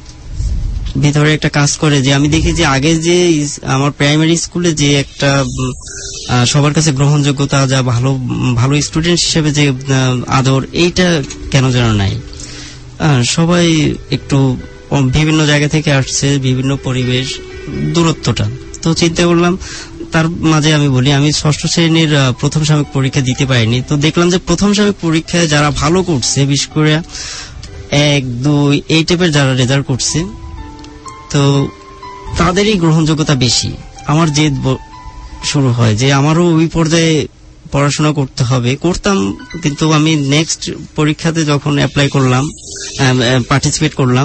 ভিতরে একটা কাজ করে যে আমি দেখি যে আগে যে আমার প্রাইমারি স্কুলে যে একটা সবার কাছে গ্রহণযোগ্যতা, যা ভালো ভালো স্টুডেন্ট হিসেবে যে আদর, এইটা কেন যেন নাই। সবাই একটু বিভিন্ন জায়গা থেকে আসছে, বিভিন্ন পরিবেশ, দূরত্বটা। তো চিন্তা করলাম, তার মাঝে আমি বলি আমি ষষ্ঠ শ্রেণীর প্রথম সাময়িক পরীক্ষা দিতে পারিনি। তো দেখলাম যে প্রথম সাময়িক পরীক্ষায় যারা ভালো করছে, বিশেষ করে এক দুই এই টাইপের যারা রেজাল্ট করছে, তো তাদেরই গ্রহণযোগ্যতা বেশি। আমার জেদ শুরু হয় যে আমারও ওই পর্যায়ে পড়াশোনা করতে হবে। করতাম, কিন্তু আমি নেক্সট পরীক্ষাতে যখন অ্যাপ্লাই করলাম, পার্টিসিপেট করলাম,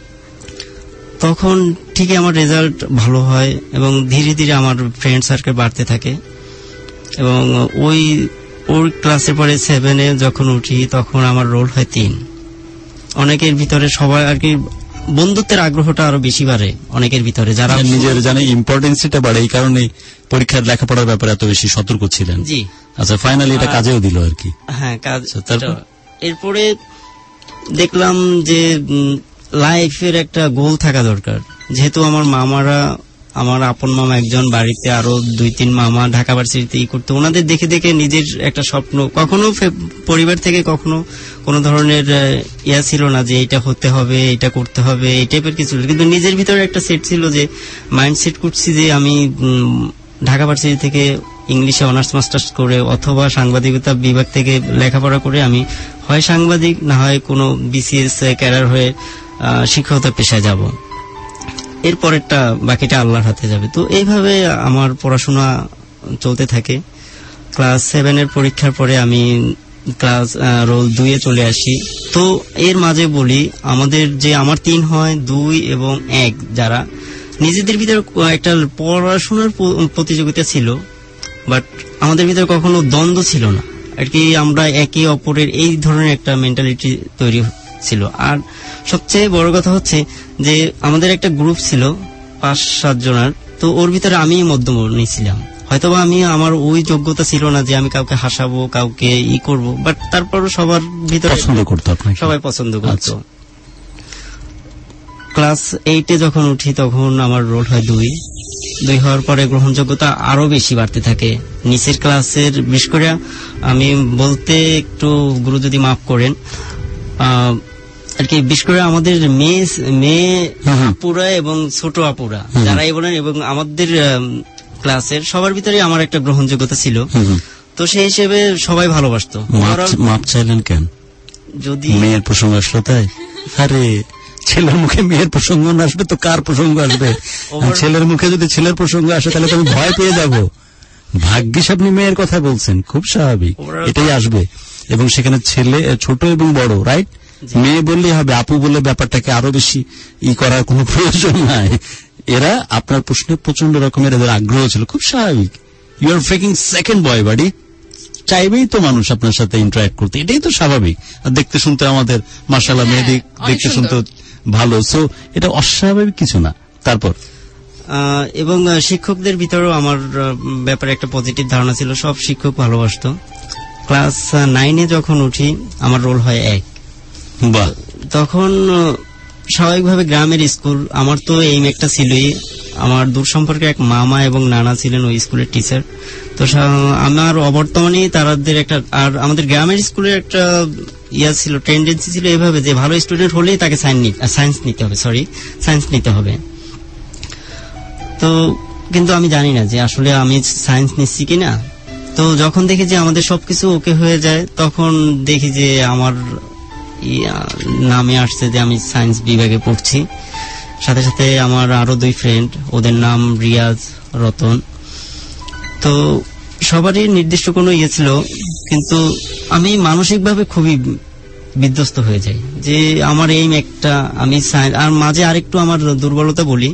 তখন ঠিকই আমার রেজাল্ট ভালো হয় এবং ধীরে ধীরে আমার ফ্রেন্ড সার্কেল বাড়তে থাকে। এবং ওই ওর ক্লাসের পরে সেভেনে যখন উঠি তখন আমার রোল হয় তিন। অনেকের ভিতরে সবাই আর কি বন্ধুত্বের আগ্রহটা আরো বেশি বাড়ে অনেকের ভিতরে, যারা নিজের জানে ইম্পর্টেন্সটা বাড়ে, এই কারণে পরীক্ষার লেখাপড়ার ব্যাপারে এত বেশি সতর্ক ছিলেন। জি। আচ্ছা, ফাইনালি এটা কাজেও দিল আর কি। হ্যাঁ, কাজ। এরপরে দেখলাম যে লাইফের একটা গোল থাকা দরকার। যেহেতু আমার মামারা, আমার আপন মামা একজন, বাড়িতে আরো দুই তিন মামা ঢাকা ভার্সিটিতে ই করতো, ওনাদের দেখে দেখে নিজের একটা স্বপ্ন, কখনো পরিবার থেকে কখনো কোনো ধরনের ইয়া ছিল না যে এটা হতে হবে, এটা করতে হবে, এই টাইপের কিছু, কিন্তু নিজের ভিতরে একটা সেট ছিল যে মাইন্ড সেট করছি যে আমি ঢাকা ভার্সিটি থেকে ইংলিশে অনার্স মাস্টার্স করে অথবা সাংবাদিকতা বিভাগ থেকে লেখাপড়া করে আমি হয় সাংবাদিক, না হয় কোনো বিসিএস ক্যাডার হয়ে শিক্ষকতা পেশায় যাব। এরপরেরটা বাকিটা আল্লাহর হাতে যাবে। তো এইভাবে আমার পড়াশোনা চলতে থাকে। ক্লাস সেভেনের পরীক্ষার পরে আমি ক্লাস রোল দুইয়ে চলে আসি। তো এর মাঝে বলি, আমাদের যে আমার তিন হয়, দুই এবং এক, যারা নিজেদের ভিতরে একটা পড়াশোনার প্রতিযোগিতা ছিল, বাট আমাদের ভিতরে কখনো দ্বন্দ্ব ছিল না আর কি। আমরা একে অপরের এই ধরনের একটা মেন্টালিটি তৈরি ছিল। আর সবচেয়ে বড় কথা হচ্ছে যে আমাদের একটা গ্রুপ ছিল পাঁচ সাত জনের, তো ওর ভিতরে আমি মধ্যমণি ছিলাম। হয়তোবা আমি, আমার ওই যোগ্যতা ছিল না যে আমি কাউকে হাসাবো, কাউকে ই করব, বাট তারপরও সবার ভিতরে পছন্দ করতো, সবাই পছন্দ করতো। ক্লাস এইটে যখন উঠি তখন আমার রোল হয় দুই। দুই হওয়ার পরে গ্রহণযোগ্যতা আরো বেশি বাড়তে থাকে। নিচের ক্লাসের, বিশেষ করে আমি বলতে একটু গুরু যদি মাফ করেন, আহ আর কি, বিশেষ করে আমাদের মেয়ে মেয়ে আপুরা এবং ছোট আপুরা যারাই বলেন, এবং আমাদের ক্লাসের সবার ভিতরে আমার একটা গ্রহণযোগ্যতা ছিল। তো সেই হিসেবে সবাই ভালোবাসতো। মাপ চাইলেন কেন? যদি মেয়ের প্রসঙ্গ আসলো তাই আরে ছেলের মুখে মেয়ের প্রসঙ্গ না আসবে তো কার প্রসঙ্গ আসবে? ছেলের মুখে যদি ছেলের প্রসঙ্গ আসে তাহলে তো আমি ভয় পেয়ে যাব। ভাগ্যিস আপনি মেয়ের কথা বলছেন, খুব স্বাভাবিক, এটাই আসবে। এবং সেখানে ছেলে ছোট এবং বড়, রাইট? মেয়ে বললেই হবে, আপু বলে ব্যাপারটাকে আরো বেশি ই করার কোনো প্রয়োজন নাই। এরা আপনার প্রশ্নে প্রচন্ড রকমের এদের আগ্রহ ছিল, খুব স্বাভাবিক। You are faking second boy বাড়ি, চাইবেই তো মানুষ আপনার সাথে ইন্টারঅ্যাক্ট করতে, এটাই তো স্বাভাবিক। আর দেখতে শুনতে আমাদের মাশাআল্লাহ মেয়েদের দেখতে শুনতে ভালো, সো এটা অস্বাভাবিক কিছু না। তারপর এবং শিক্ষকদের ভিতরেও আমার ব্যাপারে একটা পজিটিভ ধারণা ছিল, সব শিক্ষক ভালোবাসতো। ক্লাস নাইনে যখন উঠি আমার রোল হয় এক। বাহ। তখন স্বাভাবিকভাবে গ্রামের স্কুল, আমার তো এইম একটা ছিলই। আমার দূর সম্পর্কে এক মামা এবং নানা ছিলেন ওই স্কুলের টিচার, তো আমার অবর্তমানে তাদের একটা, আর আমাদের গ্রামের স্কুলের একটা ইয়া ছিল, টেন্ডেন্সি ছিল এভাবে যে ভালো স্টুডেন্ট হলেই তাকে সায়েন্স নিতে হবে, সরি সায়েন্স নিতে হবে। তো কিন্তু আমি জানি না যে আসলে আমি সায়েন্স নিচ্ছি কিনা। তো যখন দেখি যে আমাদের সবকিছু ওকে হয়ে যায়, তখন দেখি যে আমার নামে আসছে যে আমি সায়েন্স বিভাগে পড়ছি। সাথে সাথে আমার আরো দুই ফ্রেন্ড, ওদের নাম রিয়াজ, রতন। তো সবারই নির্দিষ্ট কোনো ইয়ে ছিল, কিন্তু আমি মানসিকভাবে খুবই বিধ্বস্ত হয়ে যাই যে আমার এইম একটা, আমি সায়েন্স। আর মাঝে আরেকটু আমার দুর্বলতা বলি,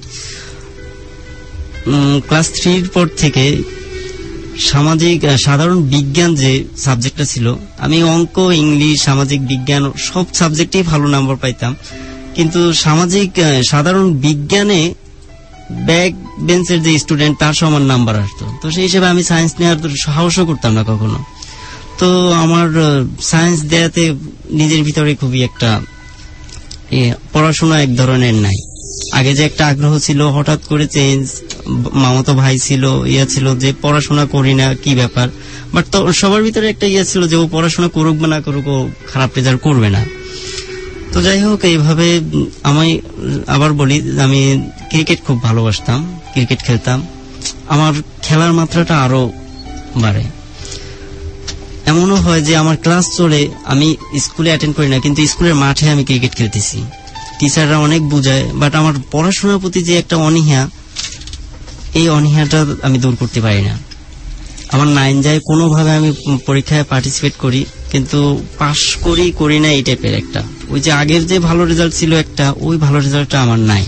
ক্লাস থ্রির পর থেকে সামাজিক সাধারণ বিজ্ঞান যে সাবজেক্টটা ছিল, আমি অঙ্ক, ইংলিশ, সামাজিক বিজ্ঞান সব সাবজেক্টেই ভালো নাম্বার পাইতাম, কিন্তু সামাজিক সাধারণ বিজ্ঞানে ব্যাক বেঞ্চের যে স্টুডেন্ট তার সমান নাম্বার আসতো। তো সেই হিসেবে আমি সায়েন্স নেওয়ার সাহসও করতাম না কখনো। তো আমার সায়েন্স দেয়াতে নিজের ভিতরে খুবই একটা পড়াশোনা এক ধরনের নাই। আগে যে একটা আগ্রহ ছিল হঠাৎ করে চেঞ্জ, মামাতো ভাই ছিল, ইয়া ছিল যে পড়াশোনা করি না কি ব্যাপার, বাট তো সবার ভিতরে একটা ইয়ে ছিল যে ও পড়াশোনা করুক বা না করুক ও খারাপ রেজাল্ট করবে না। তো যাই হোক, এইভাবে আমি আবার বলি, আমি ক্রিকেট খুব ভালোবাসতাম, ক্রিকেট খেলতাম। আমার খেলার মাত্রাটা আরো বাড়ে। এমনও হয় যে আমার ক্লাস চলে, আমি স্কুলে অ্যাটেন্ড করি না, কিন্তু স্কুলের মাঠে আমি ক্রিকেট খেলতেছি। টিচাররা অনেক বুঝায়, বাট আমার পড়াশোনার প্রতি যে একটা অনীহা, এই অনীহাটা আমি দূর করতে পারি না। আমার নাইন যায় কোনোভাবে আমি পরীক্ষায় পার্টিসিপেট করি, কিন্তু পাশ করি করি না এই টাইপের একটা, ওই যে আগের যে ভালো রেজাল্ট ছিল একটা, ওই ভালো রেজাল্টটা আমার নাই।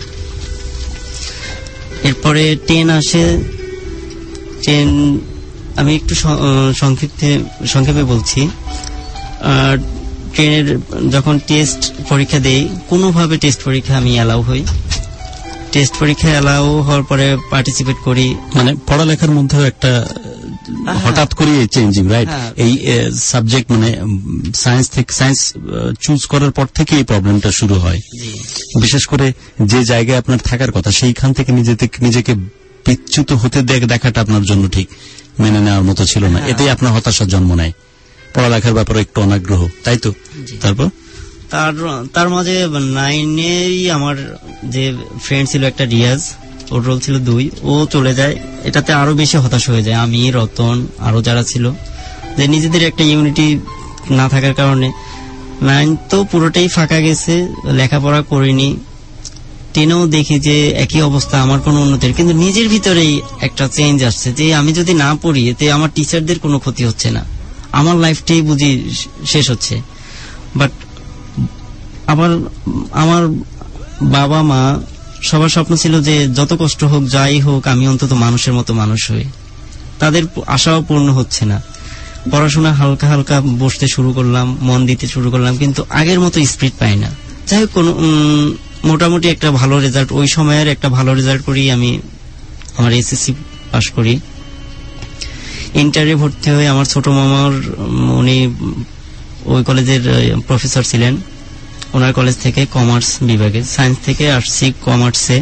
এরপরে টেন আসে। টেন আমি একটু সংক্ষিপ্তে সংক্ষেপে বলছি। ট্রেনের যখন টেস্ট পরীক্ষা দেই, কোনোভাবে টেস্ট পরীক্ষা আমি অ্যালাউ হই। টেস্ট পরীক্ষা অ্যালাউ হওয়ার পরে পার্টিসিপেট করি। মানে পড়ালেখার মধ্যেও একটা হঠাৎ করে চেঞ্জিং, রাইট? এই সাবজেক্ট মানে সায়েন্স থেকে সায়েন্স চুজ করার পর থেকে এই প্রবলেমটা শুরু হয়। বিশেষ করে যে জায়গায় আপনার থাকার কথা সেইখান থেকে নিজেকে বিচ্যুত হতে দেখাটা আপনার জন্য ঠিক মেনে নেওয়ার মতো ছিল না। এতেই আপনার হতাশার জন্ম নেয়, পড়ালেখার ব্যাপারে একটু অনাগ্রহ, তাই তো? তারপর তার তার মাঝে নাইনেই আমার যে ফ্রেন্ড ছিল একটা রিয়াজ, ওর রোল ছিল দুই, ও চলে যায়। এটাতে আরো বেশি হতাশ হয়ে যায় আমি, রতন, আরো যারা ছিল, যে নিজেদের একটা ইউনিটি না থাকার কারণে নাইন তো পুরোটাই ফাঁকা গেছে, লেখাপড়া করিনি। টেনেও দেখি যে একই অবস্থা, আমার কোনো উন্নতির, কিন্তু নিজের ভিতরেই একটা চেঞ্জ আসছে যে আমি যদি না পড়ি এতে আমার টিচারদের কোনো ক্ষতি হচ্ছে না, আমার লাইফটাই বুঝি শেষ হচ্ছে। বাট আবার আমার বাবা মা সবার স্বপ্ন ছিল যে যত কষ্ট হোক যাই হোক আমি অন্তত মানুষের মতো মানুষ হই। তাদের আশাও পূর্ণ হচ্ছে না। পড়াশোনা হালকা হালকা বসতে শুরু করলাম, মন দিতে শুরু করলাম, কিন্তু আগের মতো স্পিড পাই না। যাই হোক, কোন মোটামুটি একটা ভালো রেজাল্ট, ওই সময়ের একটা ভালো রেজাল্ট করি আমি আমার এসএসসি পাস করি। ইন্টারে ভর্তি হয়ে আমার ছোট মামার, উনি ওই কলেজের প্রফেসর ছিলেন, ওনার কলেজ থেকে কমার্স বিভাগে, সায়েন্স থেকে আসছি কমার্সে।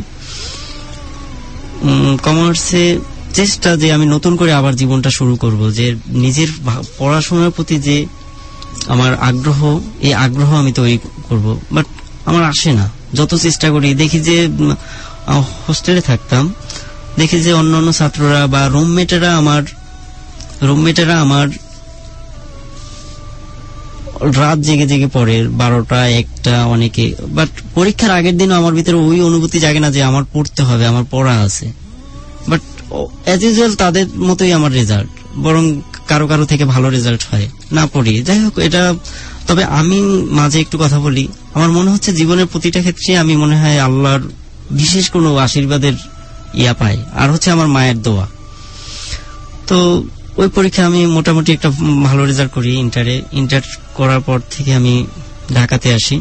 কমার্সে চেষ্টা যে আমি নতুন করে আবার জীবনটা শুরু করব, যে নিজের পড়াশোনার প্রতি যে আমার আগ্রহ, এই আগ্রহ আমি তৈরি করব, বাট আমার আসে না। যত চেষ্টা করি দেখি যে হোস্টেলে থাকতাম, দেখি যে অন্যান্য ছাত্ররা বা রুমমেটেরা আমার রুমমেটেরা আমার রাত জেগে জেগে পড়ে, বারোটা একটা অনেকে। বাট পরীক্ষার আগের দিনও আমার ভিতরে ওই অনুভূতি জাগে না যে আমার পড়তে হবে, আমার পড়া আছে। বাট অ্যাজ ইউজুয়াল তাদের মতোই আমার রেজাল্ট, বরং কারো কারো থেকে ভালো রেজাল্ট হয়, না পড়ি। যাই হোক, এটা তবে আমি মাঝে একটু কথা বলি, আমার মনে হচ্ছে জীবনের প্রতিটা ক্ষেত্রে আমি মনে হয় আল্লাহর বিশেষ কোনো আশীর্বাদের ইয়া পাই, আর হচ্ছে আমার মায়ের দোয়া। তো ওই পরীক্ষা আমি মোটামুটি একটা ভালো রেজাল্ট করি ইন্টারে। ইন্টার করার পর থেকে আমি ঢাকাতে আসি।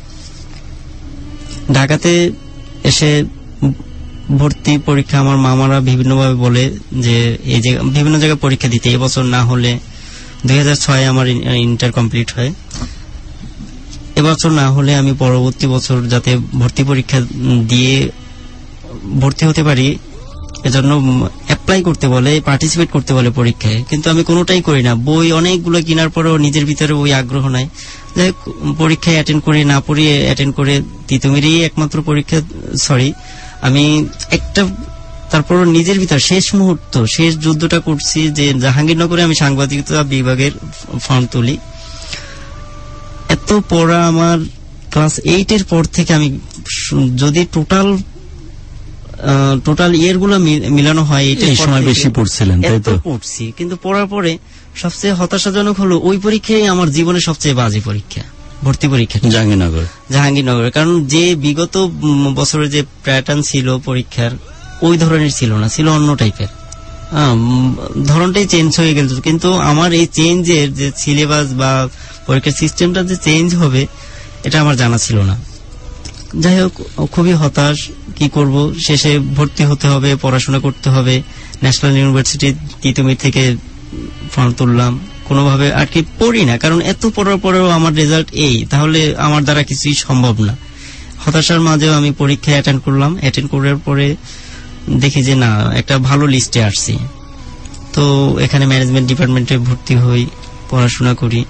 ঢাকাতে এসে ভর্তি পরীক্ষা আমার মামারা বিভিন্নভাবে বলে যে এই যে বিভিন্ন জায়গায় পরীক্ষা দিতে, এবছর না হলে দুই হাজার ছয় আমার ইন্টার কমপ্লিট হয়, এবছর না হলে আমি পরবর্তী বছর যাতে ভর্তি পরীক্ষা দিয়ে ভর্তি হতে পারি এজন্য অ্যাপ্লাই করতে বলে, পার্টিসিপেট করতে বলে পরীক্ষায়। কিন্তু আমি কোনোটাই করি না, বই অনেকগুলো কেনার পরেও নিজের ভিতরে ওই আগ্রহ নাই। যাই হোক, পরীক্ষায় অ্যাটেন্ড করে না পড়িয়ে অ্যাটেন্ড করে তিতুমিরই একমাত্র পরীক্ষা, সরি আমি একটা তারপর নিজের ভিতর শেষ মুহূর্ত শেষ যুদ্ধটা করছি যে জাহাঙ্গীরনগরে আমি সাংবাদিকতা বিভাগের ফর্ম তুলি। এত পড়া আমার ক্লাস এইট এর পর থেকে, আমি যদি টোটাল টোটাল ইয়ার গুলো মিলানো হয় এই সময় বেশি পড়ছিলেন, তাই তো? পড়ছি, কিন্তু পড়ার পরে সবচেয়ে হতাশাজনক হলো ওই পরীক্ষাই আমার জীবনের সবচেয়ে বাজে পরীক্ষা, ভর্তি পরীক্ষা জাহাঙ্গীরনগর জাহাঙ্গীরনগর কারণ যে বিগত বছরের যে প্যাটার্ন ছিল পরীক্ষার ওই ধরনের ছিল না, ছিল অন্য টাইপের, ধরনটাই চেঞ্জ হয়ে গেল। কিন্তু আমার এই চেঞ্জের যে সিলেবাস বা পরীক্ষার সিস্টেমটা যে চেঞ্জ হবে এটা আমার জানা ছিল না। যাই হোক, খুবই হতাশ, কি করব, শেষে ভর্তি হতে হবে, পড়াশোনা করতে হবে। ন্যাশনাল ইউনিভার্সিটি তিতুমির থেকে ফর্ম তুললাম, কোনোভাবে আর কি পড়ি না, কারণ এত পড়ার পরেও আমার রেজাল্ট এই, তাহলে আমার দ্বারা কিছুই সম্ভব না। হতাশার মাঝেও আমি পরীক্ষা অ্যাটেন্ড করলাম। অ্যাটেন্ড করার পরে দেখি যে না, একটা ভালো লিস্টে আসছি। তো এখানে ম্যানেজমেন্ট ডিপার্টমেন্টে ভর্তি হই, পড়াশোনা করি।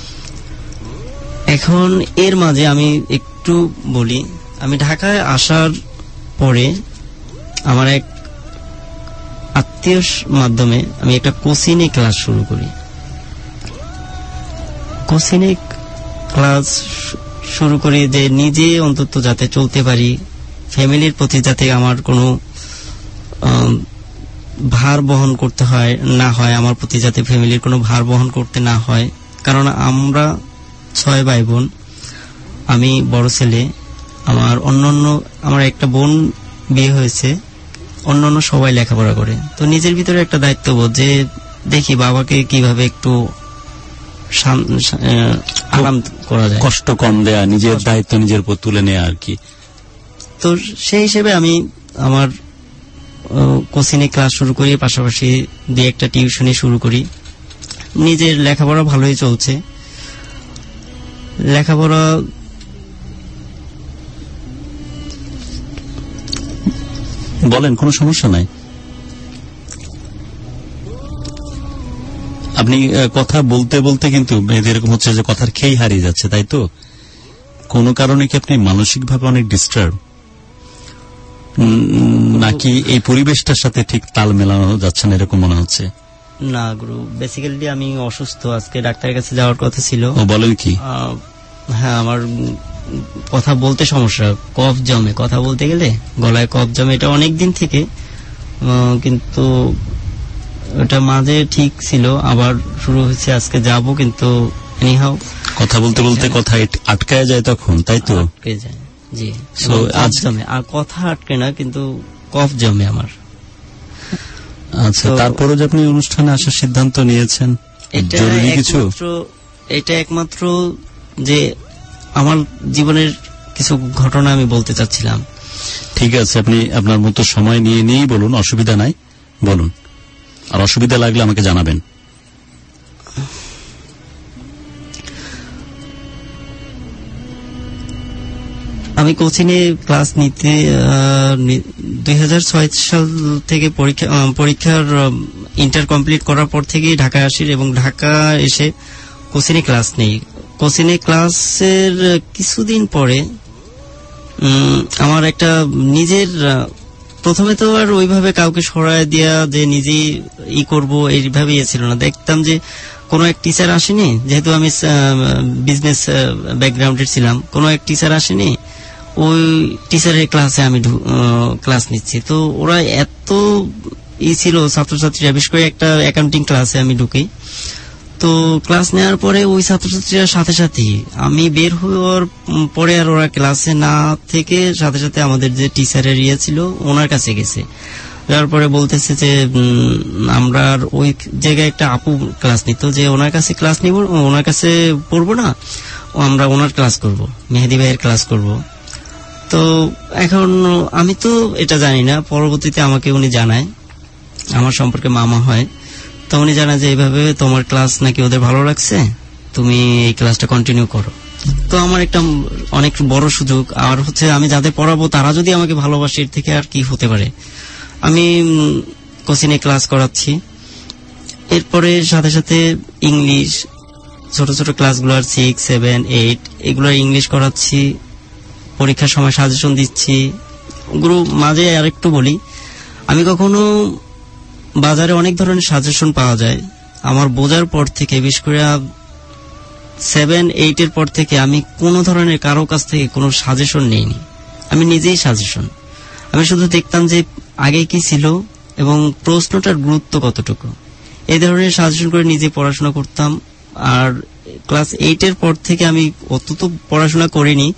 এখন এর মাঝে আমি একটু বলি, আমি ঢাকায় আসার পরে আমার এক আত্মীয়র মাধ্যমে আমি একটা কোচিনে ক্লাস শুরু করি। কোচিনে ক্লাস শুরু করি যে নিজে অন্তত যাতে চলতে পারি, ফ্যামিলির প্রতি যাতে আমার কোনো ভার বহন করতে হয় না হয়, আমার প্রতি যাতে ফ্যামিলির কোনো ভার বহন করতে না হয়। কারণ আমরা ছয় ভাই বোন, আমি বড় ছেলে, আমার অন্যান্য আমার একটা বোন বিয়ে হয়েছে, অন্যান্য সবাই লেখাপড়া করে। তো নিজের ভিতরে একটা দায়িত্ববোধ যে দেখি বাবাকে কিভাবে একটু আরাম করা যায়, কষ্ট কম দেয়া, নিজের দায়িত্ব নিজের উপর তুলে নেয়া আর কি। তো সেই হিসেবে আমি আমার কোচিনে ক্লাস শুরু করি, পাশাপাশি দুই একটা টিউশনি শুরু করি। নিজের লেখাপড়া ভালোই চলছে। লেখাপড়া বলেন, কোনো সমস্যা নাই। আপনি কথা বলতে বলতে কিন্তু এরকম হচ্ছে যে কথার খেই হারিয়ে যাচ্ছে, তাই তো? কোনো কারণে কি আপনি মানসিকভাবে অনেক ডিস্টার্ব, নাকি এই পরিবেশটার সাথে ঠিক তাল মেলানো যাচ্ছে না এরকম মনে হচ্ছে? না গুরু, বেসিক্যালি আমি অসুস্থ, আজকে ডাক্তারের কাছে যাওয়ার কথা ছিল। ও বলেন কি? হ্যাঁ, আমার কথা বলতে সমস্যা, কফ জমে, কথা বলতে গেলে গলায় কফ জমে, এটা অনেক দিন থেকে, কিন্তু ওটা মাঝে ঠিক ছিল, আবার শুরু হয়েছে। আজকে যাব, কিন্তু এনিহাও কথা বলতে বলতে কথা আটকায় যায় তখন, তাই তো? আটকে যায়, জি। কফ জমে, আর কথা আটকে না, কিন্তু কফ জমে আমার। আচ্ছা, তারপরে যে আপনি অনুষ্ঠানে আসার সিদ্ধান্ত নিয়েছেন, জরুরি কিছু? এটা একমাত্র যে আমার জীবনের কিছু ঘটনা আমি বলতে চাচ্ছিলাম। ঠিক আছে, আপনি আপনার মতো সময় নিয়ে নিয়েই বলুন, অসুবিধা নাই, বলুন। আর অসুবিধা লাগলে আমাকে জানাবেন। আমি কোচিনে ক্লাস নিতে দুই হাজার ছয় সাল থেকে পরীক্ষা পরীক্ষার ইন্টার কমপ্লিট করার পর থেকেই ঢাকা আসি, এবং ঢাকা এসে কোচিনে ক্লাস নেই। কোচিনে ক্লাসের কিছুদিন পরে আমার একটা নিজের, প্রথমে তো আর ওইভাবে কাউকে সরায় দেয়া যে নিজেই ই করবো এইভাবে ছিল না। দেখতাম যে কোনো এক টিচার আসেনি, যেহেতু আমি বিজনেস ব্যাকগ্রাউন্ডের ছিলাম, কোনো এক টিচার আসেনি, ওই টিচারের ক্লাসে আমি ক্লাস নিচ্ছি। তো ওরা এত ই ছিল ছাত্রছাত্রীরা, বিশেষ করে একটা অ্যাকাউন্টিং ক্লাসে আমি ঢুকি। তো ক্লাস নেওয়ার পরে ওই ছাত্রছাত্রীরা সাথে সাথে আমি বের হওয়ার পরে আর ওরা ক্লাসে না থেকে সাথে সাথে আমাদের যে টিচারের ইয়ে ছিল ওনার কাছে গেছে। যার পরে বলতেছে যে আমরা ওই জায়গায় একটা আপু ক্লাস নিত, যে ওনার কাছে ক্লাস নিব, ওনার কাছে পড়বো না, আমরা ওনার ক্লাস করব, মেহেদি ভাইয়ের ক্লাস করব। তো এখন আমি তো এটা জানি না, পরবর্তীতে আমাকে উনি জানায়, আমার সম্পর্কে মামা হয়, তো উনি জানায় যে এইভাবে তোমার ক্লাস নাকি ওদের ভালো লাগছে, তুমি এই ক্লাসটা কন্টিনিউ করো। তো আমার একটা অনেক বড় সুযোগ, আর হচ্ছে আমি যাদের পড়াবো তারা যদি আমাকে ভালোবাসে, এর থেকে আর কি হতে পারে। আমি কোচিনে ক্লাস করাচ্ছি, এরপরে সাথে সাথে ইংলিশ ছোট ছোট ক্লাসগুলো সিক্স সেভেন এইট এগুলো ইংলিশ করাচ্ছি, পরীক্ষার সময় সাজেশন দিচ্ছি। গুরু মাঝে আরেকটু বলি, আমি কখনো বাজারে অনেক ধরনের সাজেশন পাওয়া যায়, আমার বোঝার পর থেকে বিশেষ করে সেভেন এইট এর পর থেকে আমি কোনো ধরনের কারো কাছ থেকে কোনো সাজেশন নেইনি, আমি নিজেই সাজেশন। আমি শুধু দেখতাম যে আগে কি ছিল এবং প্রশ্নটার গুরুত্ব কতটুকু, এই ধরনের সাজেশন করে নিজে পড়াশোনা করতাম। আর ক্লাস এইট এর পর থেকে আমি অত তো পড়াশোনা করিনি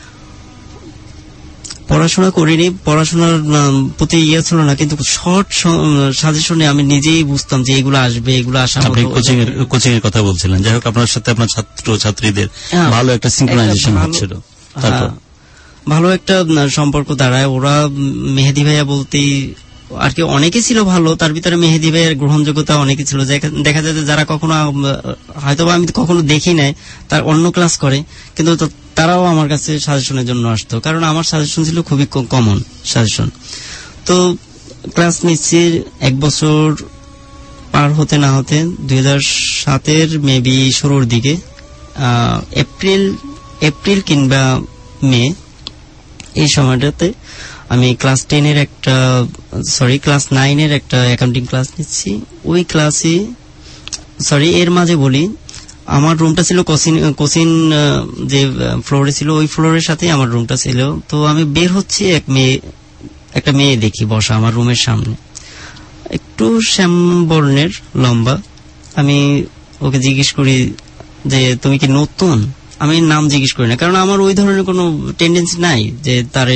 পড়াশোনা করিনি পড়াশোনার প্রতি ইয়ে ছিল না, কিন্তু শর্ট সাজেশনে আমি নিজেই বুঝতাম যে এগুলো আসবে, এগুলো আসা। আপনি কোচিং এর কোচিং এর কথা বলছিলেন, যাই হোক আপনার সাথে আপনার ছাত্র ছাত্রীদের ভালো একটা সিনক্রোনাইজেশন হচ্ছিল, তারপর ভালো একটা সম্পর্ক দাঁড়ায়। ওরা মেহেদি ভাইয়া বলতেই আর কি অনেকে ছিল ভালো, তার ভিতরে মেহেদি ভাইয়ের গ্রহণযোগ্যতা অনেকে ছিল। দেখা যায় যে যারা কখনো হয়তো আমি কখনো দেখি নাই, তার অন্য ক্লাস করে, কিন্তু তারাও আমার কাছে সাজেশনের জন্য আসতো, কারণ আমার সাজেশন ছিল খুবই কমন সাজেশন। তো ক্লাস নিচ্ছি এক বছর পার হতে না হতে দুই হাজার সাতের মেবি শুরুর দিকে, এপ্রিল এপ্রিল কিংবা মে এই সময়টাতে আমি ক্লাস টেনের একটা সরি ক্লাস নাইনের একটা অ্যাকাউন্টিং ক্লাস নিচ্ছি। ওই ক্লাসে সরি এর মাঝে বলি, আমার রুমটা ছিল কোচিন কোচিন যে ফ্লোরে ছিল ওই ফ্লোরের সাথে আমার রুমটা ছিল। তো আমি বের হচ্ছি, এক মেয়ে একটা মেয়ে দেখি বসা আমার রুমের সামনে, একটু শ্যামবর্ণের, লম্বা। আমি ওকে জিজ্ঞেস করি যে তুমি কি নতুন? আমি নাম জিজ্ঞেস করি না, কারণ আমার ওই ধরনের কোনো টেন্ডেন্সি নাই যে তার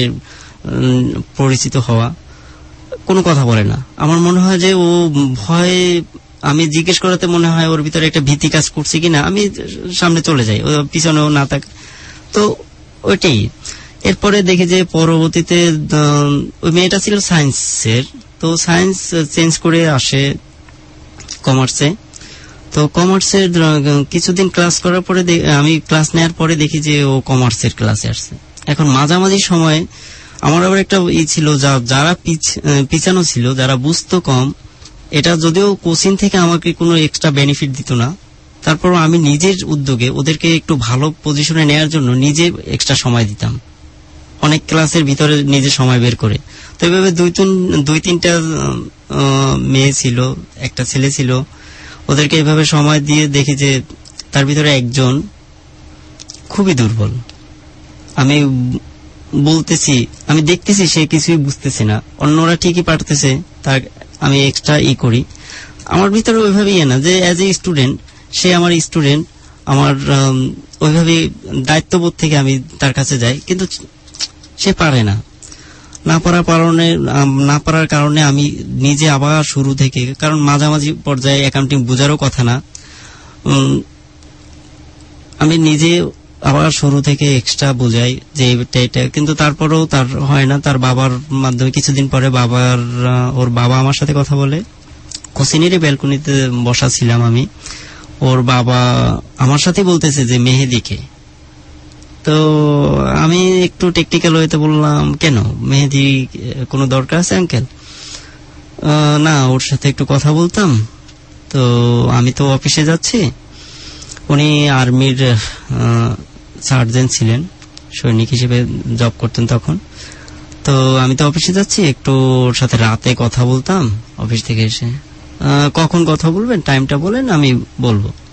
পরিচিত হওয়া। কোনো কথা বলে না, আমার মনে হয় যে ও ভয়, আমি জিজ্ঞেস করাতে মনে হয় ওর ভিতরে একটা ভীতি কাজ করছে কিনা, আমি সামনে চলে যাই, ও পিছনেও না থাকে। তো ওইটাই। এরপরে দেখি যে পরবর্তীতে ওই মেয়েটা ছিল সায়েন্সের, তো সায়েন্স চেঞ্জ করে আসে কমার্সে। তো কমার্সের কিছুদিন ক্লাস করার পরে আমি ক্লাস নেওয়ার পরে দেখি যে ও কমার্সের ক্লাসে আসছে। এখন মাঝামাঝি সময়ে আমার আবার একটা ই ছিল, যারা পিছানো ছিল, যারা বুঝতো কম, এটা যদিও কোচিং থেকে আমাকে কোনো এক্সট্রা বেনিফিট দিত না, তারপর আমি নিজের উদ্যোগে ওদেরকে একটু ভালো পজিশনে নেওয়ার জন্য নিজে এক্সট্রা সময় দিতাম, অনেক ক্লাসের ভিতরে নিজে সময় বের করে। তো এইভাবে দুই তিন দুই তিনটা মেয়ে ছিল, একটা ছেলে ছিল, ওদেরকে এইভাবে সময় দিয়ে দেখি যে তার ভিতরে একজন খুবই দুর্বল। আমি বলতেছি, আমি দেখতেছি সে কিছুই বুঝতেছে না, অন্যরা ঠিকই পারতেছে, তার আমি এক্সট্রা ই করি। আমার ভিতরে ওইভাবে ইয়ে না যে অ্যাজ এ স্টুডেন্ট, সে আমার স্টুডেন্ট, আমার ওইভাবে দায়িত্ববোধ থেকে আমি তার কাছে যাই, কিন্তু সে পারে না। না পারার কারণে না পারার কারণে আমি নিজে আবার শুরু থেকে, কারণ মাঝামাঝি পর্যায়ে অ্যাকাউন্টিং বোঝারও কথা না, আমি নিজে আবার শুরু থেকে এক্সট্রা বোঝাই যে এটা এটা, কিন্তু তারপরেও তার হয় না। তার বাবার মাধ্যমে কিছুদিন পরে বাবার ওর বাবা আমার সাথে কথা বলে, কোচিনেরই ব্যালকনিতে বসা ছিলাম আমি, ওর বাবা আমার সাথে বলতেছে যে মেহেদিকে। তো আমি একটু টেকনিক্যাল হইতে বললাম, কেন মেহেদি কোনো দরকার আছে আঙ্কেল? না, ওর সাথে একটু কথা বলতাম, তো আমি তো অফিসে যাচ্ছি, উনি আর্মির সার্জেন্ট ছিলেন, সৈনিক হিসেবে জব করতেন তখন, তো আমি তো অফিসে যাচ্ছি, একটু ওর সাথে রাতে কথা বলতাম অফিস থেকে এসে। কখন কথা বলবেন, টাইমটা বলেন, আমি বলবো।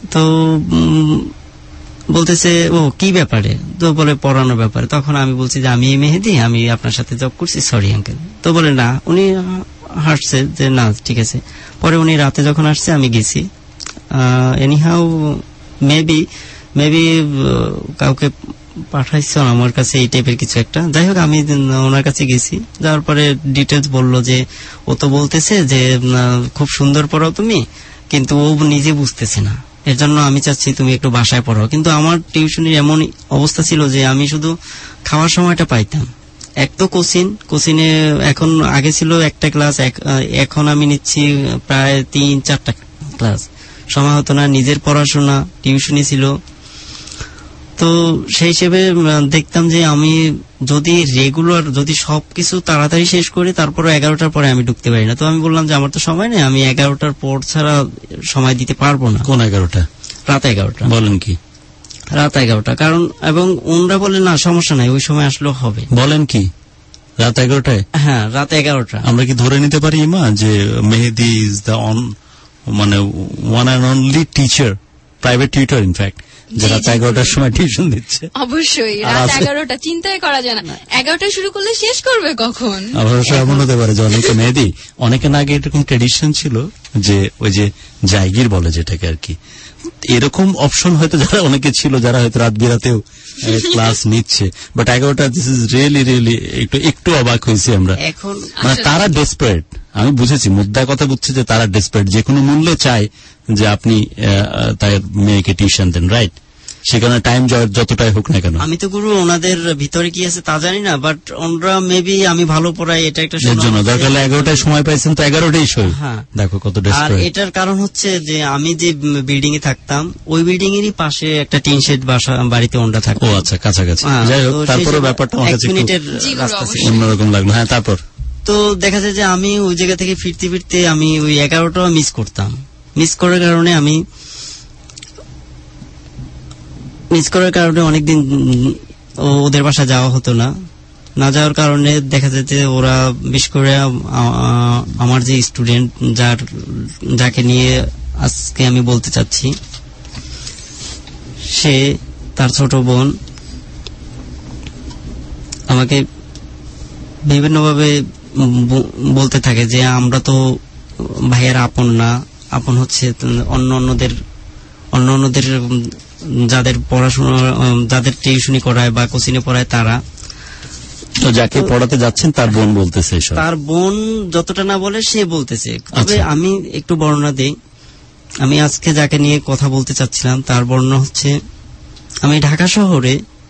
তো উম, বলতেছে ও কি ব্যাপারে, তো বলে পড়ানোর ব্যাপারে। তখন আমি বলছি যে আমি মেহেদি, আমি আপনার সাথে জব করছি, সরি আঙ্কেল। তো বলে না, উনি হাসছে যে না ঠিক আছে। পরে উনি রাতে যখন আসছে আমি গেছি, এনিহাউ মেবি মেবি কাউকে পাঠাইছে আমার কাছে এই টাইপের কিছু একটা। যাই হোক আমি ওনার কাছে গেছি, যাওয়ার পরে ডিটেলস বললো যে ও তো বলতেছে যে খুব সুন্দর পড়াও তুমি, কিন্তু ও নিজে বুঝতেছে না, এর জন্য আমি চাচ্ছি তুমি একটু বাসায় পড়াও। কিন্তু আমার টিউশনের এমন অবস্থা ছিল যে আমি শুধু খাওয়ার সময়টা পাইতাম। এক তো কোচিন কোচিনে এখন আগে ছিল একটা ক্লাস, এখন আমি নিচ্ছি প্রায় তিন চারটা ক্লাস, সময় হতো না। নিজের পড়াশোনা, টিউশনি ছিল। তো সেই হিসেবে দেখতাম যে আমি যদি রেগুলার যদি সবকিছু তাড়াতাড়ি শেষ করি, তারপরে এগারোটার পরে আমি ঢুকতে পারি না। তো আমি বললাম যে আমার তো সময় নেই, আমি এগারোটার পর ছাড়া সময় দিতে পারবো না। কোন এগারোটা? রাত এগারোটা। বলেন কি? রাত এগারোটা। কারণ এবং ওনরা বলে না সমস্যা নাই, ওই সময় আসলেও হবে। বলেন কি? রাত এগারোটায়? হ্যাঁ, রাত এগারোটা। আমরা কি ধরে নিতে পারি ইমা যে মেহেদি ইজ দ্য অন মানে one and only teacher, private tutor in fact, যে রাত এগারোটার সময় টিউশন দিচ্ছে? অবশ্যই রাত এগারোটা, চিন্তাই করা যায় না। এগারোটায় শুরু করলে শেষ করবে কখন? অবশ্য এমন হতে পারে যে অনেকে মেহেদি, অনেকের আগে এরকম ট্রেডিশন ছিল যে ওই যে জায়গির বলে যেটাকে আর কি, এরকম অপশন হয়তো যারা অনেকে ছিল যারা হয়তো রাত বিরাতেও ক্লাস নিচ্ছে। বাট এগারোটা দিস ইজ রিয়েলি রিয়েলি একটু একটু অবাক হয়েছি আমরা। এখন মানে তারা ডেসপারেট, আমি বুঝেছি, মুদ্রার কথা বুঝছি যে তারা ডেসপারেট, যে কোনো মূল্যে চায় যে আপনি তার মেয়েকে টিউশন দেন, রাইট? সেখানে টাইম যতটাই হোক না কেন। আমি তো গুরু ওনাদের ভিতরে কি আছে তা জানি না, বাট ওনরা মেবি আমি ভালো পড়াই এটা একটা জন্য দরকার হলে এগারোটায় সময় পাইছেন তো এগারোটাই সই। হ্যাঁ, দেখো কত ডেসপারেট। আর এটার কারণ হচ্ছে যে আমি যে বিল্ডিং এ থাকতাম ওই বিল্ডিং এরই পাশে একটা টিন শেড বাসা বাড়িতে ওনরা থাকতো। ও আচ্ছা, কাছাকাছি। যাই হোক, তারপরে ব্যাপারটা আমার কাছে একটু অন্যরকম লাগলো। হ্যাঁ, তারপর তো দেখা যায় যে আমি ওই জায়গা থেকে ফিরতে ফিরতে আমি ওই এগারোটা মিস করতাম। মিস করার কারণে আমি মিস করার কারণে অনেকদিন ওদের বাসা যাওয়া হতো না। না যাওয়ার কারণে দেখা যায় যে ওরা বিশেষ করে আমার যে স্টুডেন্ট যার যাকে নিয়ে আজকে আমি বলতে চাচ্ছি, সে তার ছোট বোন আমাকে বিভিন্নভাবে বলতে থাকে যে আমরা তো ভাইয়ের আপন না, আপন হচ্ছে অন্য অন্যদের অন্য অন্যদের যাদের পড়াশোনা, যাদের টিউশনি করায় বা কোচিনে পড়ায় তারা। তো যাকে পড়াতে যাচ্ছেন তার বোন বলতেছে, তার বোন যতটা না বলে সে বলতেছে। তবে আমি একটু বর্ণনা দেই। আমি আজকে যাকে নিয়ে কথা বলতে চাচ্ছিলাম তার বর্ণনা হচ্ছে, আমি ঢাকা শহরে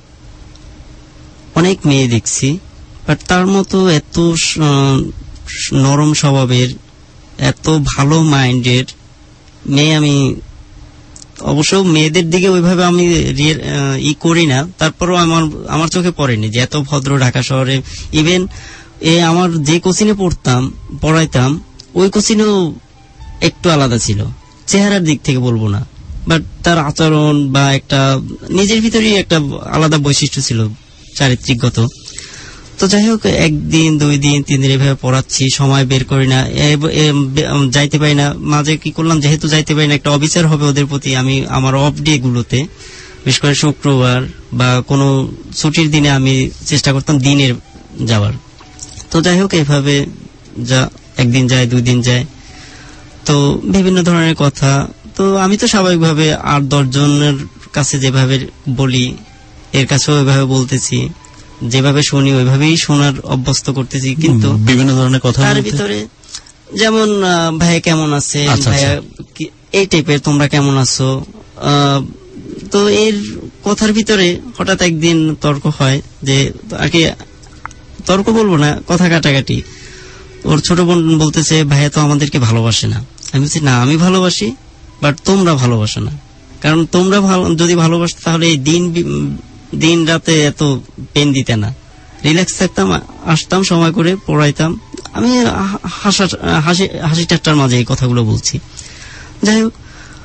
অনেক মেয়ে দেখছি, বাট তার মতো এত নরম স্বভাবের, এত ভালো মাইন্ডের মেয়ে আমি অবশ্য মেয়েদের দিকে ওইভাবে আমি ই করি না, তারপরেও আমার আমার চোখে পড়েনি যে এত ভদ্র ঢাকা শহরে। ইভেন এ আমার যে কোচিনে পড়তাম পড়াইতাম ওই কোচিনেও একটু আলাদা ছিল, চেহারার দিক থেকে বলবো না, বাট তার আচরণ বা একটা নিজের ভিতরেই একটা আলাদা বৈশিষ্ট্য ছিল চারিত্রিকগত। তো যাই হোক, একদিন দুই দিন তিন দিন এভাবে পড়াচ্ছি, সময় বের করি না, যাইতে পারি না। মাঝে কি করলাম, যেহেতু যাইতে পারি না একটা অবিচার হবে ওদের প্রতি, আমি আমার অফ ডে গুলোতে বিশেষ করে শুক্রবার বা কোনো ছুটির দিনে আমি চেষ্টা করতাম দিনের যাওয়ার। তো যাই হোক, এভাবে যা একদিন যায় দুই দিন যায়, তো বিভিন্ন ধরনের কথা। তো আমি তো স্বাভাবিকভাবে আট দশ জনের কাছে যেভাবে বলি এর কাছেও ওইভাবে বলতেছি, যেভাবে শুনি ওইভাবেই শোনার অভ্যস্ত করতেছি। কিন্তু বিভিন্ন ধরনের কথা তার ভিতরে যেমন ভাইয়া কেমন আছে, ভাইয়া এই টাইপের, তোমরা কেমন আছো, তো এর কথার ভিতরে হঠাৎ একদিন তর্ক হয়, যে আর কি তর্ক বলবো না, কথা কাটাকাটি। ওর ছোট বোন বলতেছে ভাইয়া তো আমাদেরকে ভালোবাসে না। আমি বলছি না, আমি ভালোবাসি, বাট তোমরা ভালোবাসো না। কারণ তোমরা যদি ভালোবাসতো তাহলে এই দিন দিন রাতে এত পেন দিতে না, রিল্যাক্স থাকতাম, আসতাম সময় করে পড়াইতাম। আমি হাসি হাসি ঠাট্টার মাঝে এই কথাগুলো বলছি। যাই হোক,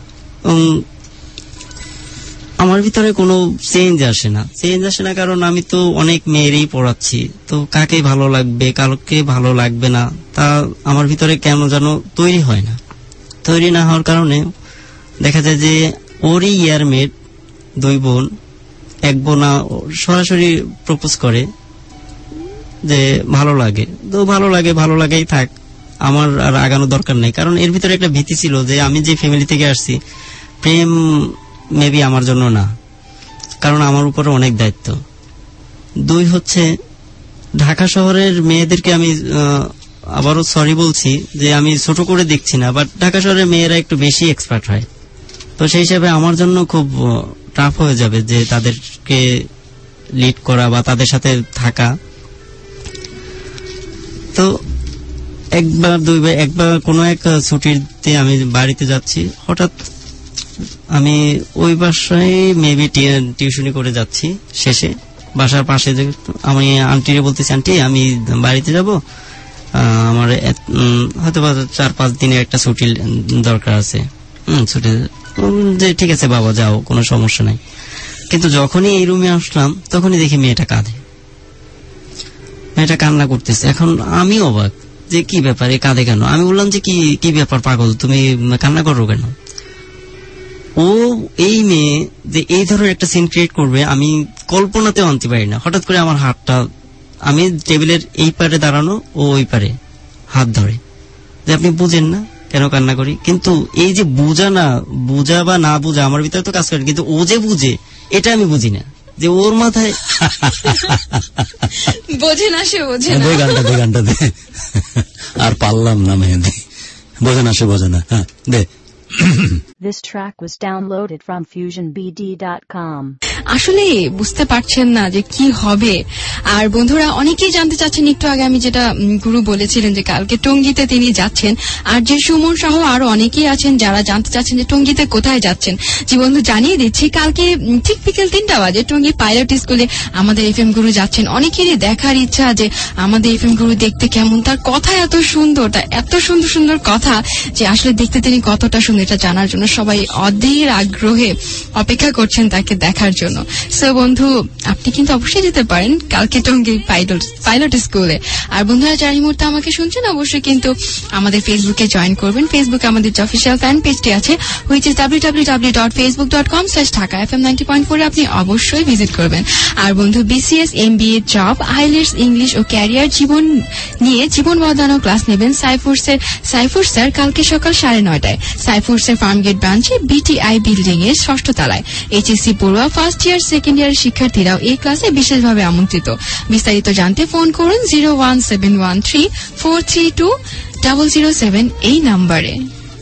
আমার ভিতরে কোনো চেঞ্জ আসে না চেঞ্জ আসে না কারণ আমি তো অনেক মেয়েরই পড়াচ্ছি, তো কাকে ভালো লাগবে কাকে ভালো লাগবে না তা আমার ভিতরে কেন যেন তৈরি হয় না। তৈরি না হওয়ার কারণে দেখা যায় যে ওরই ইয়ারমেট দুই বোন, এক বোন সরাসরি প্রপোজ করে যে ভালো লাগে, তো ভালো লাগে ভালো লাগেই থাক, আমার আর আগানো দরকার নেই। কারণ এর ভিতরে একটা ভীতি ছিল যে আমি যে ফ্যামিলি থেকে আসছি, প্রেম মেবি আমার জন্য না, কারণ আমার উপরে অনেক দায়িত্ব। দুই হচ্ছে ঢাকা শহরের মেয়েদেরকে আমি আবারও সরি বলছি যে আমি ছোট করে দেখছি না, বাট ঢাকা শহরের মেয়েরা একটু বেশি এক্সপার্ট হয়, তো সেই হিসাবে আমার জন্য খুব টাফ হয়ে যাবে যে তাদেরকে লিড করা বা তাদের সাথে থাকা। তো একবার দুইবার একবার কোনো এক ছুটিতে আমি বাড়িতে যাচ্ছি, হঠাৎ আমি ওই বাসায় মেবি টিউশনি করে যাচ্ছি, শেষে বাসার পাশে যে আমি আন্টিরে বলতেছি, আন্টি আমি বাড়িতে যাব, আমার হয়তো চার পাঁচ দিনের একটা ছুটি দরকার আছে, হম ছুটি, যে ঠিক আছে বাবা যাও, কোনো সমস্যা নাই। কিন্তু যখনই এই রুমে আসলাম তখনই দেখি মেয়েটা কাঁদে, মেয়েটা কান্না করতেছে। এখন আমি অবাক যে কি ব্যাপার, এ কাঁদে কেন? আমি বললাম যে কি কি ব্যাপার পাগল, তুমি কান্না করো কেন? ও এই মেয়ে যে এই ধরনের একটা সিন ক্রিয়েট করবে আমি কল্পনাতেও আনতে পারি না। হঠাৎ করে আমার হাতটা, আমি টেবিলের এই পারে দাঁড়ানো, ও ওই পারে হাত ধরে, যে আপনি বুঝেন না কেন কান্না করি? কিন্তু এই যে বুঝা না বুঝা বা না বুঝা আমার ভিতরে তো কাজ করে, কিন্তু ও যে বুঝে এটা আমি বুঝি না, যে ওর মাথায় বোঝে না, সে বোঝে না। দুই ঘন্টা দুই ঘন্টা দে, আর পারলাম না মেহেদি, বোঝে না সে বোঝে না। হ্যাঁ দে। This track was downloaded from fusion b d dot com. আসলে বুঝতে পারছেন না যে কি হবে। আর বন্ধুরা অনেকেই জানতে চাচ্ছেন, একটু আগে আমি যেটা গুরু বলেছিলেন যে কালকে টঙ্গীতে তিনি যাচ্ছেন, আর যে সুমন সহ আরো অনেকেই আছেন যারা জানতে চাচ্ছেন যে টঙ্গীতে কোথায় যাচ্ছেন। যে বন্ধু জানিয়ে দিচ্ছি, কালকে ঠিক বিকেল তিনটা বাজে টঙ্গী পাইলট স্কুলে আমাদের এফ এম গুরু যাচ্ছেন। অনেকেরই দেখার ইচ্ছা যে আমাদের এফ এম গুরু দেখতে কেমন, তার কথা এত সুন্দর, তার এত সুন্দর সুন্দর কথা যে আসলে দেখতে তিনি কতটা সুন্দর এটা জানার জন্য সবাই অধীর আগ্রহে অপেক্ষা করছেন তাকে দেখার জন্য। সো বন্ধু আপনি কিন্তু অবশ্যই যেতে পারেন কালকে টঙ্গী পাইলট পাইলট স্কুলে। আর বন্ধুরা যারা এই মুহূর্তে আমাকে শুনছেন অবশ্যই কিন্তু আমাদের ফেসবুকে জয়েন করবেন। ফেসবুকে আমাদের যে অফিসিয়াল ফ্যান পেজটি আছে, which is W W W dot Facebook dot com slash Dhaka F M ninety point four আপনি অবশ্যই ভিজিট করবেন। আর বন্ধু BCS, MBA, job, IELTS, English ও ক্যারিয়ার জীবন নিয়ে জীবন বদলানো ক্লাস নেবেন সাইফুরসের সাইফুর স্যার কালকে সকাল সাড়ে নয়টায় সাইফুরসের ফার্মগেট ব্রাঞ্চে বিটিআই বিল্ডিং এর ষষ্ঠ তলায়। এইচএসসি পড়ুয়া ফার্স্ট ইয়ার সেকেন্ড ইয়ার শিক্ষার্থীরাও এই ক্লাসে বিশেষভাবে আমন্ত্রিত। বিস্তারিত জানতে ফোন করুন zero one seven one three four three two double zero seven এই নাম্বারে।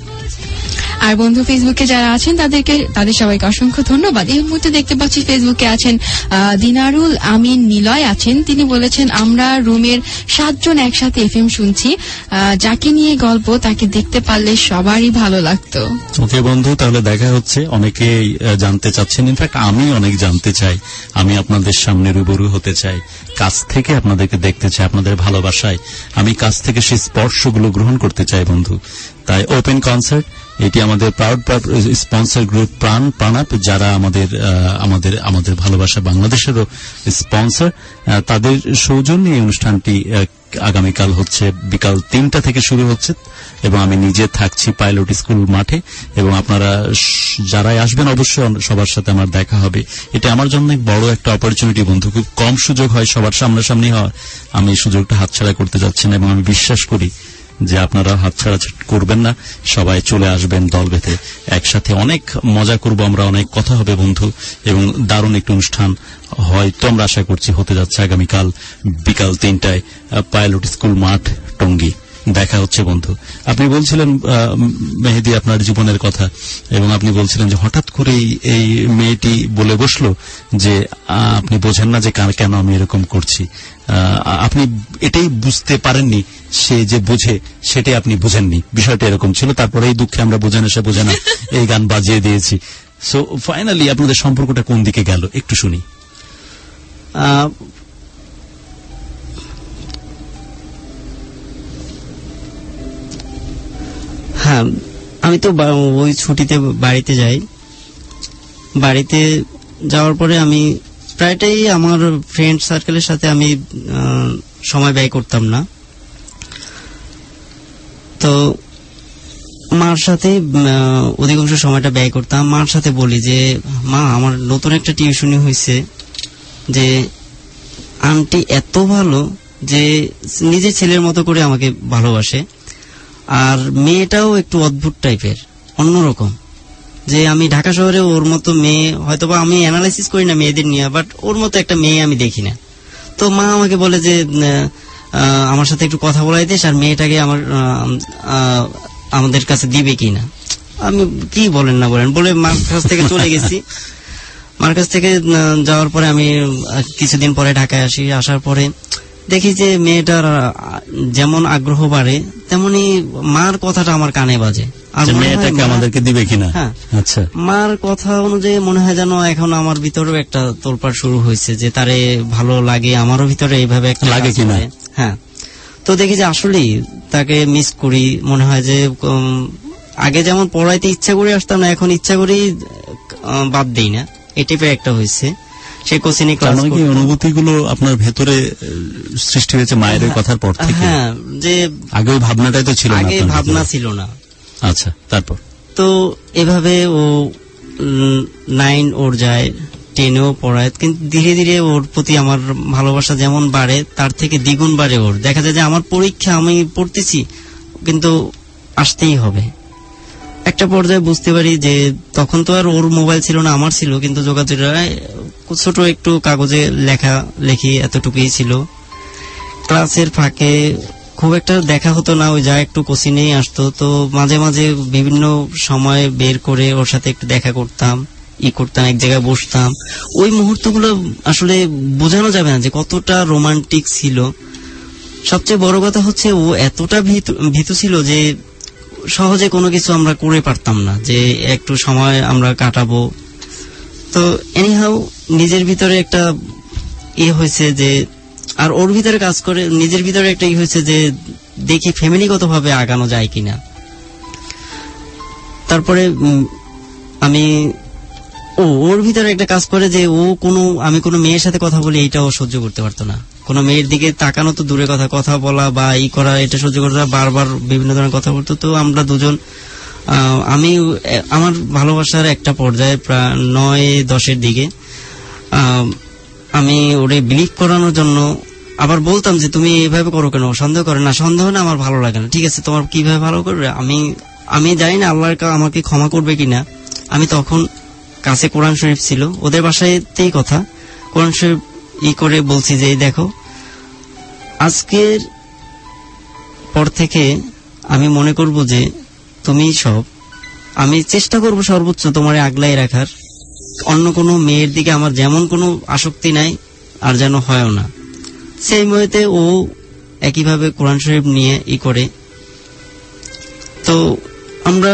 আর বন্ধু ফেসবুকে যারা আছেন তাদেরকে তাদের সবাইকে অসংখ্য ধন্যবাদ। এই মুহূর্তে দেখতে পাচ্ছি ফেসবুকে আছেন দিনারুল আমিন নিলয় আছেন, তিনি বলেছেন আমরা রুমের সাতজন একসাথে এফএম শুনছি, যাকে নিয়ে গল্প তাকে দেখতে পারলে সবারই ভালো লাগতো। ওকে বন্ধু, তাহলে দেখা হচ্ছে। অনেকেই জানতে চাচ্ছেন, ইনফ্যাক্ট আমি অনেক জানতে চাই, আমি আপনাদের সামনে রুবরু হতে চাই, কাছ থেকে আপনাদেরকে দেখতে চাই, আপনাদের ভালোবাসায় আমি কাছ থেকে সেই স্পর্শগুলো গ্রহণ করতে চাই বন্ধু। তাই ওপেন কনসার্ট, এটি আমাদের প্রাউড স্পন্সর গ্রুপ প্রাণ প্রাণাপ, যারা আমাদের আমাদের আমাদের ভালোবাসা বাংলাদেশেরও স্পন্সর, তাদের সৌজন্যে এই অনুষ্ঠানটি আগামীকাল হচ্ছে বিকাল তিনটা থেকে শুরু হচ্ছে এবং আমি নিজে থাকছি পাইলট স্কুল মাঠে। এবং আপনারা যারাই আসবেন অবশ্যই সবার সাথে আমার দেখা হবে। এটা আমার জন্য বড় একটা অপরচুনিটি বন্ধু, খুব কম সুযোগ হয় সবার সামনাসামনি হওয়ার। আমি এই সুযোগটা হাতছাড়া করতে যাচ্ছি না এবং আমি বিশ্বাস করি যে আপনারা হাতছাড়া করবেন না, সবাই চলে আসবেন দল বেঁধে, একসাথে অনেক মজা করব আমরা, অনেক কথা হবে বন্ধু এবং দারুণ একটি অনুষ্ঠান হয়তো আমরা আশা করছি হতে যাচ্ছে আগামীকাল বিকাল তিনটায় পাইলট স্কুল মাঠ টঙ্গী। দেখা হচ্ছে বন্ধু। আপনি বলছিলেন মেহেদি আপনার জীবনের কথা এবং আপনি বলছিলেন যে হঠাৎ করে এই মেয়েটি বলে বসলো যে আপনি বোঝেন না যে কেন আমি এরকম করছি। আপনি এটাই বুঝতে পারেননি, সে যে বোঝে সেটাই আপনি বুঝেননি, বিষয়টা এরকম ছিল। তারপরে এই দুঃখে আমরা বোঝে না সে বোঝে না এই গান বাজিয়ে দিয়েছি। সো ফাইনালি আপনাদের সম্পর্কটা কোন দিকে গেল একটু শুনি। হ্যাঁ, আমি তো ওই ছুটিতে বাড়িতে যাই। বাড়িতে যাওয়ার পরে আমি প্রায়টাই আমার ফ্রেন্ড সার্কেলের সাথে আমি সময় ব্যয় করতাম না। তো মার সাথে অধিকাংশ সময়টা ব্যয় করতাম। মার সাথে বলি যে মা, আমার নতুন একটা টিউশনি হয়েছে, যে আন্টি এত ভালো যে নিজের ছেলের মতো করে আমাকে ভালোবাসে, আর মেয়েটাও একটু অদ্ভুত টাইপের, অন্যরকম। যে আমি ঢাকা শহরে ওর মতো মেয়ে, হয়তোবা আমি অ্যানালাইসিস করি না মেয়েদের নিয়ে, বাট ওর মতো একটা মেয়ে আমি দেখি না। তো মা আমাকে বলে যে আমার সাথে একটু কথা বলাই দিস, আর মেয়েটাকে আমার আমাদের কাছে দিবে কিনা। আমি কি বলেন না বলেন বলে মার কাছ থেকে চলে গেছি। মার কাছ থেকে যাওয়ার পরে আমি কিছুদিন পরে ঢাকায় আসি। আসার পরে দেখি যে মেয়েটার যেমন আগ্রহ বাড়ে তেমনি মার কথাটা আমার কানে বাজে, আর মেয়েটাকে আমাদেরকে দিবে কিনা। হ্যাঁ, আচ্ছা, মার কথা অনুযায়ী মনে হয় যেন এখন আমার ভিতরেও একটা তোলপাড় শুরু হয়েছে, যে তারে ভালো লাগে, আমারও ভিতরে এইভাবে একটা লাগে কিনা। হ্যাঁ, তো দেখি যে আসলেই তাকে মিস করি। মনে হয় যে আগে যেমন পড়াইতে ইচ্ছা করে আসতাম না, এখন ইচ্ছা করেই বাদ দেই না, এই টাইপের একটা হয়েছে। সেই কোচিং ক্লাস কি অনুভূতিগুলো আপনার ভেতরে সৃষ্টি হয়েছে মায়ের কথার পর থেকে? হ্যাঁ, যে আগে ওই ভাবনাটাই তো ছিল না, আগে ভাবনা ছিল না। আচ্ছা, তারপর তো এভাবে ও নাইন ওর যায়, টেনেও পড়ায়, কিন্তু ধীরে ধীরে ওর প্রতি আমার ভালোবাসা যেমন বাড়ে তার থেকে দ্বিগুণ বাড়ে ওর। দেখা যায় যে আমার পরীক্ষা আমি পড়তেছি কিন্তু আসতেই হবে। একটা পর্যায়ে বুঝতে পারি যে তখন তো আর ওর মোবাইল ছিল না, আমার ছিল, কিন্তু যোগাযোগ ছোট একটু কাগজে লেখা লেখি, এতটুকুই ছিল। ক্লাসের ফাঁকে খুব একটা দেখা হতো না, ওই যা একটু কোচিংয়েই আসতো, তো মাঝে মাঝে বিভিন্ন সময় বের করে ওর সাথে একটু দেখা করতাম, ই করতাম, এক জায়গায় বসতাম। ওই মুহূর্তগুলো আসলে বোঝানো যাবে না যে কতটা রোমান্টিক ছিল। সবচেয়ে বড় কথা হচ্ছে ও এতটা ভীতু ছিল যে সহজে কোনো কিছু আমরা করে পারতাম না, যে একটু সময় আমরা কাটাবো। তো এনিহাউ নিজের ভিতরে একটা ইয়ে হয়েছে যে, আর ওর ভিতরে কাজ করে নিজের ভিতরে একটা ইয়ে হয়েছে যে দেখি ফ্যামিলিগত ভাবে আগানো যায় কিনা। তারপরে আমি ও ওর ভিতরে একটা কাজ করে যে ও কোনো আমি কোনো মেয়ের সাথে কথা বলি এইটা ও সহ্য করতে পারতো না। কোনো মেয়ের দিকে তাকানো তো দূরে কথা, কথা বলা বা ই করা এটা সহ্য করতে, বারবার বিভিন্ন ধরনের কথা বলতো। তো আমরা দুজন, আমি আমার ভালোবাসার একটা পর্যায়ে প্রায় নয় দশের দিকে আমি ওরে বিলিভ করানোর জন্য আবার বলতাম যে তুমি এইভাবে করো কেন, সন্দেহ করে না, সন্দেহ না আমার ভালো লাগে না, ঠিক আছে তোমার কিভাবে ভালো করবে, আমি আমি জানি না আল্লাহর আমাকে ক্ষমা করবে কিনা। আমি তখন কাছে কোরআন শরীফ ছিল, ওদের বাসায়তেই কথা, কোরআন শরীফ ই করে বলছি যে দেখো আজকের পর থেকে আমি মনে করব যে তুমি সব, আমি চেষ্টা করব সর্বোচ্চ তোমার আগলাই রাখার, অন্য কোনো মেয়ের দিকে আমার যেমন কোনো আসক্তি নাই আর যেন হয়ও না। সেই মতে ও একইভাবে কোরআন শরীফ নিয়ে ই করে। তো আমরা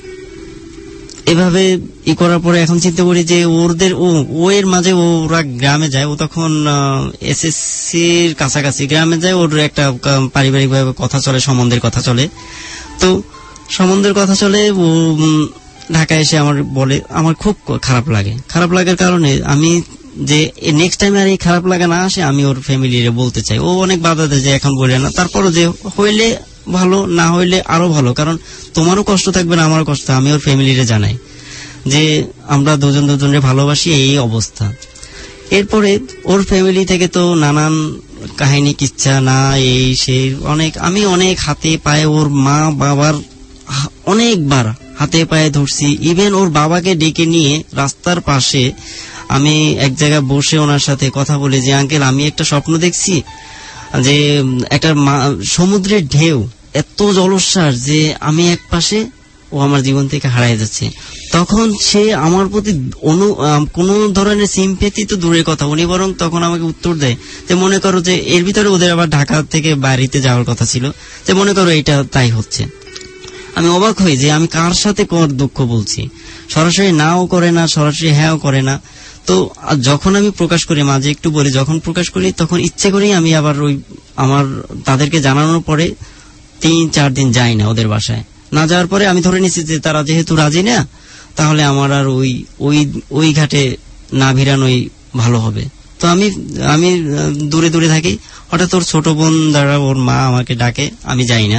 এভাবে ই করার পরে এখন চিন্তা করি যে ওদের ও ও এর মাঝে ওরা গ্রামে যায়, ও তখন এসএসসির কাছাকাছি গ্রামে যায়, ওর একটা পারিবারিক ভাবে কথা চলে, সম্বন্ধের কথা চলে। তো সম্বন্ধের কথা চলে, ও ঢাকায় এসে আমার বলে, আমার খুব খারাপ লাগে। খারাপ লাগার কারণে আমি যে নেক্সট টাইম আর এই খারাপ লাগা না আসে আমি ওর ফ্যামিলিরে বলতে চাই। ও অনেক বাধা দেয় যে এখন বলে না, তারপরও যে হইলে ভালো, না হইলে আরো ভালো, কারণ তোমারও কষ্ট থাকবে না আমারও কষ্ট। আমি ওর ফ্যামিলিরে জানাই যে আমরা দুজন দুজনের ভালোবাসি, এই অবস্থা। এরপরে ওর ফ্যামিলি থেকে তো নানান কাহিনী কিচ্ছা না এই সেই অনেক, আমি অনেক হাতে পায়ে ওর মা বাবার অনেকবার হাতে পায়ে ধরছি। ইভেন ওর বাবাকে ডেকে নিয়ে রাস্তার পাশে আমি এক জায়গায় বসে ওনার সাথে কথা বলি যে আঙ্কেল আমি একটা স্বপ্ন দেখছি যে একটা সমুদ্রের ঢেউ এত জলোচ্ছ্বাস যে আমি এক পাশে, ও আমার জীবন থেকে হারিয়ে যাচ্ছে। তখন সে আমার প্রতি অনু কোন ধরনের সিম্পেথি তো দূরের কথা, উনি বরং তখন আমাকে উত্তর দেয় যে মনে করো যে এর ভিতরে ওদের আবার ঢাকা থেকে বাড়িতে যাওয়ার কথা ছিল, যে মনে করো এটা তাই হচ্ছে। আমি অবাক হই যে আমি কার সাথে কর দুঃখ বলছি, সরাসরি নাও করে না, সরাসরি হ্যাঁও করে না। তো যখন আমি প্রকাশ করি, মাঝে একটু বলি, যখন প্রকাশ করি তখন ইচ্ছে করেই আমি আবার ওই আমার তাদেরকে জানানোর পরে তিন চার দিন যাই না ওদের বাসায়। না যাওয়ার পরে আমি ধরে নিচ্ছি যে তারা যেহেতু রাজি না, তাহলে আমার আর ওই ওই ওই ঘাটে না ভিড়ানোই ভালো হবে। তো আমি আমি দূরে দূরে থাকি। হঠাৎ ওর ছোট বোন দ্বারা ওর মা আমাকে ডাকে, আমি যাই না।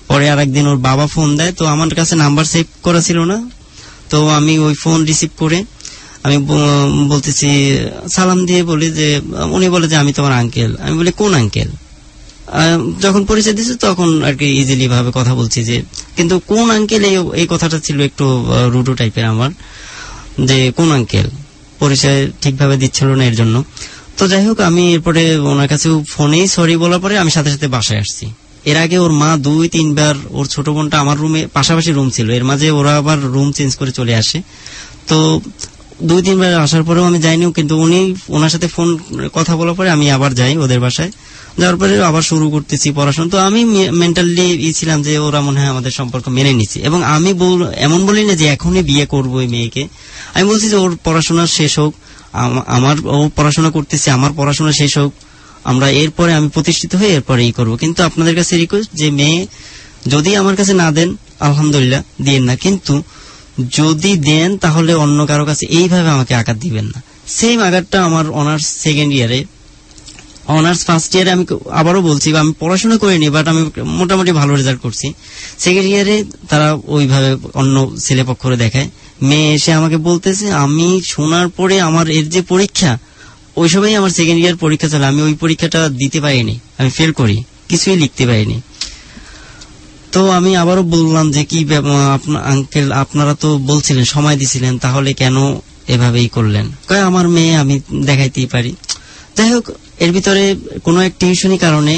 পরে আর একদিন ওর বাবা ফোন দেয়, তো আমার কাছে নাম্বার সেভ করা ছিল না, তো আমি ওই ফোন রিসিভ করে আমি বলতেছি, সালাম দিয়ে বলি যে, উনি বলে যে আমি তোমার আঙ্কেল। আমি বলি কোন আঙ্কেল? যখন পরিচয় দিচ্ছে তখন আর কি ইজিলি ভাবে কথা বলছি যে, কিন্তু কোন আঙ্কেল এই কথাটা ছিল একটু রুডো টাইপের আমার, যে কোন আঙ্কেল, পরিচয় ঠিকভাবে দিচ্ছিল না এর জন্য। তো যাই হোক, আমি এরপরে ওনার কাছে ফোনেই সরি বলার পরে আমি সাথে সাথে বাসায় আসছি। এর আগে ওর মা দুই তিনবার, ওর ছোট বোনটা আমার রুমে, পাশাপাশি রুম ছিল, এর মাঝে ওরা আবার রুম চেঞ্জ করে চলে আসে। তো দুই তিনবার আসার পরেও আমি যাইনি, কিন্তু উনি ওনার সাথে ফোন কথা বলার পরে আমি আবার যাই ওদের বাসায়। যাওয়ার পরে আবার শুরু করতেছি পড়াশোনা। তো আমি মেন্টালি ই ছিলাম যে ওরা মনে হয় আমাদের সম্পর্ক মেনে নিচ্ছে, এবং আমি এমন বলি না যে এখনই বিয়ে করবো ওই মেয়েকে। আমি বলছি যে ওর পড়াশোনা শেষ হোক, আমার ও পড়াশোনা করতেছে, আমার পড়াশোনা শেষ হোক, আমরা এরপরে আমি প্রতিষ্ঠিত হয়ে এরপরে ই করবো। কিন্তু আপনাদের কাছে রিকোয়েস্ট যে মেয়ে যদি আমার কাছে না দেন আলহামদুলিল্লাহ দিয়েন না, কিন্তু যদি দেন তাহলে অন্য কারো কাছে এইভাবে আমাকে আঘাত দিবেন না। সেম আঘাতটা আমার অনার্স সেকেন্ড ইয়ারে, অনার্স ফার্স্ট ইয়ারে আমি আবারও বলছি, আমি পড়াশোনা করিনি, বাট আমি মোটামুটি ভালো রেজাল্ট করছি। সেকেন্ড ইয়ারে তারা ওইভাবে অন্য ছেলে পক্ষরে দেখায়। মেয়ে এসে আমাকে বলতেছে, আমি শোনার পরে আমার এর যে পরীক্ষা, ওই সময় আমার সেকেন্ড ইয়ার পরীক্ষা চলে, আমি ওই পরীক্ষাটা দিতে পারিনি, আমি ফেল করি, কিছুই লিখতে পারিনি। তো আমি আবারও বললাম যে কি আঙ্কেল, আপনারা তো বলছিলেন, সময় দিছিলেন, তাহলে কেন এভাবেই করলেন? কয় আমার মেয়ে, আমি দেখাইতেই পারি। যাই হোক, এর ভিতরে কোনো এক টিউশনি কারণে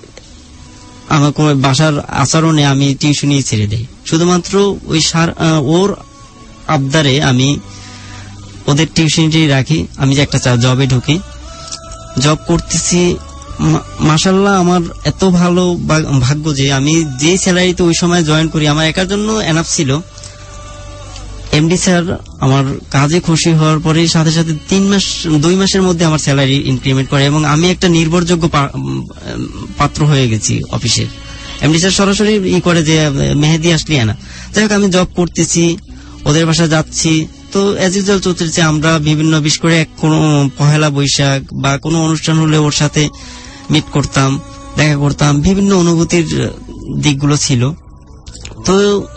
আমার বাসার আচরণে আমি টিউশনি ছেড়ে দেই, শুধুমাত্র ওই ওর আবদারে আমি ওদের টিউশনটি রাখি। আমি যে একটা জবে ঢুকি, জব করতেছি, মাশাআল্লাহ আমার এত ভালো ভাগ্য যে আমি যে স্যালারিতে ওই সময় জয়েন করি আমার একার জন্য এনাফ ছিল। এমডি স্যার আমার কাজে খুশি হওয়ার পরে সাথে সাথে তিন মাস দুই মাসের মধ্যে আমার স্যালারি ইনক্রিমেন্ট করে, এবং আমি একটা নির্ভরযোগ্য পাত্র হয়ে গেছি অফিসের। এমডি স্যার সরাসরি ই করে যে মেহেদি আসলি না। যাই হোক, আমি জব করতেছি, ওদের বাসায় যাচ্ছি, তো এজ ইউজুয়াল চলতেছে। আমরা বিভিন্ন, বিশেষ করে কোনো পহেলা বৈশাখ বা কোনো অনুষ্ঠান হলে ওর সাথে মিট করতাম, দেখা করতাম, বিভিন্ন অনুভূতির দিকগুলো ছিল। তো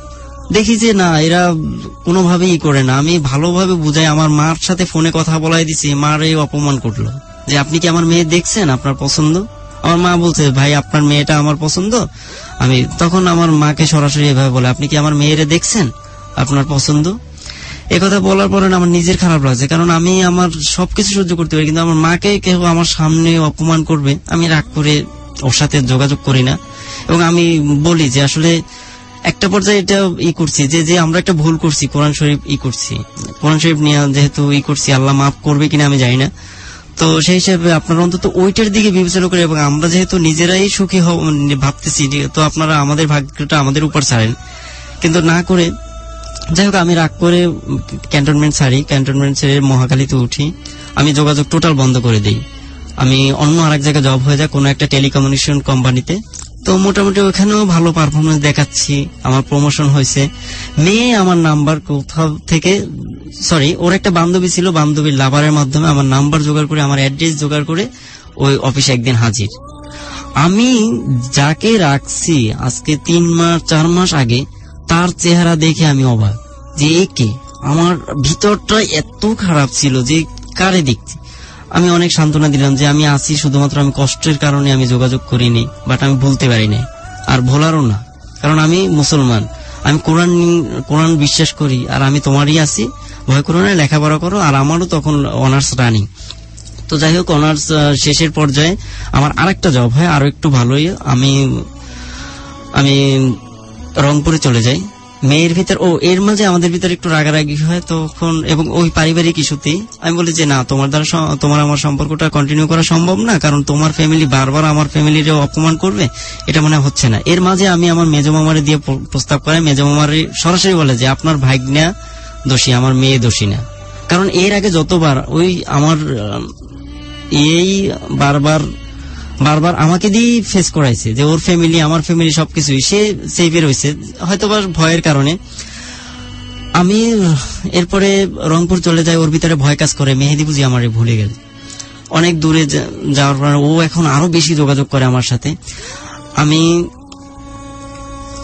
দেখি যে না, এরা কোনোভাবেই করে না। আমি ভালোভাবে বুঝাই, আমার মার সাথে ফোনে কথা বলাই দিছি, মার এই অপমান করলো যে আপনি কি আমার মেয়ে দেখছেন, আপনার পছন্দ? আমার মা বলছে, ভাই আপনার মেয়েটা আমার পছন্দ। আমি তখন আমার মাকে সরাসরি এভাবে বলে, আপনি কি আমার মেয়েরে দেখছেন, আপনার পছন্দ? একথা বলার পরে আমার নিজের খারাপ লাগছে, কারণ আমি আমার সবকিছু সহ্য করতে পারি, কিন্তু আমার মাকে কেউ আমার সামনে অপমান করবে, আমি রাগ করে ওর সাথে যোগাযোগ করি না। এবং আমি বলি যে আসলে একটা পর্যায়ে এটা ই করছি যে যে আমরা একটা ভুল করছি, কোরআন শরীফ ই করছি, কোরআন শরীফ নিয়ে যেহেতু ই করছি, আল্লাহ মাফ করবে কিনা আমি জানি না। তো সেই হিসাবে আপনারা অন্তত ওইটার দিকে বিবেচনা করে, এবং আমরা যেহেতু নিজেরাই সুখী ভাবতেছি, তো আপনারা আমাদের ভাগ্যটা আমাদের উপর ছাড়েন, কিন্তু না করে। যাই হোক, আমি রাগ করে ক্যান্টনমেন্ট ছাড়ি, ক্যান্টনমেন্ট ছেড়ে মহাখালীতে উঠি, আমি যোগাযোগ টোটাল বন্ধ করে দিই। আমি অন্য আরেক জায়গায় জব হয়ে যায়, কোনো একটা টেলিকমিউনিকেশন কোম্পানিতে। তো মোটামুটি ওখানেও ভালো পারফরমেন্স দেখাচ্ছি, আমার প্রমোশন হয়েছে। মেয়ে আমার নাম্বার কোথাও থেকে, সরি ওর একটা বান্ধবী ছিল, বান্ধবীর লাভারের মাধ্যমে আমার নাম্বার জোগাড় করে, আমার অ্যাড্রেস জোগাড় করে ওই অফিসে একদিন হাজির। আমি যাকে রাখছি আজকে তিন মাস চার মাস আগে, তার চেহারা দেখে আমি অবাক যে একে। আমার ভিতরটা এত খারাপ ছিল যে কারে দেখছি। আমি অনেক সান্ত্বনা দিলাম যে আমি আছি, শুধুমাত্র আমি কষ্টের কারণে আমি যোগাযোগ করিনি, বাট আমি ভুলতে পারি না, আর ভোলারও না, কারণ আমি মুসলমান, আমি কোরআন কোরআন বিশ্বাস করি, আর আমি তোমারই আছি, ভয় করো না, লেখাপড়া করো। আর আমারও তখন অনার্স রানিং। তো যাই হোক, অনার্স শেষের পর্যায়ে আমার আরেকটা জব হয়, আরো একটু ভালোই। আমি আমি রংপুরে চলে যাই। মেয়ের ভিতর ও এর মাঝে আমাদের ভিতরে একটু রাগারাগি হয় তখন, এবং ওই পারিবারিক ইস্যুতেই আমি বলি যে না, তোমার দ্বারা তোমার আমার সম্পর্কটা কন্টিনিউ করা সম্ভব না, কারণ তোমার ফ্যামিলি বারবার আমার ফ্যামিলির অপমান করবে, এটা মনে হচ্ছে না। এর মাঝে আমি আমার মেজো মামারে দিয়ে প্রস্তাব করাই। মেজো মামারে সরাসরি বলে যে আপনার ভাগ্না দোষী, আমার মেয়ে দোষী না। কারণ এর আগে যতবার ওই আমার এই বারবার বারবার আমাকে দিয়ে ফেস করাইছে যে ওর ফ্যামিলি আমার ফ্যামিলি সবকিছুই, সে সেভের হয়েছে হয়তো বা ভয়ের কারণে। আমি এরপরে রংপুর চলে যাই, ওর ভিতরে ভয় কাজ করে, মেহেদি বুঝি আমারে ভুলে গেল। অনেক দূরে যাওয়ার পর ও এখন আরো বেশি যোগাযোগ করে আমার সাথে। আমি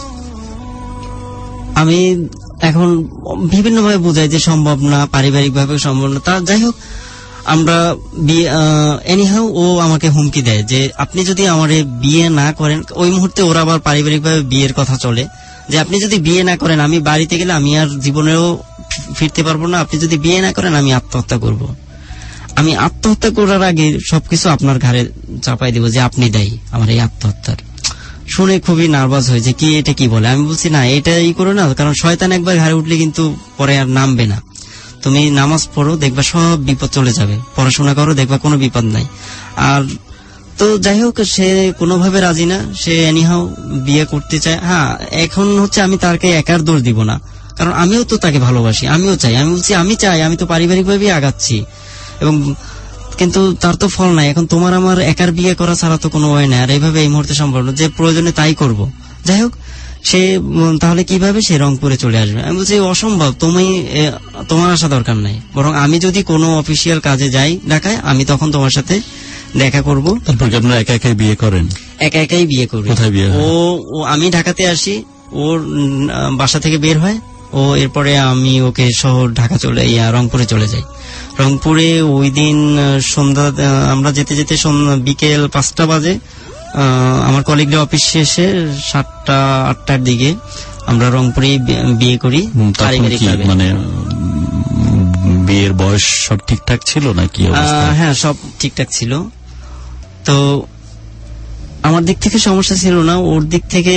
আমি এখন বিভিন্ন ভাবে বোঝাই যে সম্ভব না, পারিবারিক ভাবে সম্ভব না। তা যাই হোক, আমরা বিয়ে এনিহাউ ও আমাকে হুমকি দেয় যে আপনি যদি আমারে বিয়ে না করেন, ওই মুহূর্তে ওরা আবার পারিবারিক ভাবে বিয়ের কথা চলে, যে আপনি যদি বিয়ে না করেন আমি বাড়িতে গেলে আমি আর জীবনেও ফিরতে পারবো না, আপনি যদি বিয়ে না করেন আমি আত্মহত্যা করব। আমি আত্মহত্যা করার আগে সবকিছু আপনার ঘাড়ে চাপাই দিব যে আপনি দায়ী আমার এই আত্মহত্যার। শুনে খুবই নার্ভাস হয়েছে, কি এটা কি বলে। আমি বলছি না, এটা ই করো না, কারণ শয়তান একবার ঘাড়ে উঠলে কিন্তু পরে আর নামবে না। তুমি নামাজ পড়ো, দেখবা সব বিপদ চলে যাবে, পড়াশোনা করো, দেখবা কোনো বিপদ নাই। আর তো যাই হোক, সে কোনোভাবে রাজি না, সে এনিহাও বিয়ে করতে চায়। হ্যাঁ, এখন হচ্ছে আমি তাকে একার দোষ দিব না, কারণ আমিও তো তাকে ভালোবাসি, আমিও চাই। আমি বলছি আমি চাই, আমি তো পারিবারিক ভাবে আগাচ্ছি, এবং কিন্তু তার তো ফল নাই। এখন তোমার আমার একার বিয়ে করা ছাড়া তো কোনো ওয়ে নাই, আর এইভাবে এই মুহূর্তে সম্ভব না, যে প্রয়োজনে তাই করব। যাই হোক, সে তাহলে কিভাবে সে রংপুরে চলে আসবে? আমি বলছি অসম্ভব, তুমি তোমার আসা দরকার নাই, বরং আমি যদি কোনো অফিসিয়াল কাজে যাই ঢাকায়, আমি তখন তোমার সাথে দেখা করব। তারপর কি আপনারা একা একাই বিয়ে করেন? একা একাই বিয়ে করি। কোথায় বিয়ে? ও আমি ঢাকাতে আসি, ওর বাসা থেকে বের হয়, ও এরপরে আমি ওকে শহর ঢাকা চলে ইয়া রংপুরে চলে যাই। রংপুরে ওই দিন সন্ধ্যা আমরা যেতে যেতে বিকেল পাঁচটা বাজে। আমার কলিগরা অফিস শেষে সাতটা আটটার দিকে আমরা রংপুরে বিয়ে করি। মানে বিয়ের বয়স সব ঠিকঠাক ছিল নাকি? হ্যাঁ, সব ঠিকঠাক ছিল। তো আমার দিক থেকে সমস্যা ছিল না, ওর দিক থেকে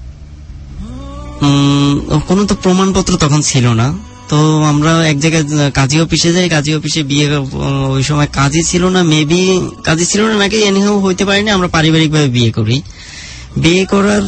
কোনো তো প্রমাণপত্র তখন ছিল না। তো আমরা এক জায়গায় কাজী অফিসে যাই, কাজী অফিসে বিয়ে, ওই সময় কাজী ছিল না, মেবি কাজী ছিল না নাকি এনিহাও হইতে পারেনি। আমরা পারিবারিক ভাবে বিয়ে করি। বিয়ে করার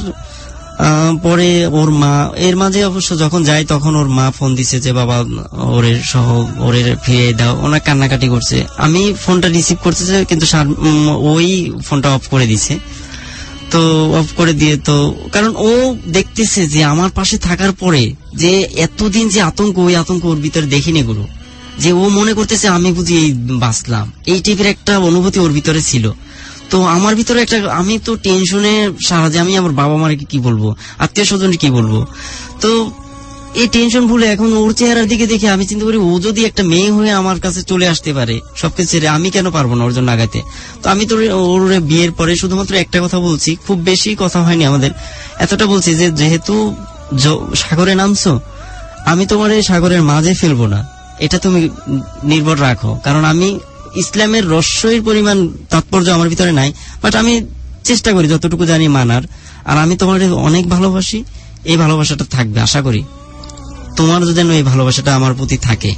পরে ওর মা, এর মাঝে অবশ্য যখন যাই তখন ওর মা ফোন দিছে যে বাবা ওরে সহ ওরে ফিরিয়ে দাও, ওনার কান্নাকাটি করছে। আমি ফোনটা রিসিভ করতে চাই, কিন্তু ওই ফোনটা অফ করে দিছে। তো অফ করে দিয়ে, তো কারণ ও দেখতেছে যে আমার পাশে থাকার পরে যে এতদিন যে আতঙ্ক, ওই আতঙ্ক ওর ভিতরে দেখিনি গুরু, যে ও মনে করতেছে আমি বুঝি এই বাঁচলাম, এই টাইপের একটা অনুভূতি ওর ভিতরে ছিল। তো আমার ভিতরে একটা, আমি তো টেনশনে সারা, যে আমি আমার বাবা মাকে কি বলবো, আত্মীয় স্বজন কি বলবো। তো এই টেনশন ভুলে এখন ওর চেহারার দিকে দেখে আমি চিন্তা করি, ও যদি একটা মেয়ে হয়ে আমার কাছে চলে আসতে পারে সবকিছু ছেড়ে, আমি কেন পারবো না ওর জন্য আগাইতে। তো আমি তো ওর বিয়ের পরে শুধুমাত্র একটা কথা বলছি, খুব বেশি কথা হয়নি আমাদের, এতটা বলছি যে যেহেতু সাগরে নামছো, আমি তোমার এই সাগরের মাঝে ফেলবো না, এটা তুমি নির্ভর রাখো। কারণ আমি ইসলামের রহস্যের পরিমাণ তাৎপর্য আমার ভিতরে নাই, বাট আমি চেষ্টা করি যতটুকু জানি মানার। আর আমি তোমার অনেক ভালোবাসি, এই ভালোবাসাটা থাকবে, আশা করি তোমার যেন এই ভালোবাসাটা আমার প্রতি থাকে।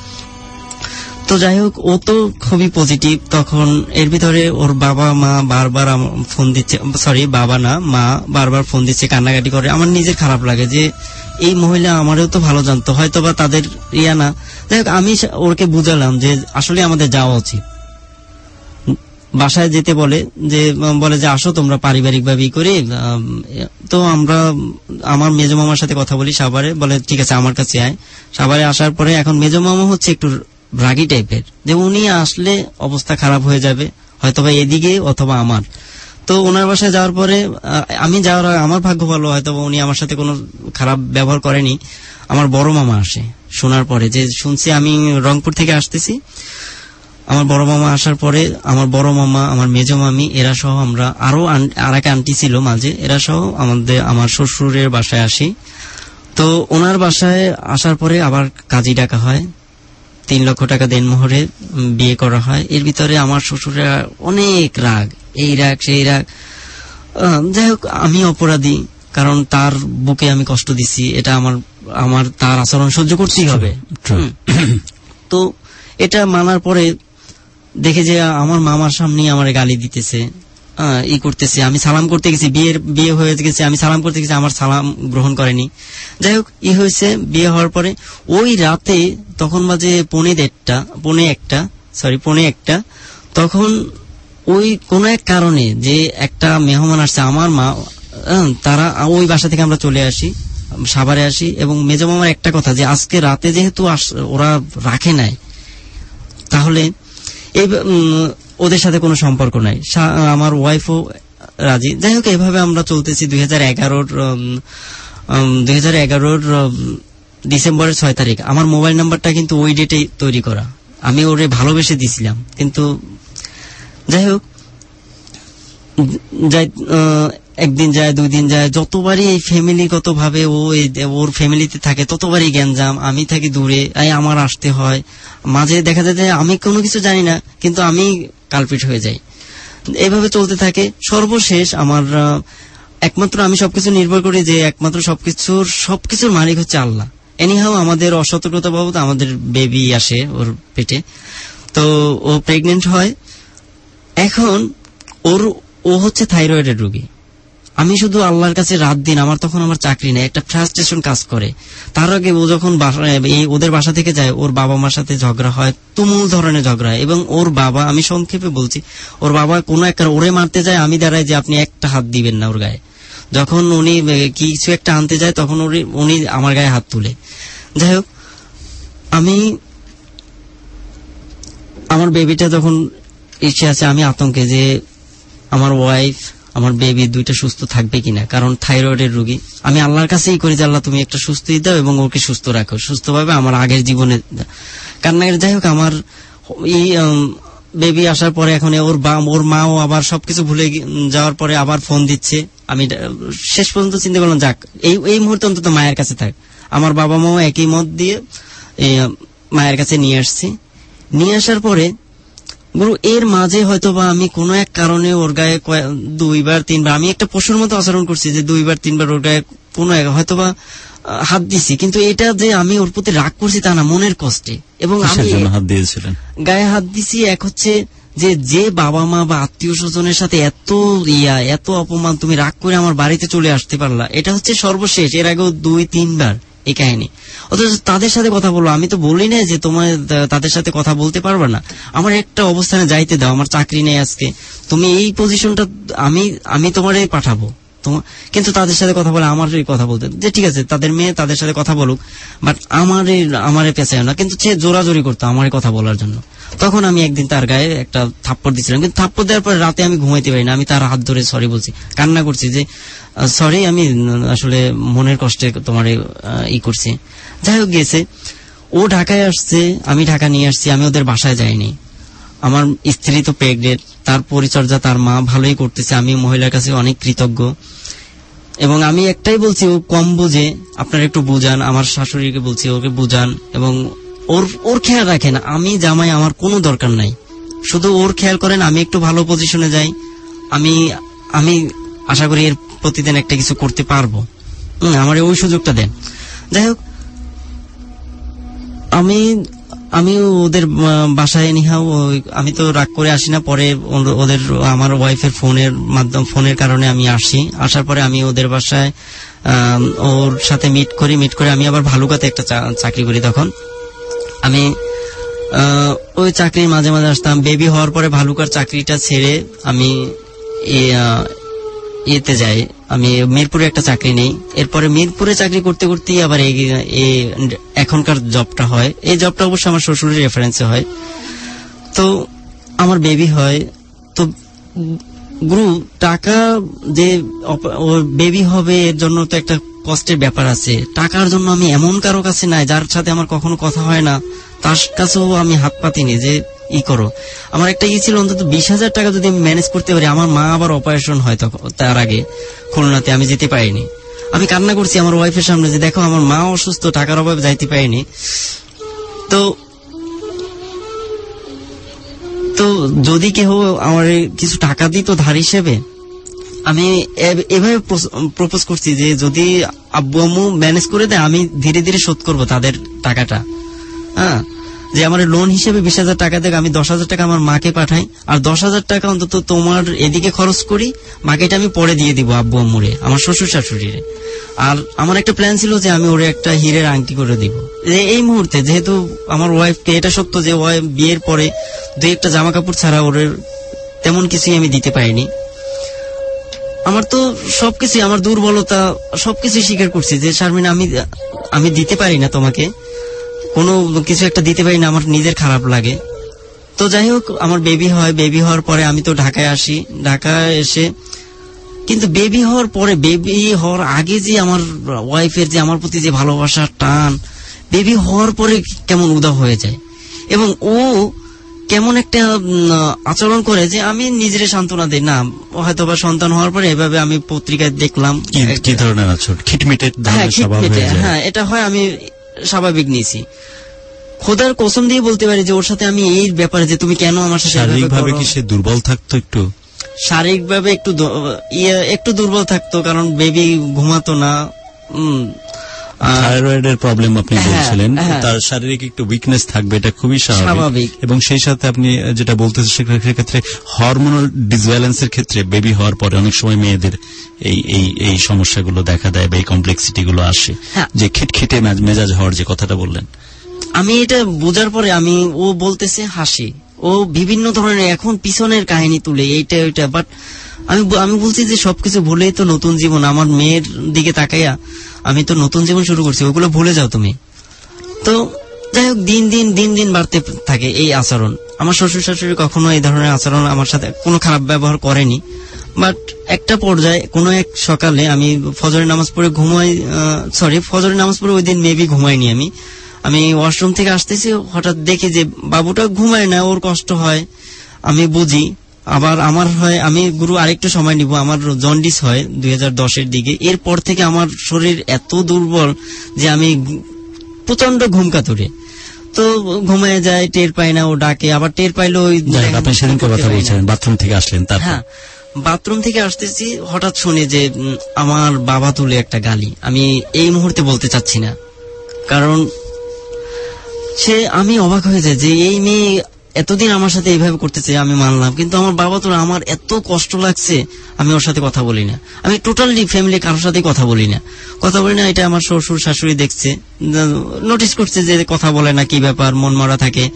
তো যাই হোক, ও তো খুবই পজিটিভ। তখন এর ভিতরে ওর বাবা মা বারবার ফোন দিচ্ছে, সরি বাবা না মা বারবার ফোন দিচ্ছে, কান্নাকাটি করে। আমার নিজের খারাপ লাগে যে এই মহিলা আমারও তো ভালো জানতো, হয়তো বা তাদের ইয়া না। যাই হোক, আমি ওকে বুঝালাম যে আসলে আমাদের যাওয়া উচিত। বাসায় যেতে বলে, যে বলে যে আসো তোমরা পারিবারিক ভাবেই করি। তো আমরা আমার মেজো মামার সাথে কথা বলি সাভারে, বলে ঠিক আছে আমার কাছে আয়। সাভারে আসার পরে এখন মেজো মামা হচ্ছে একটু রাগী টাইপের, যে উনি আসলে অবস্থা খারাপ হয়ে যাবে হয়তোবা এদিকে অথবা আমার। তো ওনার বাসায় যাওয়ার পরে আমি যাওয়ার আমার ভাগ্য ভালো, হয়তো উনি আমার সাথে কোনো খারাপ ব্যবহার করেনি। আমার বড় মামা আসে শোনার পরে, যে শুনছি আমি রংপুর থেকে আসতেছি। আমার বড় মামা আসার পরে আমার বড় মামা, আমার মেজো মামি, এরা সহ আমরা আরো আর এক আন্টি ছিল মাঝে, এরা সহ আমাদের আমার শ্বশুরের বাসায় আসি। তো ওনার বাসায় আসার পরে আবার কাজী ডাকা হয়, তিন লক্ষ টাকা দেনমোহরে বিয়ে করা হয়। এর ভিতরে আমার শ্বশুরের অনেক রাগ, এই রাগ সেই রাগ। যাই হোক, আমি অপরাধী, কারণ তার বুকে আমি কষ্ট দিছি, এটা আমার আমার তার আচরণ সহ্য করতেই হবে। তো এটা মানার পরে দেখে যে আমার মামার সামনে আমার গালি দিতেছে, ই করতেছে। আমি সালাম করতে গেছি, বিয়ের বিয়ে হয়ে গেছে, আমি সালাম করতে গেছি, আমার সালাম গ্রহণ করেনি। যাই হোক, ই হয়েছে বিয়ে হওয়ার পরে ওই রাতে, তখন বাজে পৌনে দেড়টা পৌনে একটা সরি পৌনে একটা তখন ওই কোন এক কারণে যে একটা মেহমান আসছে, আমার মা, তারা ওই বাসা থেকে আমরা চলে আসি, সাভারে আসি। এবং মেজো মামার একটা কথা, যে আজকে রাতে যেহেতু ওরা রাখে নাই, তাহলে এই ওদের সাথে কোনো সম্পর্ক নাই, আমার ওয়াইফও রাজি। যাই হোক, এভাবে আমরা চলতেছি। দুই হাজার এগারোর দুই হাজার এগারোর ডিসেম্বরের ছয় তারিখ। আমার মোবাইল নাম্বারটা কিন্তু ওই ডেটে তৈরি করা, আমি ওরে ভালোবেসে দিছিলাম। কিন্তু যাই হোক, যাই একদিন যায় দুই দিন যায়, যতবারই এই ফ্যামিলিগত ভাবে ও ওর ফ্যামিলিতে থাকে ততবারই গ্যাঞ্জাম, আমি থাকি দূরে, আমার আসতে হয়। মাঝে দেখা যায় যে আমি কোনো কিছু জানি না কিন্তু আমি কালপিট হয়ে যাই। এভাবে চলতে থাকে। সর্বশেষ আমার একমাত্র আমি সবকিছু নির্ভর করি যে একমাত্র সবকিছুর সবকিছুর মালিক হচ্ছে আল্লাহ। এনিহাও আমাদের অসতর্কতা বাবদ আমাদের বেবি আসে ওর পেটে, তো ও প্রেগনেন্ট হয়। এখন ওর ও হচ্ছে থাইরয়েডের রোগী। আমি শুধু আল্লাহর কাছে রাত দিন, আমার তখন আমার চাকরি নেই, একটা ফ্রাস্ট্রেশন কাজ করে। তার আগে ও যখন ওদের বাসা থেকে যায়, ওর বাবা মার সাথে ঝগড়া হয়, তুমুল ধরনের ঝগড়া হয়। এবং ওর বাবা, আমি সংক্ষেপে বলছি, ওর বাবা কোনো একটা ওরে মারতে যায়, আমি দাঁড়াই যে আপনি একটা হাত দিবেন না ওর গায়ে। যখন উনি কিছু একটা আনতে যায় তখন উনি আমার গায়ে হাত তুলে। যাই হোক, আমি আমার বেবিটা যখন এসে আছে, আমি আতঙ্কে যে আমার ওয়াইফ আমার বেবি দুইটা সুস্থ থাকবে কিনা, কারণ থাইরয়েডের রোগী। আমি আল্লাহর কাছেই করি যে আল্লাহ তুমি একটা সুস্থই দাও এবং ওকে সুস্থ রাখো, সুস্থভাবে আমার আগের জীবনে কান্নাকাটি। যাই হোক, আমার এই বেবি আসার পরে এখন ওর বা ওর মাও আবার সবকিছু ভুলে যাওয়ার পরে আবার ফোন দিচ্ছে। আমি শেষ পর্যন্ত চিন্তা করলাম যাক এই এই মুহূর্তে অন্তত মায়ের কাছে থাক। আমার বাবা মাও একই মত দিয়ে মায়ের কাছে নিয়ে আসছি। নিয়ে আসার পরে গুরু এর মাঝে হয়তো বা আমি কোনো এক কারণে ওর গায়ে দুইবার তিনবার আমি একটা পশুর মতো আচরণ করছি, যে দুইবার তিনবার ওর গায়ে কোনো হয়তো বা হাত দিছি। কিন্তু এটা যে আমি ওর প্রতি রাগ করছি তা না, মনের কষ্টে। এবং আমি হাত দিয়েছিলেন, গায়ে হাত দিছি। এক হচ্ছে যে যে বাবা মা বা আত্মীয় স্বজনের সাথে এত ইয়া এত অপমান, তুমি রাগ করে আমার বাড়িতে চলে আসতে পারলা, এটা হচ্ছে সর্বশেষ। এর আগেও দুই তিনবার এই কাহিনী। অথচ তাদের সাথে কথা বলো, আমি তো বলি না যে তোমার তাদের সাথে কথা বলতে পারবে না, আমার একটা অবস্থানে যাইতে দাও, আমার চাকরি নেই আজকে, তুমি এই পজিশনটা আমি আমি তোমারে পাঠাবো। কিন্তু তাদের সাথে কথা বলে আমার কথা বলতে যে ঠিক আছে তাদের মেয়ে তাদের সাথে কথা বলুক, বাট আমার আমারে পেছায় না। কিন্তু সে জোরাজোরি করতো আমার কথা বলার জন্য। তখন আমি একদিন তার গায়ে একটা থাপ্পড় দিচ্ছিলাম, কিন্তু থাপ্পড় দেওয়ার পরে রাতে আমি ঘুমাইতে পারি না। আমি তার হাত ধরে সরি বলছি, কান্না করছি যে সরি, আমি আসলে মনের কষ্টে তোমার ই করছি। যাই হোক, গেছে ও ঢাকায় আসছে, আমি ঢাকা নিয়ে আসছি, আমি ওদের বাসায় যাইনি। আমার স্ত্রী তো প্রেগনেন্ট, তার পরিচর্যা তার মা ভালোই করতেছে, আমি মহিলার কাছে অনেক কৃতজ্ঞ। এবং আমি একটাই বলছি, ও কম বুঝে, আপনারা একটু বুঝান, আমার শাশুড়িকে বলছি ওকে বুঝান এবং ওর ওর খেয়াল রাখেন। আমি জামাই আমার কোনো দরকার নাই, শুধু ওর খেয়াল করেন, আমি একটু ভালো পজিশনে যাই, আমি আমি আশা করি এর প্রতিদিন একটা কিছু করতে পারবো, আমার ওই সুযোগটা দেন। যাই হোক, আমি আমি ওদের বাসায় নিহাও আমি তো রাগ করে আসি না, পরে ওদের আমার ওয়াইফের ফোনের মাধ্যম ফোনের কারণে আমি আসি। আসার পরে আমি ওদের বাসায় ওর সাথে মিট করি, মিট করে আমি আবার ভালুকাতে একটা চাকরি করি। তখন আমি ওই চাকরির মাঝে মাঝে আসতাম। বেবি হওয়ার পরে ভালুকার চাকরিটা ছেড়ে আমি ইয়েতে যাই, আমি মিরপুরে একটা চাকরি নেই। এরপরে মিরপুরে চাকরি করতে করতে আবার এখনকার জবটা হয়। এই জবটা অবশ্য আমার শ্বশুরের রেফারেন্সে হয়। তো আমার বেবি হয়, তো গুরু টাকা যে ওর বেবি হবে এর জন্য তো একটা কষ্টের ব্যাপার আছে। টাকার জন্য আমি এমন কারো কাছে নাই যার সাথে আমার কখনো কথা হয় না, তার কাছেও আমি হাত পাতিনি যে ই করো। আমার একটা ই ছিল অন্তত বিশ হাজার টাকা যদি আমি ম্যানেজ করতে পারি। আমার মা আবার অপারেশন হয় তখন, তার আগে খুলনাতে, আমি যেতে পারিনি। আমি কান্না করছি আমার ওয়াইফের সামনে যে দেখো আমার মা অসুস্থ, টাকার অভাবে যাইতে পারিনি। তো তো যদি কেউ আমার কিছু টাকা দিত ধার হিসেবে, আমি এভাবে প্রপোজ করছি যে যদি আব্বু আম্মু ম্যানেজ করে দেয় আমি ধীরে ধীরে শোধ করবো তাদের টাকাটা। হ্যাঁ, যে আমার লোন হিসেবে বিশ হাজার টাকা দেখ, আমি দশ হাজার টাকা আমার মাকে পাঠাই, আর দশ হাজার টাকা অন্তত তোমার এদিকে খরচ করি, বাকিটা আমি পরে দিয়ে দিব আব্বু আম্মুরে, আমার শ্বশুর শাশুড়িরে। আর আমার একটা প্ল্যান ছিল যে আমি ওরে একটা হীরের আংটি করে দিব। এই মুহূর্তে যেহেতু আমার ওয়াইফকে, এটা সত্য যে ওয়াইফ বিয়ের পরে দুই একটা জামা কাপড় ছাড়া ওর তেমন কিছুই আমি দিতে পারিনি। আমার তো সবকিছু, আমার দুর্বলতা সবকিছু স্বীকার করছি যে শারমিন আমি আমি দিতে পারি না তোমাকে, কোনো কিছু একটা দিতে পারি না, আমার নিজের খারাপ লাগে। তো যাই হোক, আমার বেবি হয়, বেবি হওয়ার পরে আমি তো ঢাকায় আসি। ঢাকায় এসে কিন্তু বেবি হওয়ার পরে, বেবি হওয়ার আগে যে আমার ওয়াইফের যে আমার প্রতি যে ভালোবাসার টান, বেবি হওয়ার পরে কেমন উদাও হয়ে যায়। এবং ও কেমন একটা আচরণ করে যে আমি নিজের সান্ত্বনা দিই, না হয়তো বা সন্তান হওয়ার পরে এভাবে আমি পত্রিকায় দেখলাম কি ধরনের আচরণ, খিটমিটে, হ্যাঁ এটা হয়, আমি স্বাভাবিক নিয়েছি। খোদার কসম দিয়ে বলতে পারি যে ওর সাথে আমি এই ব্যাপারে যে তুমি কেন আমার সাথে, শারীরিকভাবে কি সে দুর্বল থাকতো? একটু শারীরিকভাবে একটু একটু দুর্বল থাকতো, কারণ বেবি ঘুমাতো না, থাইরয়েডের প্রবলেম আপনি বলছিলেন, তার শারীরিক একটু উইকনেস থাকবে, এটা খুবই স্বাভাবিক। এবং সেই সাথে আপনি যেটা বলতেছেন সেক্ষেত্রে হরমোনাল ডিসব্যালেন্সের ক্ষেত্রে বেবি হওয়ার পরে অনেক সময় মেয়েদের এই এই এই সমস্যাগুলো দেখা দেয় বা এই কমপ্লেক্সিটি গুলো আসে, যে খিটখিটে মেজাজ হওয়ার যে কথাটা বললেন। আমি এটা বোঝার পরে আমি, ও বলতেছে হাসি, ও বিভিন্ন ধরনের এখন পিছনের কাহিনী তুলে এইটা ওইটা, বাট আমি আমি বলছি যে সবকিছু ভুলেই তো নতুন জীবন, আমার মেয়ের দিকে তাকাইয়া আমি তো নতুন জীবন শুরু করছি, ওগুলো ভুলে যাও তুমি। তো যাই হোক, দিন দিন দিন দিন বাড়তে থাকে এই আচরণ। আমার শ্বশুর শাশুড়ি কখনো এই ধরনের আচরণ আমার সাথে কোনো খারাপ ব্যবহার করেনি, বাট একটা পর্যায়ে কোনো এক সকালে আমি ফজরের নামাজ পড়ে ঘুমাই, সরি ফজরের নামাজ পড়ে ওই দিন মেবি ঘুমাইনি, আমি আমি ওয়াশরুম থেকে আসতেছি, হঠাৎ দেখি যে বাবুটা ঘুমায় না, ওর কষ্ট হয়, আমি বুঝি। আবার আমার হয়, আমি গুরু আরেকটু সময় নিব, আমার জন্ডিস হয় দুই হাজার দশের দিকে। এরপর থেকে আমার শরীর এত দুর্বল যে আমি প্রচন্ড ঘুম কাতুরে, তো ঘুমিয়ে যায়, টের পাই না, ও ডাকে, আবার টের পাইলো ওই আপনি সেদিনকে কথা বলছেন বাথরুম থেকে আসলেন। হ্যাঁ, বাথরুম থেকে আসতেছি, হঠাৎ শুনি যে আমার বাবা তুলে একটা গালি। আমি এই মুহূর্তে বলতে চাচ্ছি না, কারণ সে, আমি অবাক হয়ে যায় যে এই মেয়ে এতদিন আমার সাথে এইভাবে করতেছে, আমি মানলাম, কিন্তু আমার বাবা তো, আমার এত কষ্ট লাগছে, আমি ওর সাথে কথা বলি না, আমি টোটালি ফ্যামিলি কারোর সাথে কথা বলি না কথা বলি না এটা আমার শ্বশুর শাশুড়ি দেখছে, নোটিস করছে যে কথা বলে না, কি ব্যাপার, মন মরা থাকে।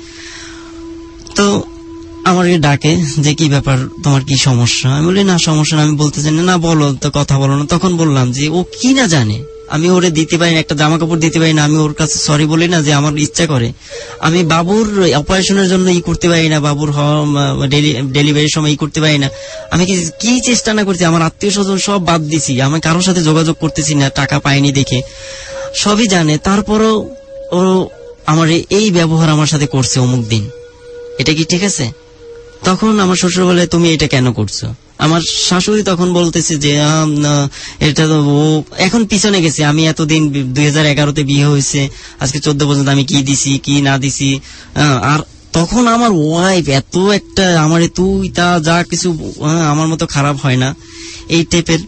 তো আমাকে ডাকে যে কি ব্যাপার, তোমার কি সমস্যা? আমি বলি না সমস্যা না, আমি বলতে চাই না, বলো তো, কথা বলো না। তখন বললাম যে ও কি না জানে, আমি ওরে দিতে পারি না, একটা জামা কাপড় দিতে পারি না, আমি ওর কাছে সরি বলি না যে আমার ইচ্ছা করে, আমি বাবুর অপারেশনের জন্য ই করতে পারি না, বাবুর ডেলিভারির সময় ই করতে পারি না, আমি কি চেষ্টা না করছি, আমার আত্মীয় স্বজন সব বাদ দিছি, আমি কারোর সাথে যোগাযোগ করতেছি না, টাকা পাইনি দেখে, সবই জানে, তারপরও ও আমার এই ব্যবহার আমার সাথে করছে অমুক দিন, এটা কি ঠিক আছে? তখন আমার শ্বশুর বলে তুমি এটা কেন করছো? আমার শাশুড়ি তখন বলতেছে যে এটা তো ও এখন পিছনে গেছে, আমি এতদিন দুই হাজার এগারোতে বিয়ে হয়েছে, আজকে চোদ্দ পর্যন্ত আমি কি দিছি কি না দিছি। আর তখন আমার ওয়াইফ এত একটা, আমার তুই তা যা কিছু আমার মতো খারাপ হয় না এই টাইপের।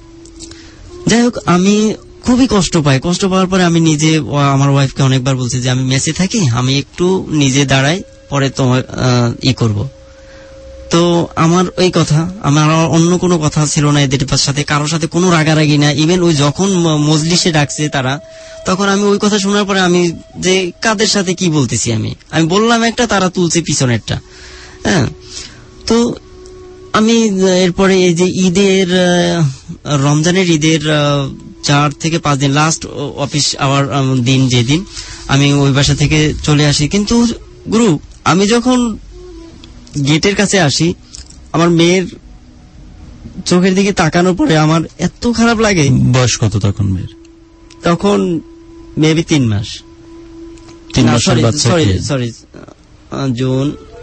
যাই হোক, আমি খুবই কষ্ট পাই। কষ্ট পাওয়ার পরে আমি নিজে আমার ওয়াইফকে অনেকবার বলছি যে আমি মেসে থাকি, আমি একটু নিজে দাঁড়াই, পরে তোমার ই করবো। তো আমার ওই কথা, আমার অন্য কোনো কথা ছিল না এদের সাথে, কারোর সাথে কোনো রাগারাগি না। ইভেন ওই যখন মজলিসে ডাকছে তারা, তখন আমি ওই কথা শোনার পরে আমি যে কাদের সাথে কি বলতেছি, আমি আমি বললাম একটা, তারা তুলছে পিছনেরটা। হ্যাঁ, তো আমি এরপরে এই যে ঈদের, রমজানের ঈদের চার থেকে পাঁচ দিন, লাস্ট অফিস আওয়ার দিন যেদিন, আমি ওই বাসা থেকে চলে আসি। কিন্তু গুরু, আমি যখন গেটের কাছে আসি, আমার মেয়ের চোখের দিকে তাকানোর পরে আমার এত খারাপ লাগে। বয়স কত তখন মেয়ের? তখন মেবি তিন মাস। তিন মাসের বাচ্চা? সরি, জুন,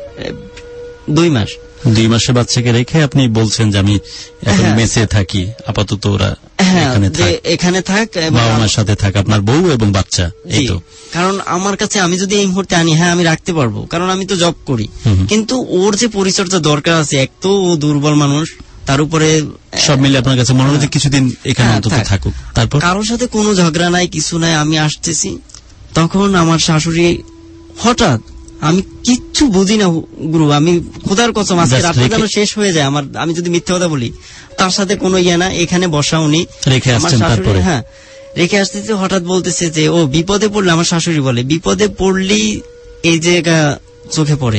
দুই মাস। দুই মাসের বাচ্চাকে রেখে আপনি বলছেন যে আমি এখন মেসে থাকি, আপাতত ওরা এখানে থাক, বাবা মার সাথে থাক, আপনার বউ এবং বাচ্চা। এই তো, কারণ আমার কাছে আমি যদি এই মুহূর্তে আনি, হ্যাঁ আমি রাখতে পারবো, কারণ আমি তো জব করি, কিন্তু ওর যে পরিচর্যা দরকার আছে, এক তো ও দুর্বল মানুষ, তার উপরে সব মিলে আপনার কাছে মনে হচ্ছে কিছুদিন এখানে অন্তত থাকুক। তারপর কারোর সাথে কোনো ঝগড়া নাই, কিছু নাই, আমি আসতেছি। তখন আমার শাশুড়ি হঠাৎ, আমি কিচ্ছু বুঝি না গুরু, আমি খোদার কসম আজকে রাতটা যেন শেষ হয়ে যায় আমার, আমি যদি মিথ্যে কথা বলি। তার সাথে কোনো ইয়ে না, এখানে বসা উনি রেখে আসছেন, তারপরে হ্যাঁ রেখে আসতেছে। হঠাৎ বলতেছে যে ও বিপদে পড়লে, আমার শাশুড়ি বলে বিপদে পড়লেই এই জায়গা চোখে পড়ে,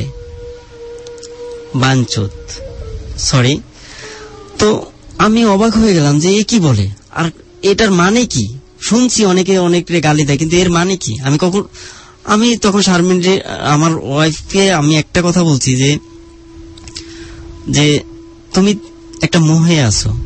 বাঞ্চত, সরি। তো আমি অবাক হয়ে গেলাম যে এ কি বলে, আর এটার মানে কি? শুনছি অনেকে অনেকে গালি দেয়, কিন্তু এর মানে কি? আমি কখন, আমি তখন শারমিন, আমার ওয়াইফকে আমি একটা কথা বলছি যে যে তুমি একটা মোহে আছো,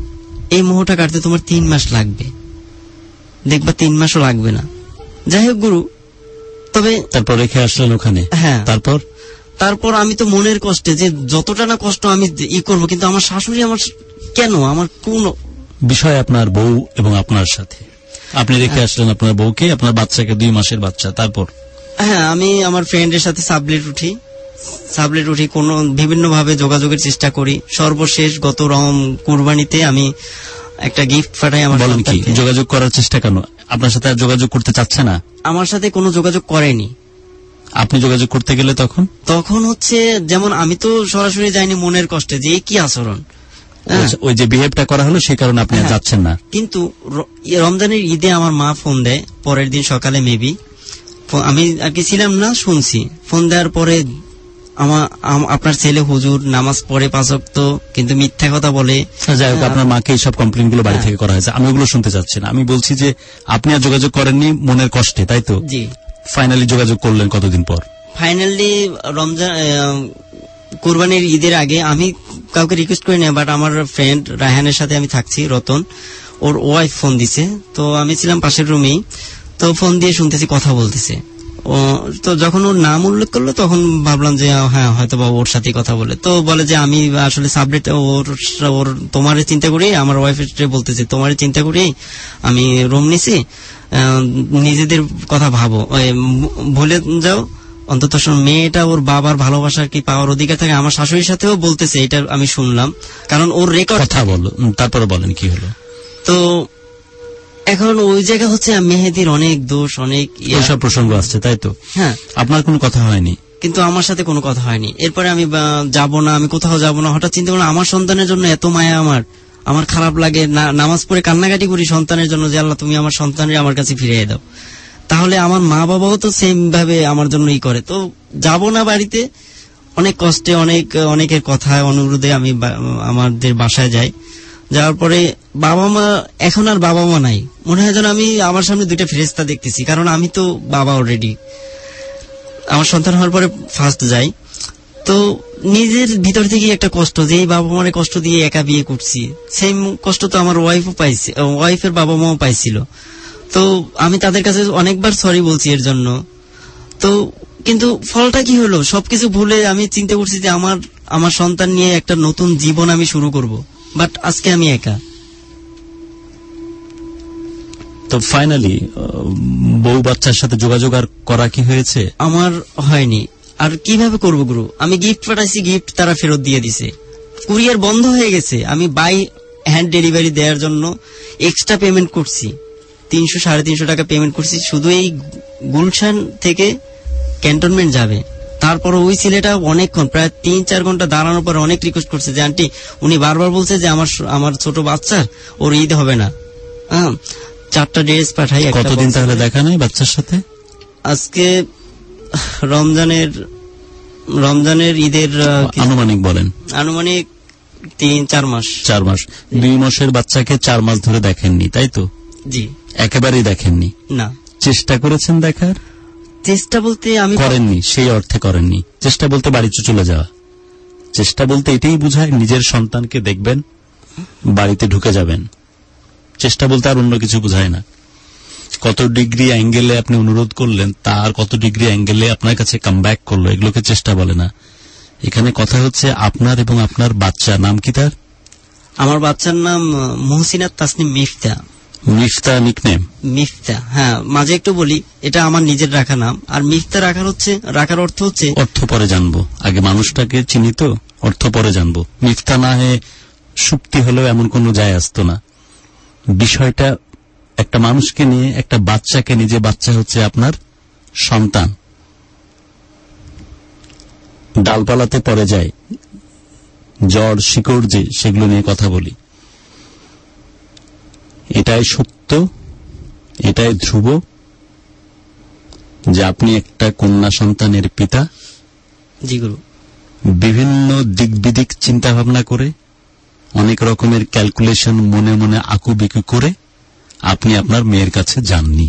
এই মোহটা কাটতে তোমার তিন মাস লাগবে, দেখবা তিন মাসও লাগবে না। যাই হোক গুরু, তবে তারপর রেখে আসলেন ওখানে। হ্যাঁ, তারপর তারপর আমি তো মনের কষ্টে যে যতটা না কষ্ট আমি ই করবো, কিন্তু আমার শাশুড়ি আমার কেন, আমার কোন বিষয় আপনার বউ এবং আপনার সাথে আপনি রেখে আসলেন আপনার বউকে, আপনার বাচ্চাকে, দুই মাসের বাচ্চা। তারপর হ্যাঁ, আমি আমার ফ্রেন্ডের সাথে সাবলেট উঠি সাবলেট উঠি কোনো বিভিন্ন ভাবে যোগাযোগের চেষ্টা করি। সর্বশেষ গত রম কুরবানিতে আমি একটা গিফট পাঠাই আমার বলেন কি যোগাযোগ করার চেষ্টা কেন? আপনার সাথে আর যোগাযোগ করতে চাচ্ছে না? আমার সাথে কোনো যোগাযোগ করেনি। আপনি যোগাযোগ করতে গেলে তখন তখন হচ্ছে যেমন আমি তো সরাসরি যাইনি মনের কষ্টে যে কি আচরণ, ওই যে বিহেভটা করা হলো সেই কারণে আপনি যাচ্ছেন না। কিন্তু রমজানের ঈদে আমার মা ফোন দেয় পরের দিন সকালে, মেবি আমি আর কি ছিলাম না, শুনছি। ফোন দেওয়ার পরে আমার আপনার ছেলে হুজুর নামাজ পড়ে পাঁচ ওয়াক্ত কিন্তু মিথ্যা কথা বলে। যাই হোক, আপনার মাকে এইসব কমপ্লেন গুলো বাড়ি থেকে করা হয়েছে, আমি ওগুলো শুনতে চাচ্ছি না। আমি বলছি যে আপনি আর যোগাযোগ করেননি মনের কষ্টে, তাই তো? জি। ফাইনালি যোগাযোগ করলেন কতদিন পর? ফাইনালি রমজান কুরবানির ঈদের আগে আমি কাউকে রিকোয়েস্ট করি না, বাট আমার ফ্রেন্ড রায়হানের সাথে আমি থাকছি, রতন, ওর ওয়াইফ ফোন দিছে। তো আমি ছিলাম পাশের রুমেই, তো ফোন দিয়ে শুনতেছি কথা বলতেছে। তো যখন ওর নাম উল্লেখ করলো তখন ভাবলাম যে হ্যাঁ হয়তো বা ওর সাথে কথা বলে। তো বলে যে আমি আসলে সাবলেট ওর ওর তোমারে চিন্তা করি, আমার ওয়াইফের বলতেছে তোমারে চিন্তা করি আমি রুম নিছি, নিজেদের কথা ভাবো, ভুলে যাও অন্তত। মেয়েটা ওর বাবার ভালোবাসার কি পাওয়ার অধিকার থাকে, আমার শাশুড়ির সাথেও বলতেছে, এটা আমি শুনলাম, কারণ ওর রেকর্ড। কথা বলো, তারপরে বলেন কি হলো। তো এখন ওই জায়গা হচ্ছে মেহেদির অনেক দোষ, অনেক এইসব প্রসঙ্গ আসছে, তাই তো? হ্যাঁ। আপনার কোনো কথা হয়নি? কিন্তু আমার সাথে কোনো কথা হয়নি। এরপরে আমি যাব না, আমি কোথাও যাব না। হঠাৎ চিন্তা করলাম আমার সন্তানের জন্য এত মায়া, আমার আমার খারাপ লাগে, নামাজ পড়ে কান্নাকাটি করি সন্তানের জন্য যে আল্লাহ তুমি আমার সন্তানের আমার কাছে ফিরিয়ে দাও। তাহলে আমার মা বাবাও তো সেম ভাবে আমার জন্য ই করে। তো যাব না বাড়িতে, অনেক কষ্টে, অনেক অনেকের কথায় অনুরোধে আমি আমাদের বাসায় যাই। যাওয়ার পরে বাবা মা, এখন আর বাবা মা নাই, মনে হয় যেন আমি আমার সামনে দুইটা ফেরেশতা দেখতেছি, কারণ আমি তো বাবা অলরেডি। আমার সন্তান হওয়ার পরে ফার্স্ট যাই, তো নিজের ভিতর থেকে একটা কষ্ট যে এই বাবা মারে কষ্ট দিয়ে একা বিয়ে করছি, সেম কষ্ট তো আমার ওয়াইফও পাইছে, ওয়াইফের বাবা মাও পাইছিল। তো আমি তাদের কাছে অনেকবার সরি বলছি এর জন্য। তো কিন্তু ফলটা কি হলো, সবকিছু ভুলে আমি চিন্তা করছি যে আমার আমার সন্তান নিয়ে একটা নতুন জীবন আমি শুরু করব, বাট আজকে আমি একা। তো ফাইনালি বউ বাচ্চার সাথে যোগাযোগ আর করা কি হয়েছে? আমার হয়নি। আর কিভাবে করবো গুরু, আমি গিফট পাঠাইছি, গিফট তারা ফেরত দিয়ে দিছে, কুরিয়ার বন্ধ হয়ে গেছে। আমি বাই হ্যান্ড ডেলিভারি দেওয়ার জন্য এক্সট্রা পেমেন্ট করছি, তিনশো সাড়ে তিনশো টাকা পেমেন্ট করছি, শুধু এই গুলশান থেকে ক্যান্টনমেন্ট যাবে। তারপর ওই ছেলেটা অনেকক্ষণ, প্রায় তিন চার ঘন্টা দাঁড়ানোর পর অনেক রিকোয়েস্ট করছে যে আন্টি, উনি বারবার বলছে যে আমার আমার ছোট বাচ্চার ওর ঈদ হবে না। হ্যাঁ, চারটা ড্রেস পাঠাই। কতদিন তাহলে দেখা নাই বাচ্চার সাথে? আজকে রমজানের রমজানের ঈদের আনুমানিক বলেন। আনুমানিক তিন চার মাস। চার মাস। দুই মাসের বাচ্চাকে চার মাস ধরে দেখেননি, তাই তো? জি। একেবারেই দেখেননি? না। চেষ্টা করেছেন দেখার? চেষ্টা বলতে আমি করেননি, সেই অর্থে করেননি। চেষ্টা বলতে বাড়িতে চলে যাওয়া, চেষ্টা বলতে এটাই বোঝায় নিজের সন্তানকে দেখবেন, বাড়িতে ঢুকে যাবেন। চেষ্টা বলতে আর অন্য কিছু বোঝায় না। কত ডিগ্রি অ্যাঙ্গেলে আপনি অনুরোধ করলেন, তার কত ডিগ্রি অ্যাঙ্গেলে আপনার কাছে কামব্যাক করলো, এগুলোকে চেষ্টা বলে না। এখানে কথা হচ্ছে আপনার এবং আপনার বাচ্চা। নাম কি তার? আমার বাচ্চার নাম মুহসিনাত তাসনিম মিফতা। মিফতা নিকনেম? মিফতা, হ্যাঁ। মাঝে একটু বলি, এটা আমার নিজের রাখা নাম। আর মিফতা রাখার হচ্ছে, রাখার অর্থ হচ্ছে, অর্থ পরে জানবো, আগে মানুষটাকে চিনি তো, অর্থ পরে জানবো। মিফতা না হয়ে সুপ্তি হলেও এমন কোনো যায় আসতো না। বিষয়টা একটা মানুষকে নিয়ে, একটা বাচ্চাকে নিয়ে, যে বাচ্চা হচ্ছে আপনার সন্তান, ডালপালাতে পড়ে যায়, জ্বর শিকড় যে, সেগুলো নিয়ে কথা বলি। এটাই সত্য, এটাই ধ্রুব যে আপনি একটা কন্যা সন্তানের পিতা। জি গুরু। বিভিন্ন দিক বিদিক চিন্তা ভাবনা করে, অনেক রকমের ক্যালকুলেশন মনে মনে আকুবিকু করে আপনি আপনার মেয়ের কাছে যাননি।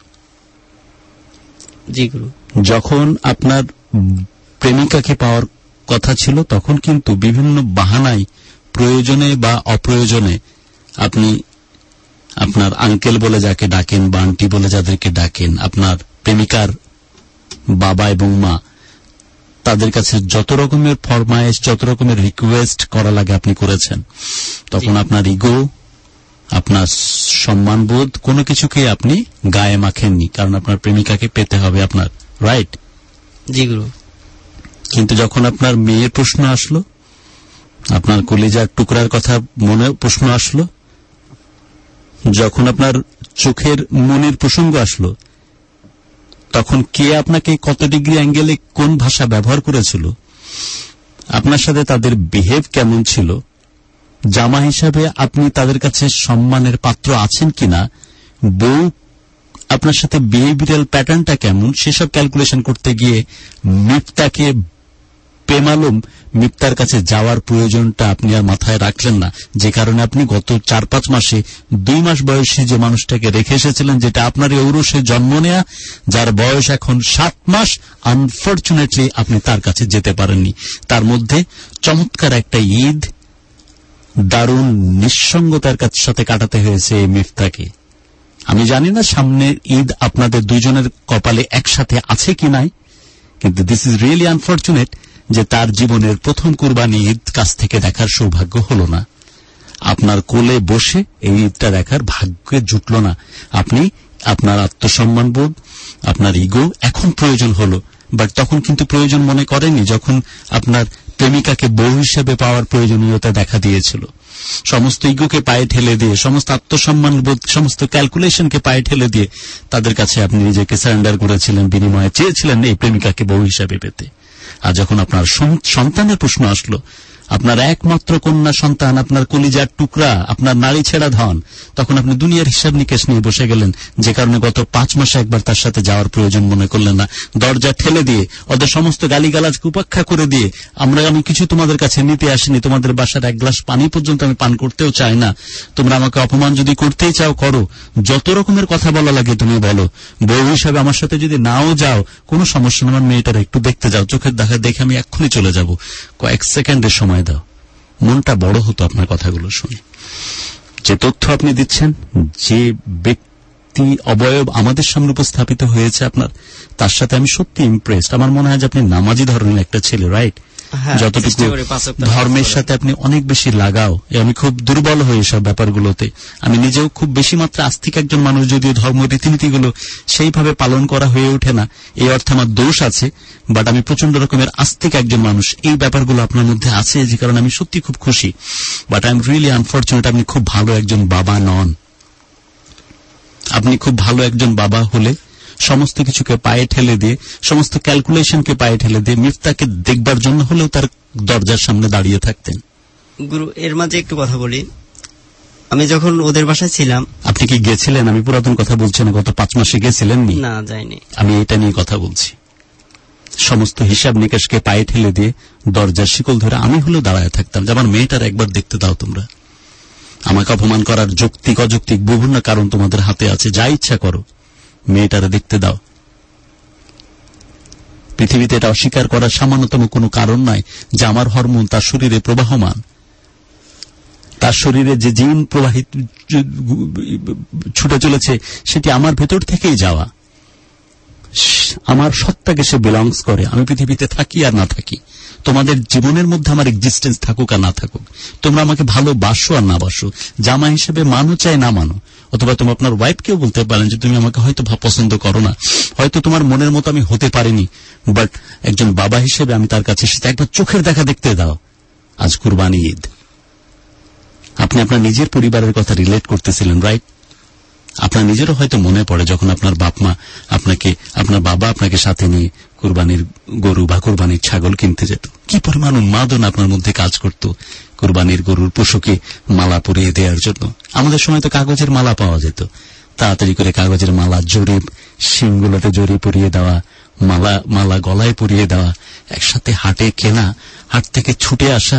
জি গুরু। যখন আপনার প্রেমিকাকে পাওয়ার কথা ছিল, তখন কিন্তু বিভিন্ন বাহানায়, প্রয়োজনে বা অপ্রয়োজনে আপনি আপনার আঙ্কেল বলে যাকে ডাকেন বা আন্টি বলে যাদেরকে ডাকেন, আপনার প্রেমিকার বাবা এবং মা, তাদের কাছে যত রকমের ফরমায়েশ, যত রকমের রিকোয়েস্ট করা লাগে আপনি করেছেন। তখন আপনার ইগো, আপনার সম্মানবোধ কোনো কিছুকে আপনি গায়ে মাখেননি, কারণ আপনার প্রেমিকাকে পেতে হবে আপনার, রাইট? জি গুরু। কিন্তু যখন আপনার মেয়ের প্রশ্ন আসলো, আপনার কলিজার টুকরার কথা মনে প্রশ্ন আসলো, যখন আপনার চোখের মনের প্রসঙ্গ আসলো, তখন কে আপনাকে কত ডিগ্রি অ্যাঙ্গেলে কোন ভাষা ব্যবহার করেছিল, আপনার সাথে তাদের বিহেভ কেমন ছিল, জামা হিসাবে আপনি তাদের কাছে সম্মানের পাত্র আছেন কিনা, বউ আপনার সাথে বিহেভিয়ারাল প্যাটার্নটা কেমন, সেসব ক্যালকুলেশন করতে গিয়ে মিফতাকে পেমালুম মিফতার কাছে যাওয়ার প্রয়োজনটা আপনি আর মাথায় রাখলেন না, যে কারণে আপনি গত চার পাঁচ মাসে দুই মাস বয়সী যে মানুষটাকে রেখে এসেছিলেন, যেটা আপনার ঔরসে জন্ম নেয়া, যার বয়স এখন সাত মাস, আনফরচুনেটলি আপনি তার কাছে যেতে পারেননি। তার মধ্যে চমৎকার একটা ঈদ দারুণ নিঃসঙ্গতার সাথে কাটাতে হয়েছে এই মিফতাকে। আমি জানি না সামনের ঈদ আপনাদের দুইজনের কপালে একসাথে আছে কি নাই, কিন্তু দিস ইজ রিয়েলি আনফরচুনেট যে তার জীবনের প্রথম কুরবানি ঈদ কাছ থেকে দেখার সৌভাগ্য হল না। আপনার কোলে বসে এই ঈদটা দেখার ভাগ্যে জুটল না। আপনি আপনার আত্মসম্মানবোধ, আপনার ইগো এখন প্রয়োজন হলো, বাট তখন কিন্তু প্রয়োজন মনে করেননি যখন আপনার প্রেমিকাকে বউ হিসেবে পাওয়ার প্রয়োজনীয়তা দেখা দিয়েছিল। সমস্ত ইগোকে পায়ে ঠেলে দিয়ে, সমস্ত আত্মসম্মানবোধ, সমস্ত ক্যালকুলেশনকে পায়ে ঠেলে দিয়ে তাদের কাছে আপনি নিজেকে সারেন্ডার করেছিলেন, বিনিময়ে চেয়েছিলেন এই প্রেমিকাকে বউ হিসেবে পেতে। আর যখন আপনার সন্তানের প্রশ্ন আসলো, আপনার একমাত্র কন্যা সন্তান, আপনার কলিজার টুকরা, আপনার নারী ছেড়া ধন, তখন আপনি দুনিয়ার হিসাব নিকেশ নিয়ে বসে গেলেন, যে কারণে গত পাঁচ মাসে একবার তার সাথে যাওয়ার প্রয়োজন মনে করলেন না। দরজা ঠেলে দিয়ে, ওদের সমস্ত গালিগালাজকে উপেক্ষা করে দিয়ে, আমরা আমি কিছু তোমাদের কাছে নিতে আসিনি, তোমাদের বাসার এক গ্লাস পানি পর্যন্ত আমি পান করতেও চাই না, তোমরা আমাকে অপমান যদি করতেই চাও করো, যত রকমের কথা বলা লাগে তুমি বলো, বউ হিসাবে আমার সাথে যদি নাও যাও কোনো সমস্যা না, আমার মেয়েটার একটু দেখতে যাও, চোখের দেখা দেখে আমি এক্ষুনি চলে যাব, কয়েক সেকেন্ডের সময় দাও। মনটা বড় হতো আপনার কথাগুলো শুনে। যে তথ্য আপনি দিচ্ছেন, যে ব্যক্তি অবয়ব আমাদের সামনে উপস্থাপিত হয়েছে আপনার, তার সাথে আমি সত্যি ইমপ্রেসড। আমার মনে হয় যে আপনি নামাজি ধরনের একটা ছেলে, রাইট? যতটুকু ধর্মের সাথে আপনি অনেক বেশি লাগাও, আমি খুব দুর্বল হই এসব ব্যাপারগুলোতে। আমি নিজেও খুব বেশি মাত্রা আস্তিক একজন মানুষ, যদিও ধর্ম রীতিনীতিগুলো সেইভাবে পালন করা হয়ে ওঠে না, এই অর্থে আমার দোষ আছে, বাট আমি প্রচন্ড রকমের আস্তিক একজন মানুষ। এই ব্যাপারগুলো আপনার মধ্যে আছে, যে কারণে আমি সত্যি খুব খুশি, but I am really unfortunate আপনি খুব ভালো একজন বাবা নন। আপনি খুব ভালো একজন বাবা হলে সমস্ত কিছুকে পায়ে ঠেলে দিয়ে, সমস্ত ক্যালকুলেশনকে পায়ে ঠেলে দিয়ে মিফতাকে দেখবার জন্য হলেও তার দরজার সামনে দাঁড়িয়ে থাকতেন। গুরু, এর মাঝে একটু কথা বলি। আমি যখন ওদের বাসায় ছিলাম। আপনি কি গেছিলেন? আমি পুরাতন কথা বলছি না, গত পাঁচ মাসে গেছিলেন? না, যাইনি। আমি এটা নিয়ে কথা বলছি। সমস্ত হিসাব নিকাশকে পায়ে ঠেলে দিয়ে দরজার শিকল ধরে আমি হলেও দাঁড়ায় থাকতাম, যে আমার মেয়েটার একবার দেখতে দাও তোমরা। আমাকে অপমান করার যৌক্তিক অযৌক্তিক বিভিন্ন কারণ তোমাদের হাতে আছে, যা ইচ্ছা করো, মেয়েটারে দেখতে দাও। পৃথিবীতে এটা অস্বীকার করার সামান্যতম কোনো কারণ নাই যে আমার হরমোন তার শরীরে প্রবাহমান, তার শরীরে যে জিন প্রবাহিত ছুটে চলেছে সেটি আমার ভেতর থেকেই যাওয়া, আমার সত্তাকে সে বিলংস করে। আমি পৃথিবীতে থাকি আর না থাকি, তোমাদের জীবনের মধ্যে আমার এক্সিস্টেন্স থাকুক আর না থাকুক, তোমরা আমাকে ভালোবাসো আর না বাসো, জামা হিসেবে মানো চাই না মানো, অথবা তুমি আপনার ওয়াইফকেও বলতে পারেন যে তুমি আমাকে হয়তো পছন্দ করো না, হয়তো তোমার মনের মতো আমি হতে পারিনি, বাট একজন বাবা হিসেবে আমি তার কাছে এসেছি, একবার চোখের দেখা দেখতে দাও। আজ কুরবানি ঈদ, আপনি আপনার নিজের পরিবারের কথা রিলেট করতেছিলেন, রাইট? আপনার নিজেরও হয়তো মনে পড়ে যখন আপনার বাপ মা আপনাকে, আপনার বাবা আপনাকে সাথে নিয়ে কুরবানির গরু বা কুরবানির ছাগল কিনতে যেত, কি পরিমাণ উন্মাদনা আপনার মধ্যে কাজ করত কুরবানির গরুর পশুকে মালা পরিয়ে দেওয়ার জন্য। আমাদের সময় তো কাগজের মালা পাওয়া যেত, তাড়াতাড়ি করে কাগজের মালা, জরিপ শিংগুলোতে জরি পরিয়ে দেওয়া, মালা মালা গলায় পরিয়ে দেওয়া, একসাথে হাটে কেনা, হাট থেকে ছুটে আসা,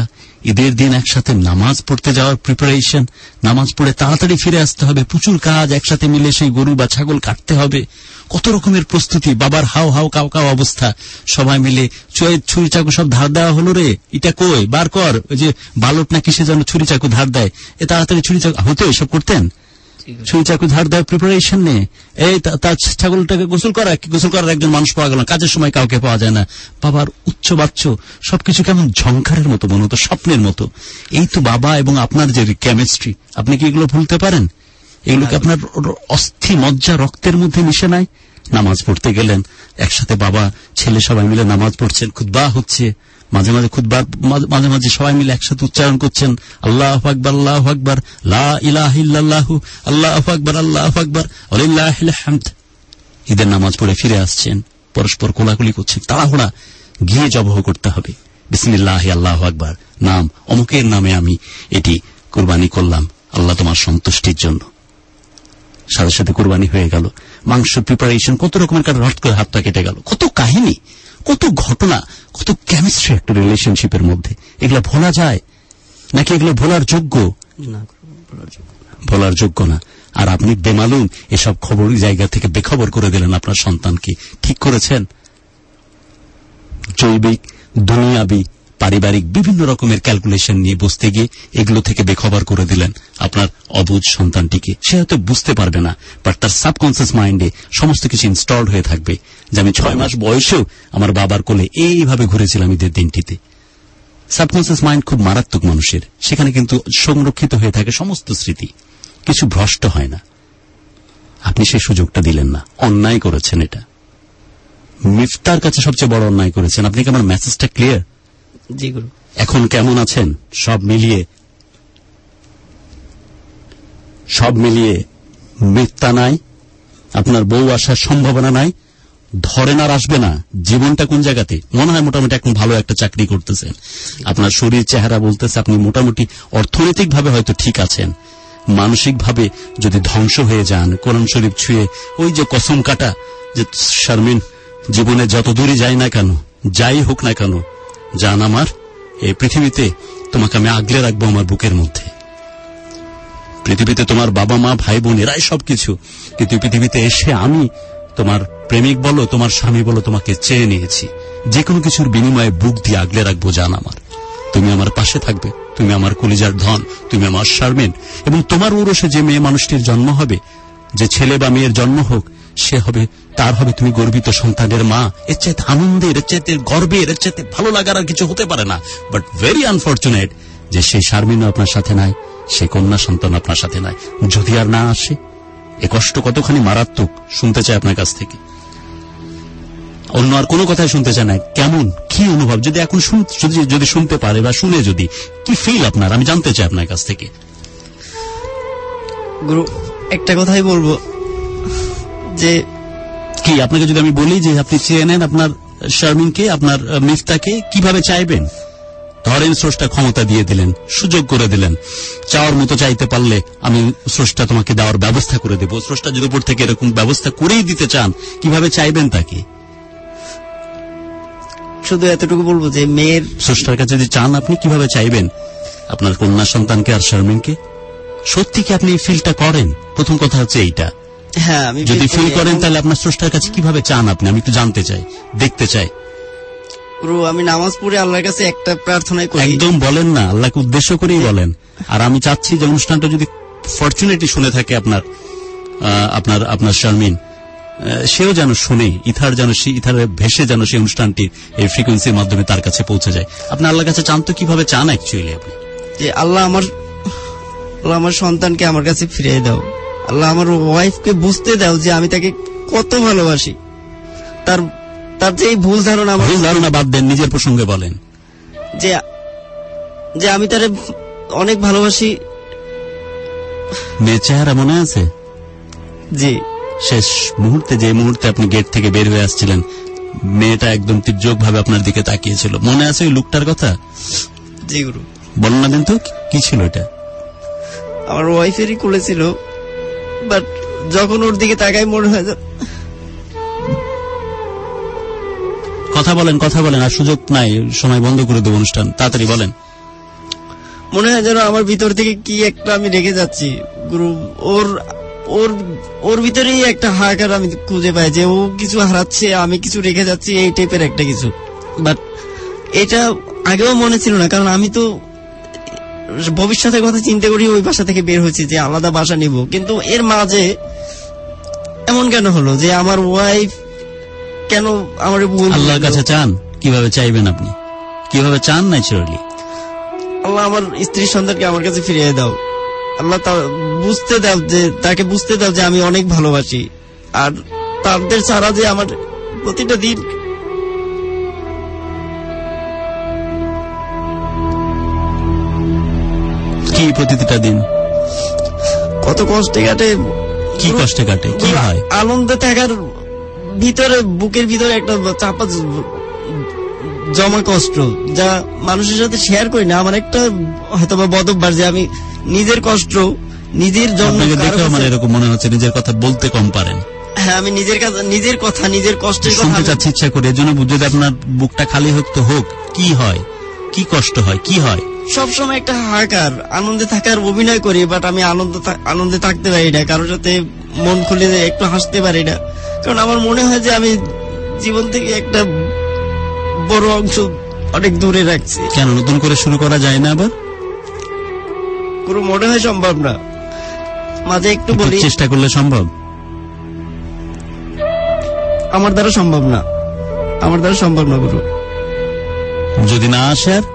ঈদের দিন একসাথে নামাজ পড়তে যাওয়ার প্রিপারেশন, নামাজ পড়ে তাড়াতাড়ি ফিরে আসতে হবে, প্রচুর কাজ, একসাথে মিলে সেই গরু বা ছাগল কাটতে হবে, কত রকমের প্রস্তুতি, বাবার হাও হাও কাও কাও অবস্থা, সবাই মিলে ছুরি চাকু সব ধার দেওয়া হলো, রে এটা কই বার কর, ওই যে বালট না কিসে যেন ছুরি চাকু ধার দেয়, এ তাড়াতাড়ি ছুরি চাকু হতো, এসব করতেন, ছুরি চাকু ধার দেওয়ার প্রিপারেশন নেই, এই তার ছাগলটাকে গোসল করা, গোসল করার একজন মানুষ পাওয়া গেল, কাজের সময় কাউকে পাওয়া যায় না, বাবার উচ্চ বাচ্চ সবকিছু কেমন ঝংকারের মতো মনে হতো, স্বপ্নের মতো। এই তো বাবা এবং আপনার যে কেমিস্ট্রি, আপনি কি এগুলো ভুলতে পারেন? এগুলোকে আপনার অস্থি মজ্জা রক্তের মধ্যে মিশে নাই? নামাজ পড়তে গেলেন একসাথে, বাবা ছেলে সবাই মিলে নামাজ পড়ছেন, খুতবা হচ্ছে, মাঝে মাঝে খুতবার মাঝে মাঝে সবাই মিলে একসাথে উচ্চারণ করছেন, আল্লাহু আকবার আল্লাহু আকবার লা ইলাহা ইল্লাল্লাহু আল্লাহু আকবার আল্লাহু আকবার ওয়ালিল্লাহিল হামদ। ঈদের নামাজ পড়ে ফিরে আসছেন, পরস্পর কোলাকুলি করছেন, তাড়াহুড়া গিয়ে জবহ করতে হবে, বিসমিল্লাহ আল্লাহু আকবার, নাম অমুকের নামে আমি এটি কুরবানি করলাম আল্লাহ তোমার সন্তুষ্টির জন্য। সাথে সাথে কুরবানি হয়ে গেল, মাংস প্রিপারেশন, কত রকমের কাটা রট করে হাতটা কেটে গেল, কত কাহিনী, কত ঘটনা, কত কেমিস্ট্রি একটা রিলেশনশিপের মধ্যে। এগুলো ভোলা যায় নাকি এগুলো ভোলার যোগ্য? ভোলার যোগ্য না। আর আপনি বেমালুম এসব খবর জায়গা থেকে বেখবর করে দিলেন আপনার সন্তানকে। ঠিক করেছেন? জৈবিক, দুনিয়াবি, পারিবারিক বিভিন্ন রকমের ক্যালকুলেশন নিয়ে বসতে গিয়ে এগুলো থেকে বেখবর করে দিলেন আপনার অবুঝ সন্তানটিকে। সে হয়তো বুঝতে পারবে না, বাট তার সাবকনসিয়াস মাইন্ডে সমস্ত কিছু ইনস্টলড হয়ে থাকবে যে আমি ছয় মাস বয়সেও আমার বাবার কোলে এইভাবে ঘুরেছিলাম ঈদের দিনটিতে। সাবকনসিয়াস মাইন্ড খুব মারাত্মক মানুষের, সেখানে কিন্তু সংরক্ষিত হয়ে থাকে সমস্ত স্মৃতি, কিছু ভ্রষ্ট হয় না। আপনি সেই সুযোগটা দিলেন না, অন্যায় করেছেন। এটা মিফতার কাছে সবচেয়ে বড় অন্যায় করেছেন। আপনি কি আমার মেসেজটা ক্লিয়ার? জি গুরু। এখন কেমন আছেন? সব মিলিয়ে সব মিলিয়ে মিথ্যা নাই, আপনার বউ আসার সম্ভাবনা নাই, ধরেন আর আসবে না। জীবনটা কোন জায়গাতে? মনে হয় মোটামুটি এখন ভালো একটা চাকরি করতেছেন, আপনার শরীর চেহারা বলতেছে আপনি মোটামুটি অর্থনৈতিকভাবে হয়তো ঠিক আছেন। মানসিকভাবে যদি ধ্বংস হয়ে যান, কোরআন শরীফ ছুঁয়ে ওই যে কসম কাটা যে শারমিন জীবনে যত দূরই যাই না কেন, যাই হোক না কেন, জান আমার এই পৃথিবীতে তোমাকে আমি আগলে রাখবো আমার বুকের মধ্যে। পৃথিবীতে তোমার বাবা মা ভাই বোন এরাই সবকিছু, কিন্তু পৃথিবীতে এসে আমি তোমার প্রেমিক বলো, তোমার স্বামী বলো, তোমাকে চেয়ে নিয়েছি। যে কোনো কিছুর বিনিময়ে বুক দিয়ে আগলে রাখবো জান আমার। তুমি আমার পাশে থাকবে, তুমি আমার কলিজার ধন, তুমি আমার শারমিন। এবং তোমার ঔরসে যে মেয়ে মানুষটির জন্ম হবে, যে ছেলে বা মেয়ের জন্ম হোক, সে হবে, তার হবে তুমি গর্বিত সন্তানের মা। এর চাইতে আনন্দের, এর চাইতে গর্বের, এর চাইতে ভালো লাগার আর কিছু হতে পারে না। বাট ভেরি আনফর্চুনেট যে সেই শারমিনও আপনার সাথে নাই, সে কন্যা সন্তান আপনার সাথে নাই। যদি আর না আসে, এ কষ্ট কতখানি মারাত্মক শুনতে চাই আপনার কাছ থেকে। অন্য আর কোনো কথাই শুনতে চায় না। কেমন, কি অনুভব, যদি এখন যদি শুনতে পারে বা শুনে, যদি কি ফিল আপনার, আমি জানতে চাই আপনার কাছ থেকে। গুরু একটা কথাই বলবো, যে কি আপনাকে যদি আমি বলি যে আপনি চেয়ে নেন আপনার শারমিনকে, আপনার মিফতাকে, কিভাবে চাইবেন? ধরেন স্রষ্টা ক্ষমতা দিয়ে দিলেন, সুযোগ করে দিলেন, চাওয়ার মতো চাইতে পারলে আমি স্রষ্টা তোমাকে দেওয়ার ব্যবস্থা করে দেব। স্রষ্টা যদি উপর থেকে এরকম ব্যবস্থা করেই দিতে চান, কিভাবে চাইবেন তাকে? শুধু এতটুকু বলবো যে মেয়ের স্রষ্টার কাছে যদি চান, আপনি কিভাবে চাইবেন আপনার কন্যা সন্তানকে আর শারমিনকে? সত্যি কি আপনি এই ফিলটা করেন? প্রথম কথা হচ্ছে এইটা। হ্যাঁ, আমি যদি ফিল করেন তাহলে আপনার স্রষ্টার কাছে কিভাবে চান আপনি? আমি একটু জানতে চাই, দেখতে চাই। গুরু, আমি নামাজ পড়ে আল্লাহর কাছে একটা প্রার্থনাই করি। একদম বলেন না, আল্লাহকে উদ্দেশ্য করেই বলেন। আর আমি চাচ্ছি যে অনুষ্ঠানটা যদি ফরচুনেটলি শুনে থাকে আপনার আপনার আপনার শারমিন, সেও যেন শুনে, ইথার যেন সে ইথারে ভেসে যেন সেই অনুষ্ঠানটি এই ফ্রিকোয়েন্সির মাধ্যমে তার কাছে পৌঁছে যায়। আপনি আল্লাহর কাছে চান তো কিভাবে চান অ্যাকচুয়ালি আপনি? যে আল্লাহ আমার আল্লাহ আমার সন্তানকে আমার কাছে ফিরিয়ে দাও। আল্লাহ আমার ওয়াইফকে বুঝতে দাও যে আমি তাকে কত ভালোবাসি। তার তার যে এই ভুল ধারণা, ভুল ধারণা বাদ দেন, নিজের প্রসঙ্গে বলেন। যে যে আমি তারে অনেক ভালোবাসি। মেয়ের চেহারা মনে আছে? জি। শেষ মুহূর্তে, যে মুহূর্তে আপনি গেট থেকে বের হয়ে আসছিলেন, মেয়েটা একদম তীর্যক ভাবে আপনার দিকে তাকিয়েছিল, মনে আছে ওই লোকটার কথা? জি গুরু। বলেন না কিন্তু, কি ছিল এটা? আমার ওয়াইফেরই কোলে ছিল, বাট যখন ওর দিকে তাকাই মনে হয়। কথা বলেন, কথা বলেন, আর সুযোগ নাই, সময় বন্ধ করে দেব অনুষ্ঠান, তাড়াতাড়ি বলেন। মনে হয় যেন আমার ভিতর থেকে কি একটা আমি রেখে যাচ্ছি গুরু। ওর ওর ওর ভিতরেই একটা হাহাকার আমি খুঁজে পাই যে ও কিছু হারাচ্ছে, আমি কিছু রেখে যাচ্ছি, এই টাইপের একটা কিছু। বাট এটা আগেও মনে ছিল না, কারণ আমি তো ভবিষ্যতের কথা চিন্তা করি ওই বাসা থেকে বের হয়েছি যে আলাদা বাসা নিব। কিন্তু এর মাঝে এমন কেন হলো যে আমার ওয়াইফ কেন আমার আল্লাহর কাছে চান? কিভাবে চাইবেন আপনি? কিভাবে চান? ন্যাচারালি আল্লাহ আমার স্ত্রীর সন্তানকে আমার কাছে ফিরিয়ে দাও। আল্লাহ বুঝতে দাও যে তাকে বুঝতে দাও যে আমি অনেক ভালোবাসি, আর তাদের ছাড়া যে আমার প্রতিটা দিন কি প্রতিটা দিন কত কষ্টে কাটে। কি কষ্টে কাটে? কি হয়? আনন্দে থাকার ভিতরে বুকের ভিতরে একটা চাপা জমা কষ্ট, যা মানুষের সাথে শেয়ার করি না। আমার একটা হয়তো বা বদভ্যাস যে আমি নিজের কষ্ট নিজের জন্য দেখে আমার এরকম মনে হচ্ছে নিজের কথা বলতে কম পারেন। হ্যাঁ, আমি নিজের কাছে নিজের কথা নিজের কষ্টের কথা শুনতে চাচ্ছি ইচ্ছা করে। এর জন্য যদি আপনার বুকটা খালি হোক তো হোক। কি হয়? কি কষ্ট হয়? কি হয়? সবসময় একটা হাহাকার। আনন্দে থাকার অভিনয় করি, বাট আমি আনন্দ আনন্দে থাকতে পারি না, কারোর সাথে মন খুলে একটু হাসতে পারি না। কারণ আমার মনে হয় যে আমি জীবন থেকে একটা বড় অংশ অনেক দূরে রাখছি। কেন নতুন করে শুরু করা যায় না? আবার পুরো মনে হয় সম্ভব না। মাঝে একটু বলি চেষ্টা করলে সম্ভব। আমার দ্বারা সম্ভব না, আমার দ্বারা সম্ভব না গুরু। যদি না আসে আর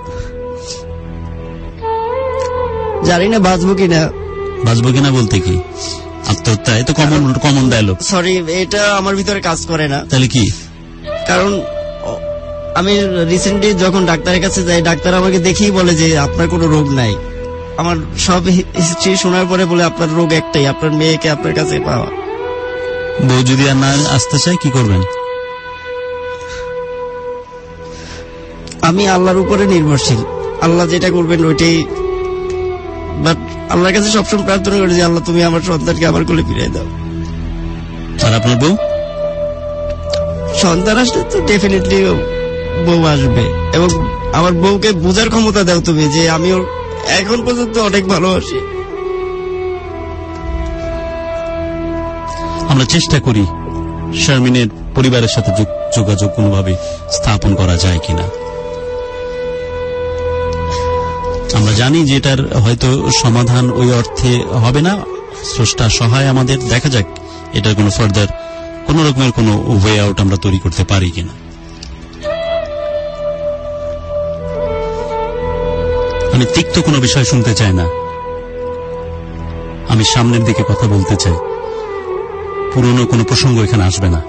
জানি না বাঁচবো কিনা। বাঁচবো কিনা বলতে কি? আত্মহত্যা? এ তো কমন কমন ডায়লগ। সরি, এটা আমার ভিতরে কাজ করে না। তাহলে কি? কারণ আমি রিসেন্টলি যখন ডাক্তারের কাছে যাই, ডাক্তার আমাকে দেখেই বলে যে আপনার কোনো রোগ নাই। আমার সব হিস্ট্রি শোনার পরে বলে আপনার রোগ একটাই, আপনার মেয়েকে আপনার কাছে পাওয়া। বউ যদি আর না আসতে চায় কি করবেন? আমি আল্লাহর উপরে নির্ভরশীল, আল্লাহ যেটা করবেন ওইটাই। বাট আল্লাহর কাছে সবসময় প্রার্থনা করি যে আল্লাহ তুমি আমার সন্তানকে আমার কোলে ফিরিয়ে দাও। আর আপনার বউ? সন্তান আসলে তো ডেফিনেটলি বউ আসবে, এবং আমার বউকে বোঝার ক্ষমতা দাও তুমি যে আমি ওর এখন পর্যন্ত অনেক ভালোবাসি। আমরা চেষ্টা করি শারমিনের পরিবারের সাথে যোগাযোগ কোনোভাবে স্থাপন করা যায় কিনা। আমরা জানি যে এটার হয়তো সমাধান ওই অর্থে হবে না। স্রষ্টা সহায় আমাদের। দেখা যাক এটার কোনো ফার্দার কোন রকমের কোনো ওয়ে আউট আমরা তৈরি করতে পারি কিনা। আমি তিক্ত কোনো বিষয় শুনতে চাই না, আমি সামনের দিকে কথা বলতে চাই। পুরনো কোনো প্রসঙ্গ এখানে আসবে না।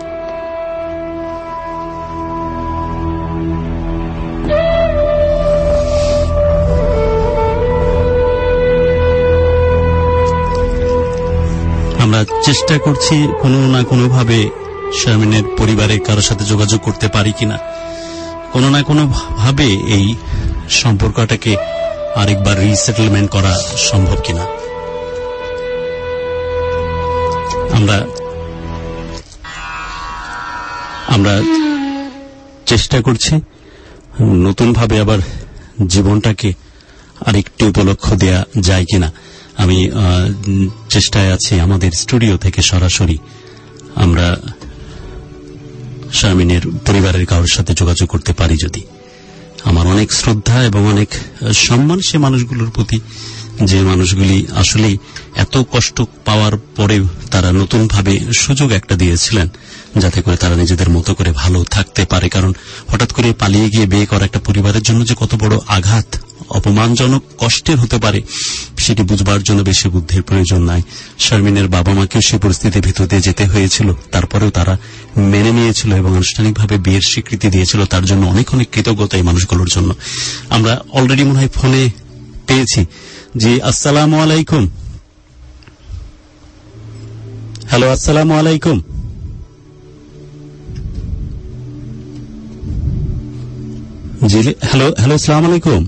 আমরা চেষ্টা করছি কোনো না কোনো ভাবে শারমিনের পরিবারের কারোর সাথে যোগাযোগ করতে পারি কিনা, কোনো না কোনো ভাবে এই সম্পর্কটাকে আরেকবার রিসেটেলমেন্ট করা সম্ভব কিনা। আমরা আমরা চেষ্টা করছি নতুন ভাবে আবার জীবনটাকে আরেকটু উপলক্ষ দেয়া যায় কিনা। আমি চেষ্টায় আছি আমাদের স্টুডিও থেকে সরাসরি আমরা শারমিনের পরিবারের কারোর সাথে যোগাযোগ করতে পারি যদি। আমার অনেক শ্রদ্ধা এবং অনেক সম্মান সে মানুষগুলোর প্রতি, যে মানুষগুলি আসলেই এত কষ্ট পাওয়ার পরেও তারা নতুন ভাবে সুযোগ একটা দিয়েছিলেন যাতে করে তারা নিজেদের মতো করে ভালো থাকতে পারে। কারণ হঠাৎ করে পালিয়ে গিয়ে বিয়ে করা একটা পরিবারের জন্য যে কত বড় আঘাত, অপমানজনক, কষ্টের হতে পারে সেটি বুঝবার জন্য বেশি বুদ্ধির প্রয়োজন নাই। শারমিনের বাবা মাকেও সেই পরিস্থিতির ভিতর দিয়ে যেতে হয়েছিল, তারপরেও তারা মেনে নিয়েছিল এবং আনুষ্ঠানিকভাবে বিয়ের স্বীকৃতি দিয়েছিল। তার জন্য অনেক অনেক কৃতজ্ঞতা এই মানুষগুলোর জন্য। আমরা অলরেডি মনে হয় ফোনে পেয়েছি। জি, আসসালামু আলাইকুম। হ্যালো, আসসালামু আলাইকুম। জি, হ্যালো হ্যালো আসসালামু আলাইকুম।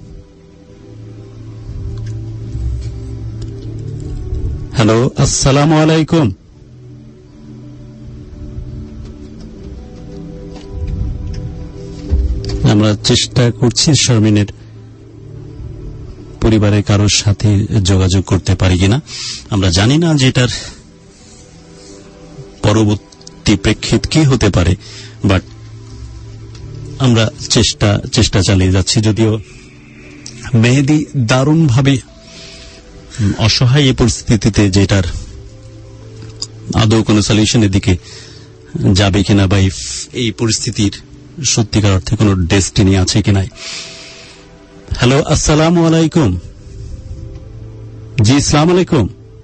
হ্যালো, আসসালামু আলাইকুম। আমরা চেষ্টা করছি শারমিনের পরিবারের কারোর সাথে যোগাযোগ করতে পারি কিনা। আমরা জানি না যে এটার পরবর্তী প্রেক্ষিত কি হতে পারে, বাট আমরা চেষ্টা চেষ্টা চালিয়ে যাচ্ছি। যদিও মেহেদী দারুণভাবে অসহায় এই পরিস্থিতিতে, যেটার আদৌ কোনো সলিউশনের দিকে যাবে কিনা, বা এই পরিস্থিতির সত্যিকার অর্থে কোনো ডেস্টিনি আছে কিনা। হ্যালো, আসসালামু আলাইকুম। জি, আসসালামু আলাইকুম।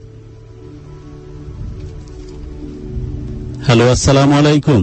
হ্যালো, আসসালামু আলাইকুম।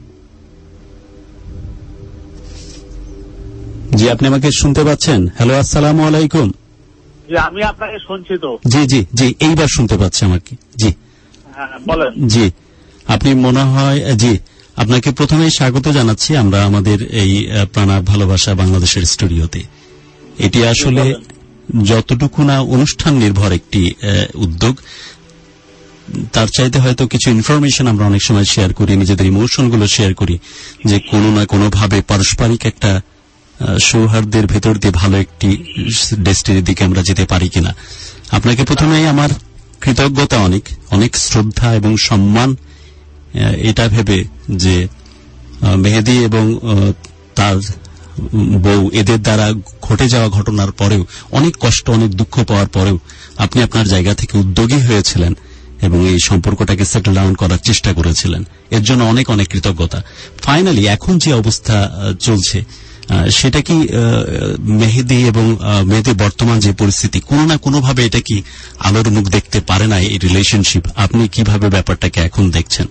জি, আপনি আমাকে শুনতে পাচ্ছেন? হ্যালো, আসসালামু আলাইকুম। জি, আমি আপনাকে শুনছি তো। জি জি জি এইবার শুনতে পাচ্ছি আমাকে। জি বলেন। জি, আপনি মনে হয়, জি আপনাকে প্রথমে স্বাগত জানাচ্ছি আমরা আমাদের এই প্রাণার ভালোবাসা বাংলাদেশের স্টুডিওতে। এটি আসলে যতটুকু না অনুষ্ঠান নির্ভর একটি উদ্যোগ, তার চাইতে হয়তো কিছু ইনফরমেশন আমরা অনেক সময় শেয়ার করি, নিজেদের ইমোশনগুলো শেয়ার করি, যে কোনো না কোনোভাবে পারস্পরিক একটা সৌহার্দ্যের ভেতর দিয়ে ভালো একটি ডেস্টিনির দিকে আমরা যেতে পারি কিনা। আপনাকে প্রথমেই আমার কৃতজ্ঞতা, অনেক অনেক শ্রদ্ধা এবং সম্মান, এটা ভেবে যে মেহেদী এবং তার বউ এদের দ্বারা ঘটে যাওয়া ঘটনার পরেও, অনেক কষ্ট অনেক দুঃখ পাওয়ার পরেও আপনি আপনার জায়গা থেকে উদ্যোগী হয়েছিলেন এবং এই সম্পর্কটাকে সেটেল ডাউন করার চেষ্টা করেছিলেন। এর জন্য অনেক অনেক কৃতজ্ঞতা। ফাইনালি এখন যে অবস্থা চলছে, সেটা কি মেহেদী এবং মেহেদীর বর্তমান যে পরিস্থিতি, কোনো না কোনোভাবে এটা কি আলোর মুখ দেখতে পারে না এই রিলেশনশিপ? আপনি কিভাবে ব্যাপারটাকে এখন দেখছেন?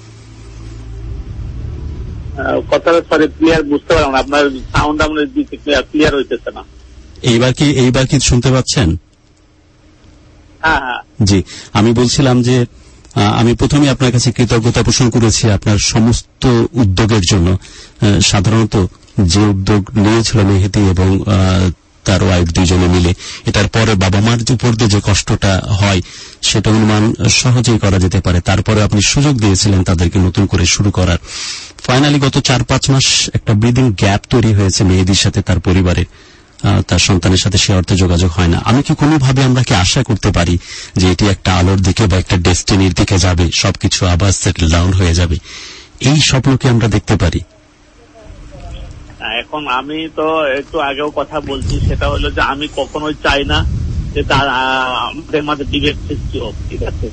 কথাটা সরি ক্লিয়ার বুঝতে পারলাম না, আপনার সাউন্ড আমাদের ক্লিয়ার হইতেছে না। এইবার কি এইবার কি শুনতে পাচ্ছেন? হ্যাঁ হ্যাঁ জি, আমি বলছিলাম যে আমি প্রথমে আপনার কাছে কৃতজ্ঞতা পোষণ করেছি আপনার সমস্ত উদ্যোগের জন্য। সাধারণত যে উদ্যোগ নিয়েছিল মেহেদী এবং তার ওয়াইফ দুইজনে মিলে, এটার পরে বাবা মার উপর দিয়ে যে কষ্টটা হয় সেটা অনুমান সহজেই করা যেতে পারে। তারপরে আপনি সুযোগ দিয়েছিলেন তাদেরকে নতুন করে শুরু করার। ফাইনালি গত চার পাঁচ মাস একটা ব্রিদিং গ্যাপ তৈরি হয়েছে মেহেদীর সাথে তার পরিবারের, তার সন্তানের সাথে সে অর্থে যোগাযোগ হয় না। আমি কি কোনোভাবে আমরা কি আশা করতে পারি যে এটি একটা আলোর দিকে বা একটা ডেস্টিনির দিকে যাবে, সবকিছু আবার সেটেল ডাউন হয়ে যাবে? এই স্বপ্ন কি আমরা দেখতে পারি? এখন আমি তো একটু আগেও কথা বলছি, সেটা হলো যে আমি কখনোই চাই না যে তার আমাদের মাঝে বিভেদ সৃষ্টি হোক, ঠিক আছে?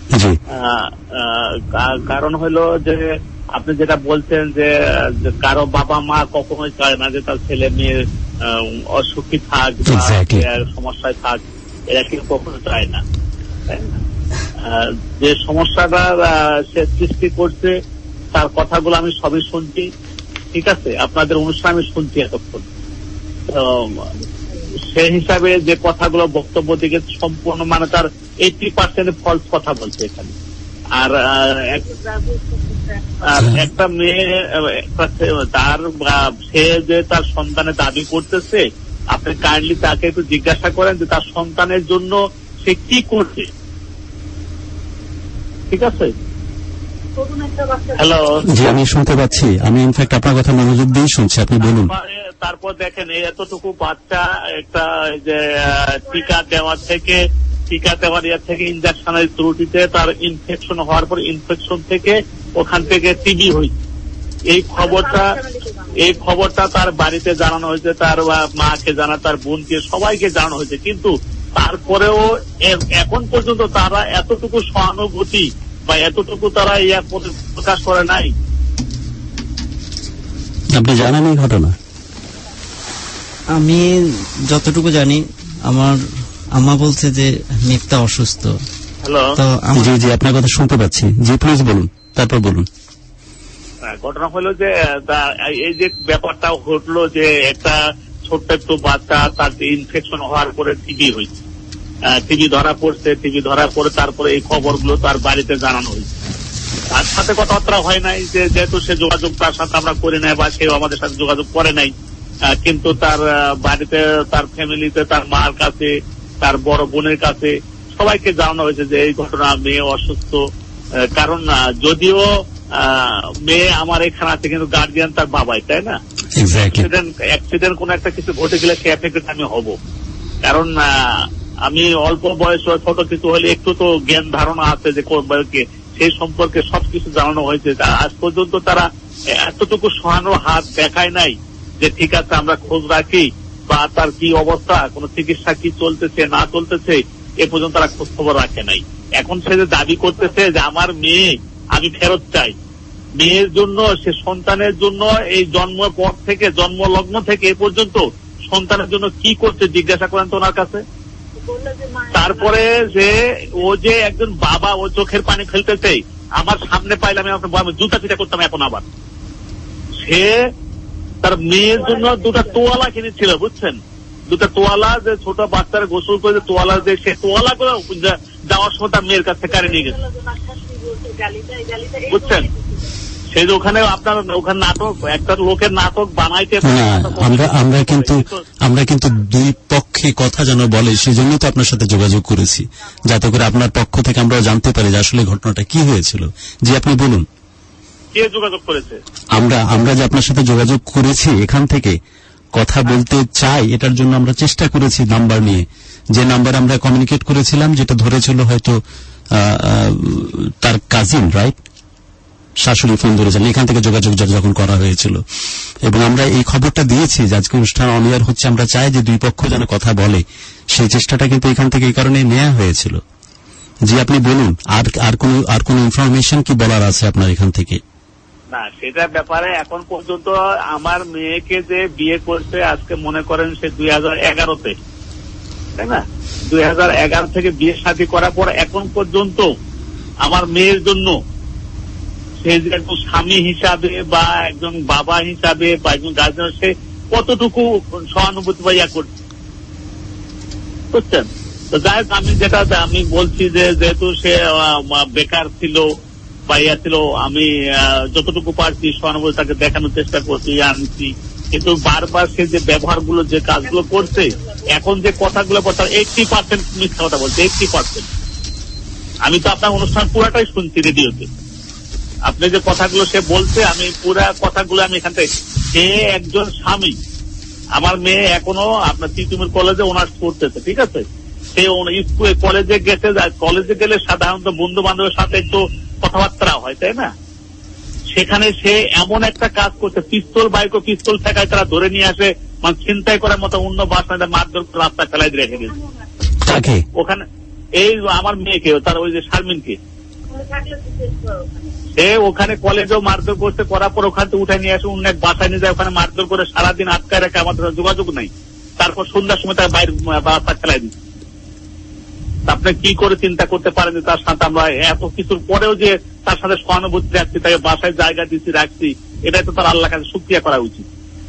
কারণ হলো যে আপনি যেটা বলছেন যে কারো বাবা মা কখনোই চায় না যে তার ছেলে মেয়ে অসুখী থাক বা সমস্যায় থাক, এরা কেউ কখনো চায় না। যে সমস্যাটা সে সৃষ্টি করছে তার কথাগুলো আমি সবই শুনছি, ঠিক আছে? আপনাদের অনুষ্ঠান আমি শুনছি এতক্ষণ। সেই হিসাবে যে কথাগুলো বক্তব্য দিকে সম্পূর্ণ মানে তার এইটি পার্সেন্ট ফলস কথা বলছে এখানে। আর একটা মেয়ে তার সে যে তার সন্তানের দাবি করতেছে, আপনি কাইন্ডলি তাকে একটু জিজ্ঞাসা করেন যে তার সন্তানের জন্য সে কি করছে, ঠিক আছে? হ্যালো, জি আমি শুনতে পাচ্ছি, আমি ইনফ্যাক্ট আপনার কথা মনোযোগ দিয়ে শুনছি, আপনি বলুন। তারপর দেখেন এতটুকু বাচ্চা একটা যে টিকা দেওয়ার থেকে টিকা দেওয়ার ইয়ার থেকে ইনজেকশনের ত্রুটিতে তার ইনফেকশন হওয়ার পর ইনফেকশন থেকে ওখান থেকে টিবি হয়েছে। এই খবরটা এই খবরটা তার বাড়িতে জানানো হয়েছে, তার মাকে জানা, তার বোনকে, সবাইকে জানানো হয়েছে। কিন্তু তারপরেও এখন পর্যন্ত তারা এতটুকু সহানুভূতি বা এতটুকু তারা ইয়া প্রকাশ করে নাই। আপনি জানেন এই ঘটনা? আমি যতটুকু জানি, আমার আম্মা বলছে যে মিফতা অসুস্থ। হ্যালো, জি জি আপনার কথা শুনতে পাচ্ছি, জি প্লিজ বলুন, তারপর বলুন। ঘটনা হলো যে এই যে ব্যাপারটা ঘটলো যে একটা ছোট্ট একটু বাচ্চা তার ইনফেকশন হওয়ার পরে টিবি হয়েছে, টিবি ধরা পড়ছে, টিবি ধরা পড়ে তারপরে এই খবরগুলো তার বাড়িতে জানানো হয়েছে। তার সাথে কথাবার্তা হয় নাই, যে যেহেতু সে যোগাযোগ তার সাথে আমরা করি নাই বা সেও আমাদের সাথে যোগাযোগ করে নাই, কিন্তু তার বাড়িতে, তার ফ্যামিলিতে, তার মার কাছে, তার বড় বোনের কাছে সবাইকে জানানো হয়েছে যে এই ঘটনা, মেয়ে অসুস্থ। কারণ যদিও মেয়ে আমার এখানে আছে কিন্তু গার্জিয়ান তার বাবাই, তাই না? অ্যাক্সিডেন্ট কোন একটা কিছু ঘটে গেলে সে এফেক্টেড আমি হব। কারণ আমি অল্প বয়স ছোট কিছু হলে একটু তো জ্ঞান ধারণা আছে যে সেই সম্পর্কে সবকিছু জানানো হয়েছে। আজ পর্যন্ত তারা এতটুকু সহানুর হাত দেখায় নাই যে ঠিক আছে আমরা খোঁজ রাখি বা তার কি অবস্থা, কোন চিকিৎসা কি চলতেছে না চলতেছে, এ পর্যন্ত তারা খোঁজ খবর রাখে নাই। এখন সে যে দাবি করতেছে যে আমার মেয়ে আমি ফেরত চাই, মেয়ের জন্য সে সন্তানের জন্য এই জন্ম পর থেকে জন্ম লগ্ন থেকে এ পর্যন্ত সন্তানের জন্য কি করছে জিজ্ঞাসা করেন তো ওনার কাছে। তারপরে যে ও যে একজন বাবা, ও চোখের পানি ফেলতেছে, আমার সামনে পাইলে আমি আপনার জুতা পিটা করতাম। এখন আবার সে তার মেয়ের জন্য দুটা তোয়ালা কিনেছিল, বুঝছেন, দুটা তোয়ালা, যে ছোট বাচ্চার গোসল করে তোয়ালা, যে সে তোয়ালা করে যাওয়ার সময় তার মেয়ের কাছে কারে নিয়ে গেছে, বুঝছেন। সেই যে ওখানে আপনার ওখানে নাটক, একটা লোকের নাটক বানাইতে, আমরা আমরা কিন্তু আমরা কিন্তু দুই পক্ষে কথা যেন বলে, সেই জন্য তো আপনার সাথে যোগাযোগ করেছি, যাতে করে আপনার পক্ষ থেকে আমরা জানতে পারি যে আসলে ঘটনাটা কি হয়েছিল। জি, আপনি বলুন। কে যোগাযোগ করেছে? আমরা আমরা যে আপনার সাথে যোগাযোগ করেছি, এখান থেকে কথা বলতে চাই, এটার জন্য আমরা চেষ্টা করেছি নাম্বার নিয়ে। যে নাম্বার আমরা কমিউনিকেট করেছিলাম, যেটা ধরেছিল হয়তো তার কাজিন, রাইট, শাশুড়ি ফোন ধরেছেন, এখান থেকে যোগাযোগ যখন করা হয়েছিল, এবং আমরা এই খবরটা দিয়েছি যে আজকে অনুষ্ঠান অনিয়ার হচ্ছে, আমরা চাই যে দুই পক্ষ যেন কথা বলে, সেই চেষ্টাটা কিন্তু এখান থেকে এই কারণে নেওয়া হয়েছিল। জি, আপনি বলুন, আর আর কোন আর কোন ইনফরমেশন কি বলার আছে আপনার এখান থেকে? না, সেটার ব্যাপারে এখন পর্যন্ত আমার মেয়েকে যে বিয়ে করছে আজকে মনে করেন সে দুই হাজার এগারোতে, তাই না, দুই হাজার এগারো থেকে বিয়ে শাদী করার পর এখন পর্যন্ত আমার মেয়ের জন্য সে যে একজন স্বামী হিসাবে বা একজন বাবা হিসাবে বা একজন গার্জেন, সে কতটুকু সহানুভূতি বা ইয়া করছে, বুঝছেন। তো যাই হোক, আমি যেটা আমি বলছি যে যেহেতু সে বেকার ছিল বা ইয়া ছিল, আমি যতটুকু পারছি সহানুভূতি তাকে দেখানোর চেষ্টা করছি, আনছি, কিন্তু বারবার সে যে ব্যবহার গুলো, যে কাজগুলো করছে, এখন যে কথাগুলো বলছে এইটটি পার্সেন্ট মিথ্যা কথা বলছে, এইটটি পার্সেন্ট। আমি তো আপনার অনুষ্ঠান পুরাটাই শুনছি রেডিওতে, আপনি যে কথাগুলো সে বলছে, আমি পুরা কথাগুলো আমি এখান থেকে, সে একজন স্বামী, আমার মেয়ে এখনো আপনার তিতুমির কলেজে অনার্স করতেছে, ঠিক আছে, সে স্কুলে কলেজে গেছে, কলেজে গেলে সাধারণত বন্ধু বান্ধবের সাথে একটু কথাবার্তা হয়, তাই না, সেখানে সে এমন একটা কাজ করছে, পিস্তল বাইক ও পিস্তল ঠেকায় তারা ধরে নিয়ে আসে, মানে ছিনতাই করার মতো অন্য বাসা মারধর রাস্তা ফেলাই রেখে গেছে ওখানে। এই আমার মেয়েকে, তার ওই যে শারমিনকে, সে ওখানে কলেজেও মারধর করতে, করার পর ওখান থেকে উঠে নিয়ে আসে অন্য এক বাসায় নিয়ে যায়, ওখানে মারধর করে সারাদিন আটকায় রেখে, আমাদের যোগাযোগ নাই। তারপর সন্ধ্যার সময় তার বাইরে বাসা ফেলাই দিচ্ছে। আপনি কি করে চিন্তা করতে পারেন যে তার সাথে আমরা এত কিছুর পরেও যে তার সাথে সহানুভূতি রাখছি, তাকে বাসায় জায়গা দিচ্ছি, রাখছি, এটাই তো তার আল্লাহ কাছে শুকরিয়া করা উচিত।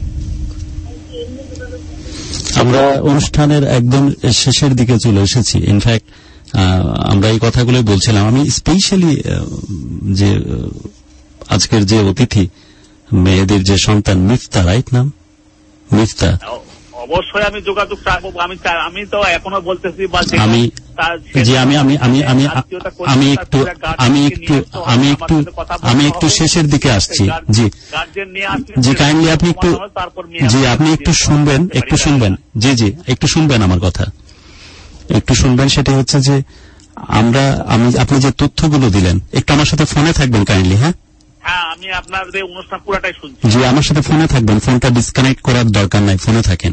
আমরা অনুষ্ঠানের একদম শেষের দিকে চলে এসেছি। ইনফ্যাক্ট আমরা এই কথাগুলো বলছিলাম। আমি স্পেশালি যে আজকের যে অতিথি, মেয়েদের যে সন্তান মিফতা, রাইট নাম মিফতা, অবশ্যই আমি যোগাযোগ চাইবো। আমি আমি তো এখনো বলতেছি, আমি জি আমি আমি আমি আমি আমি একটু আমি একটু আমি একটু আমি একটু শেষের দিকে আসছি। জি জি কাইন্ডলি আপনি একটু জি আপনি একটু শুনবেন, একটু শুনবেন জি জি একটু শুনবেন আমার কথা, একটু শুনবেন। সেটা হচ্ছে যে আমরা আমি আপনি যে তথ্যগুলো দিলেন, একটু আমার সাথে ফোনে থাকবেন কাইন্ডলি। হ্যাঁ হ্যাঁ আমি আপনার অনুষ্ঠান পুরাটাই শুনছি। জি আমার সাথে ফোনে থাকবেন, ফোনটা ডিসকানেক্ট করার দরকার নাই, ফোনে থাকেন।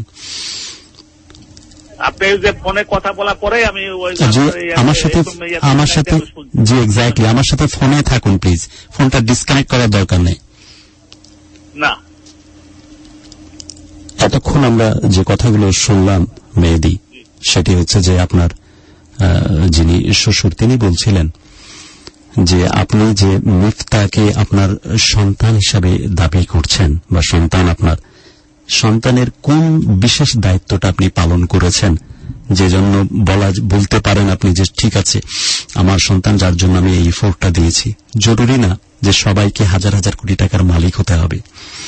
আপনি যে ফোনে কথা বলার পরে আমি আমার সাথে আমার সাথে জি এক্স্যাক্টলি আমার সাথে ফোনে থাকুন প্লিজ, ফোনটা ডিসকানেক্ট করার দরকার নেই। না এতক্ষণ আমরা যে কথাগুলো শুনলাম মেহেদী, সেটি হচ্ছে যে আপনার যিনি শ্বশুর তিনি বলছিলেন যে আপনি যে মিফতাকে আপনার সন্তান হিসাবে দাবি করছেন বা সন্তান আপনার, সন্তানের কোন বিশেষ দায়িত্বটা আপনি পালন করেছেন যে জন্য বলা বলতে পারেন আপনি যে ঠিক আছে আমার সন্তান যার জন্য আমি এই এফোর্টটা দিয়েছি। জরুরি না যে সবাইকে হাজার হাজার কোটি টাকার মালিক হতে হবে।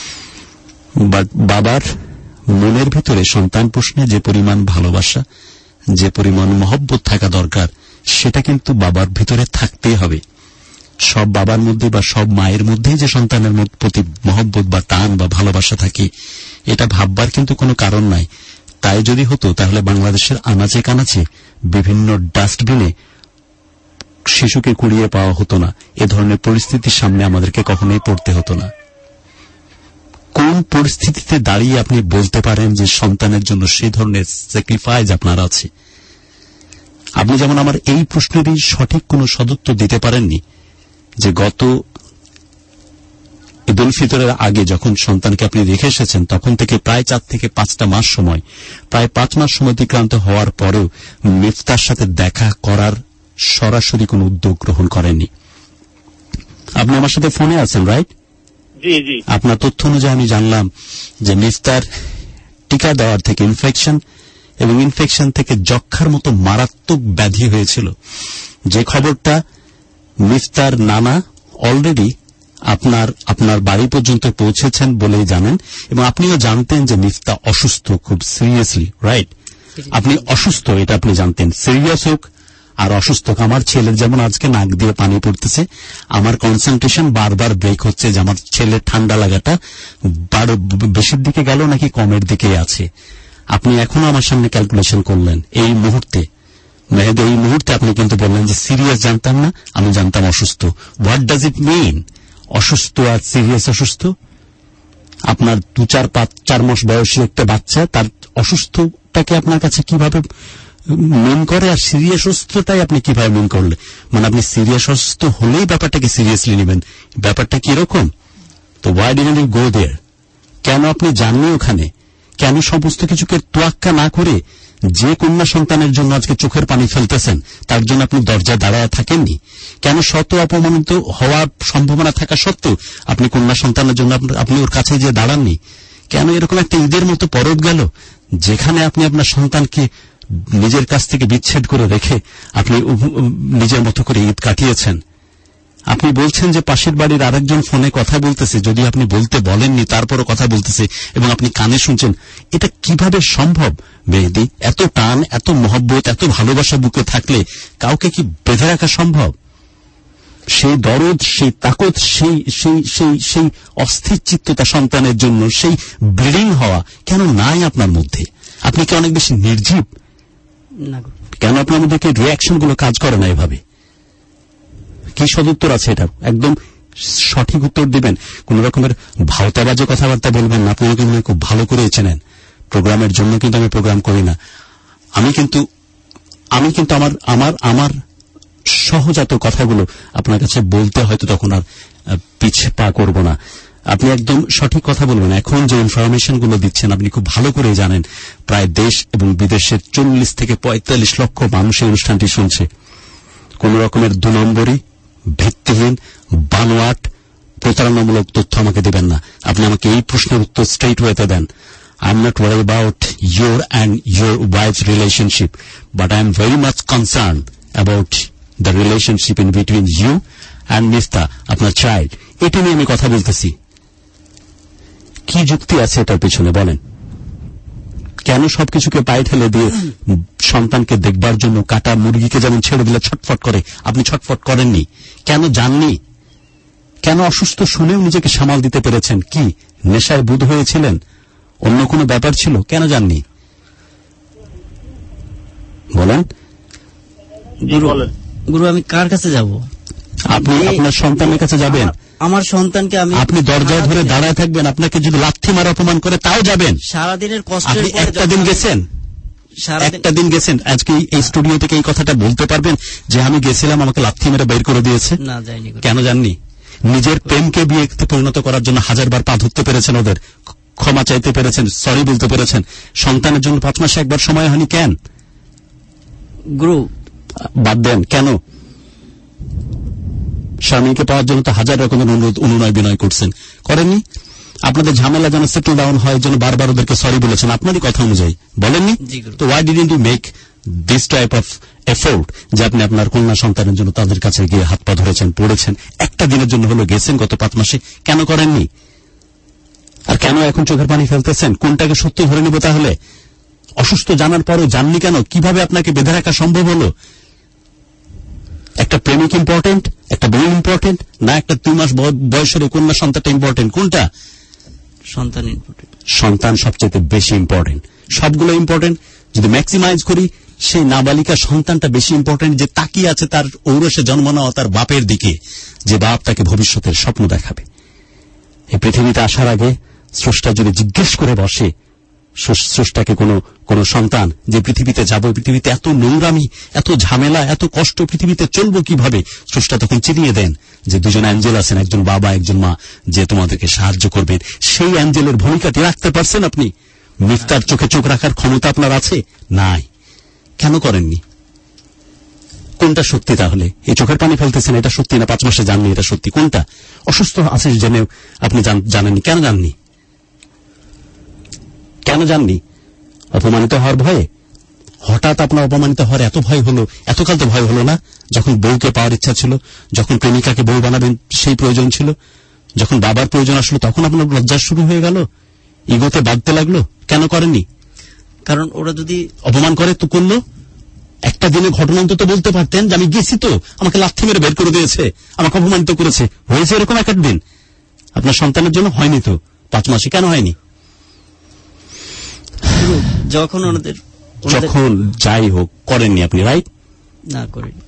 বাবার মনের ভিতরে সন্তান প্রশ্নে যে পরিমাণ ভালোবাসা, যে পরিমাণ মহব্বত থাকা দরকার, সেটা কিন্তু বাবার ভিতরে থাকতেই হবে। সব বাবার মধ্যে বা সব মায়ের মধ্যেই যে সন্তানের প্রতি মহব্বত বা টান বা ভালোবাসা থাকে, এটা ভাববার কিন্তু কোনো কারণ নাই। তাই যদি হতো তাহলে বাংলাদেশের আনাচে কানাচে বিভিন্ন ডাস্টবিনে শিশুকে কুড়িয়ে পাওয়া হতো না, এ ধরনের পরিস্থিতির সামনে আমাদেরকে কখনোই পড়তে হতো না। কোন পরিস্থিতিতে দাঁড়িয়ে আপনি বলতে পারেন যে সন্তানের জন্য সে ধরনের স্যাক্রিফাইস আপনার আছে? আপনি যেমন আমার এই প্রশ্নেরই সঠিক কোন সদুত্তর দিতে পারেননি যে গত ঈদ উল ফিতরের আগে যখন সন্তানকে আপনি রেখে এসেছেন তখন থেকে প্রায় চার থেকে পাঁচটা মাস সময়, প্রায় পাঁচ মাস সময় অতিক্রান্ত হওয়ার পরেও মিফতার সাথে দেখা করার সরাসরি কোন উদ্যোগ গ্রহণ করেননি। আপনি আমার সাথে ফোনে আছেন, রাইট? জি জি। আপনার তথ্য অনুযায়ী আমি জানলাম যে মিফতার টিকা দেওয়ার থেকে ইনফেকশন এবং ইনফেকশন থেকে যক্ষার মতো মারাত্মক ব্যাধি হয়েছিল, যে খবরটা মিফতার নানা অলরেডি আপনার আপনার বাড়ি পর্যন্ত পৌঁছেছেন বলেই জানেন, এবং আপনিও জানতেন যে মিফতা অসুস্থ খুব সিরিয়াসলি, রাইট? আপনি অসুস্থ এটা আপনি জানতেন, সিরিয়াস হোক আর অসুস্থ। আমার ছেলের যেমন আজকে নাক দিয়ে পানি পড়তেছে, আমার কনসেন্ট্রেশন বারবার ব্রেক হচ্ছে যে আমার ছেলের ঠান্ডা লাগাটা বেশির দিকে গেল নাকি কমের দিকে আছে। আপনি এখনো আমার সামনে ক্যালকুলেশন করলেন এই মুহূর্তে, মেহেদি এই মুহূর্তে আপনি কিন্তু বললেন যে সিরিয়াস জানতাম না, আমি জানতাম অসুস্থ। হোয়াট ডাজ ইট মিন অসুস্থ আর সিরিয়াস অসুস্থ? আপনার দু চার পাঁচ চার মাস বয়সী একটা বাচ্চা তার অসুস্থটাকে আপনার কাছে কিভাবে মেন করে, আর সিরিয়াস অসুস্থতাই আপনি কিভাবে মেন করলে? মানে আপনি সিরিয়াস অসুস্থ হলেই ব্যাপারটাকে সিরিয়াসলি নেবেন, ব্যাপারটা কিরকম? তো why didn't you go there? কেন আপনি যাননি ওখানে? কেন সমস্ত কিছুকে তোয়াক্কা না করে যে কন্যা সন্তানের জন্য আজকে চোখের পানি ফেলতেছেন তার জন্য আপনি দরজায় দাঁড়ায় থাকেননি? কেন শত অপমানিত হওয়ার সম্ভাবনা থাকা সত্ত্বেও আপনি কন্যা সন্তানের জন্য আপনি ওর কাছে যে দাঁড়াননি? কেন এরকম একটা ঈদের মতো পরব গেল যেখানে আপনি আপনার সন্তানকে নিজের কাছ থেকে বিচ্ছেদ করে রেখে আপনি নিজের মতো করে ঈদ কাটিয়েছেন? আপনি বলছেন যে পাশের বাড়ির আরেকজন ফোনে কথা বলতেছে, যদি আপনি বলতে বলেননি তারপরও কথা বলতেছে এবং আপনি কানে শুনছেন। এটা কিভাবে সম্ভব মেহেদি? এত টান, এত মহব্বত, এত ভালোবাসা বুকে থাকলে কাউকে কি বেঁধে রাখা সম্ভব? সেই দরদ, সেই তাকত, সেই সেই সেই সেই অস্থির চিত্ততা সন্তানের জন্য, সেই ব্লিডিং হওয়া কেন নাই আপনার মধ্যে? আপনি কি অনেক বেশি নির্জীব? কেন আপনার মধ্যে কি রিয়াকশনগুলো কাজ করে না এভাবে? কি সদুত্তর আছে এটা? একদম সঠিক উত্তর দিবেন, কোন রকমের ভাওতাবাজে কথাবার্তা বলবেন না। আপনি কিন্তু খুব ভালো করে চেনেন, প্রোগ্রামের জন্য কিন্তু আমি প্রোগ্রাম করি না। আমি কিন্তু আমি কিন্তু আমার আমার আমার সহজাত কথাগুলো আপনার কাছে বলতে হয়তো তখন আর পিছে পা করব না। আপনি একদম সঠিক কথা বলবেন। এখন যে ইনফরমেশনগুলো দিচ্ছেন আপনি খুব ভালো করে জানেন, প্রায় দেশ এবং বিদেশের চল্লিশ থেকে পঁয়তাল্লিশ লক্ষ মানুষ এই অনুষ্ঠানটি শুনছে। কোন রকমের দু নম্বরই, ভিত্তিহীন, বানোয়াট, প্রতারণামূলক তথ্য আমাকে দেবেন না। আপনি আমাকে এই প্রশ্নের উত্তর স্ট্রেইট ওয়েতে দেন। I am not worried about your and your wife's relationship, but I am very much concerned about the relationship in between you and Mifta, আপনার child. এটা নিয়ে আমি কথা বলতেছি। কি যুক্তি আছে এটার পিছনে বলেন? কেন সবকিছুকে পায়ে ঠেলে দিয়ে সন্তানকে দেখবার জন্য কাটা মুরগিকে যেমন ছেড়ে দিলে ছটফট করে আপনি ছটফট করেননি? কেন জাননি? কেন অসুস্থ শুনেও নিজেকে সামাল দিতে পেরেছেন? কি নেশায় বুধ হয়েছিলেন? অন্য কোনো ব্যাপার ছিল? কেন জাননি বলেন? গুরু, আমি কার কাছে যাব? আপনি আপনার সন্তানের কাছে যাবেন। আমার সন্তানকে আমি আপনি দরজায় ধরে দাঁড়ায় থাকবেন, আপনাকে যদি লাথি মারা অপমান করে তাও যাবেন। সারাদিনের কষ্টের পরে একটা দিন গেছেন, একটা দিন গেছেন, আজকে এই স্টুডিও থেকে এই কথাটা বলতে পারবেন যে আমি গেছিলাম, আমাকে লাথি মেরে বের করে দিয়েছে? না, যাইনি। কেন জাননি? নিজের প্রেমকে বিয়েতে পরিণত করার জন্য হাজারবার পা ধরতে পেরেছেন, ওদের ক্ষমা চাইতে পেরেছেন, সরি বলতে পেরেছেন। সন্তানের জন্য পাঁচ মাসে একবার সময় হয়নি কেন? গুরু বাদ দেন। কেন? স্বামীকে পাওয়ার জন্য তো হাজার রকমের অনুরোধ অনুনয় বিনয় করছেন, করেননি? আপনাদের ঝামেলা যেন সেটেল ডাউন হয় জন্য বারবার ওদেরকে সরি বলেছেন, আপনারই কথা অনুযায়ী বলেননি? তো why didn't you make this type of effort যে আপনি আপনার কন্যা সন্তানের জন্য তাদের কাছে গিয়ে হাত পা ধরেছেন, পড়েছেন, একটা দিনের জন্য হলো গেছেন গত পাঁচ মাসে? কেন করেননি? আর কেন এখন চোখের পানি ফেলতেছেন? কোনটাকে সত্য ধরে নেব তাহলে? অসুস্থ জানার পরও জাননি কেন? কিভাবে আপনাকে বেঁধে রাখা সম্ভব হলো? একটা প্রেমিক ইম্পর্টেন্ট, একটা বউ ইম্পর্টেন্ট, না একটা দুই মাস বয়সের কন্যা সন্তানটা ইম্পর্টেন্ট? কোনটা? সন্তান ইম্পর্টেন্ট। সন্তান সবচেয়ে বেশি ইম্পর্টেন্ট। সবগুলো ইম্পর্টেন্ট, যদি ম্যাক্সিমাইজ করি সেই নাবালিকা সন্তানটা বেশি ইম্পর্টেন্ট, যে তাকিয়ে আছে তার ঔরসে জন্ম নেওয়া তার বাপের দিকে, যে বাপ তাকে ভবিষ্যতের স্বপ্ন দেখাবে। এই পৃথিবীতে আসার আগে স্রষ্টা যদি জিজ্ঞেস করে বসে স্রষ্টাকে কোন কোন সন্তান যে পৃথিবীতে যাব, পৃথিবীতে এত নোংরামি, এত ঝামেলা, এত কষ্ট, পৃথিবীতে চলবো কিভাবে, স্রষ্টা তখন চিনিয়ে দেন যে দুজন অ্যাঞ্জেল আছেন, একজন বাবা একজন মা, যে তোমাদেরকে সাহায্য করবেন। সেই অ্যাঞ্জেলের ভূমিকাটি রাখতে পারছেন আপনি? মিফতার চোখে চোখ রাখার ক্ষমতা আপনার আছে? নাই। কেন করেননি? কোনটা সত্যি তাহলে? এই চোখের পানি ফেলতেছেন এটা সত্যি না পাঁচ মাসে জাননি এটা সত্যি? কোনটা? অসুস্থ আছে জেনে আপনি জানেননি, কেন জাননি? কেন জাননি? অপমানিত হওয়ার ভয়ে? হঠাৎ আপনার অপমানিত হওয়ার এত ভয় হলো? এতকাল তো ভয় হলো না? যখন বউকে পাওয়ার ইচ্ছা ছিল, যখন প্রেমিকাকে বউ বানাবেন সেই প্রয়োজন ছিল, যখন বাবার প্রয়োজন আসলো, তখন আপনার লজ্জা শুরু হয়ে গেল, ইগোতে বাঁধতে লাগলো। কেন করেননি? কারণ ওরা যদি অপমান করে তো করলো, একটা দিনে ঘটনা অন্তত বলতে পারতেন যে আমি গেছি তো, আমাকে লাথি মেরে বের করে দিয়েছে, আমাকে অপমানিত করেছে। হয়েছে এরকম এক দিন? আপনার সন্তানের জন্য হয়নি তো পাঁচ মাসে? কেন হয়নি? যখন ওনাদের যখন যাই হোক করেননি আপনি, রাইট? না করেনি।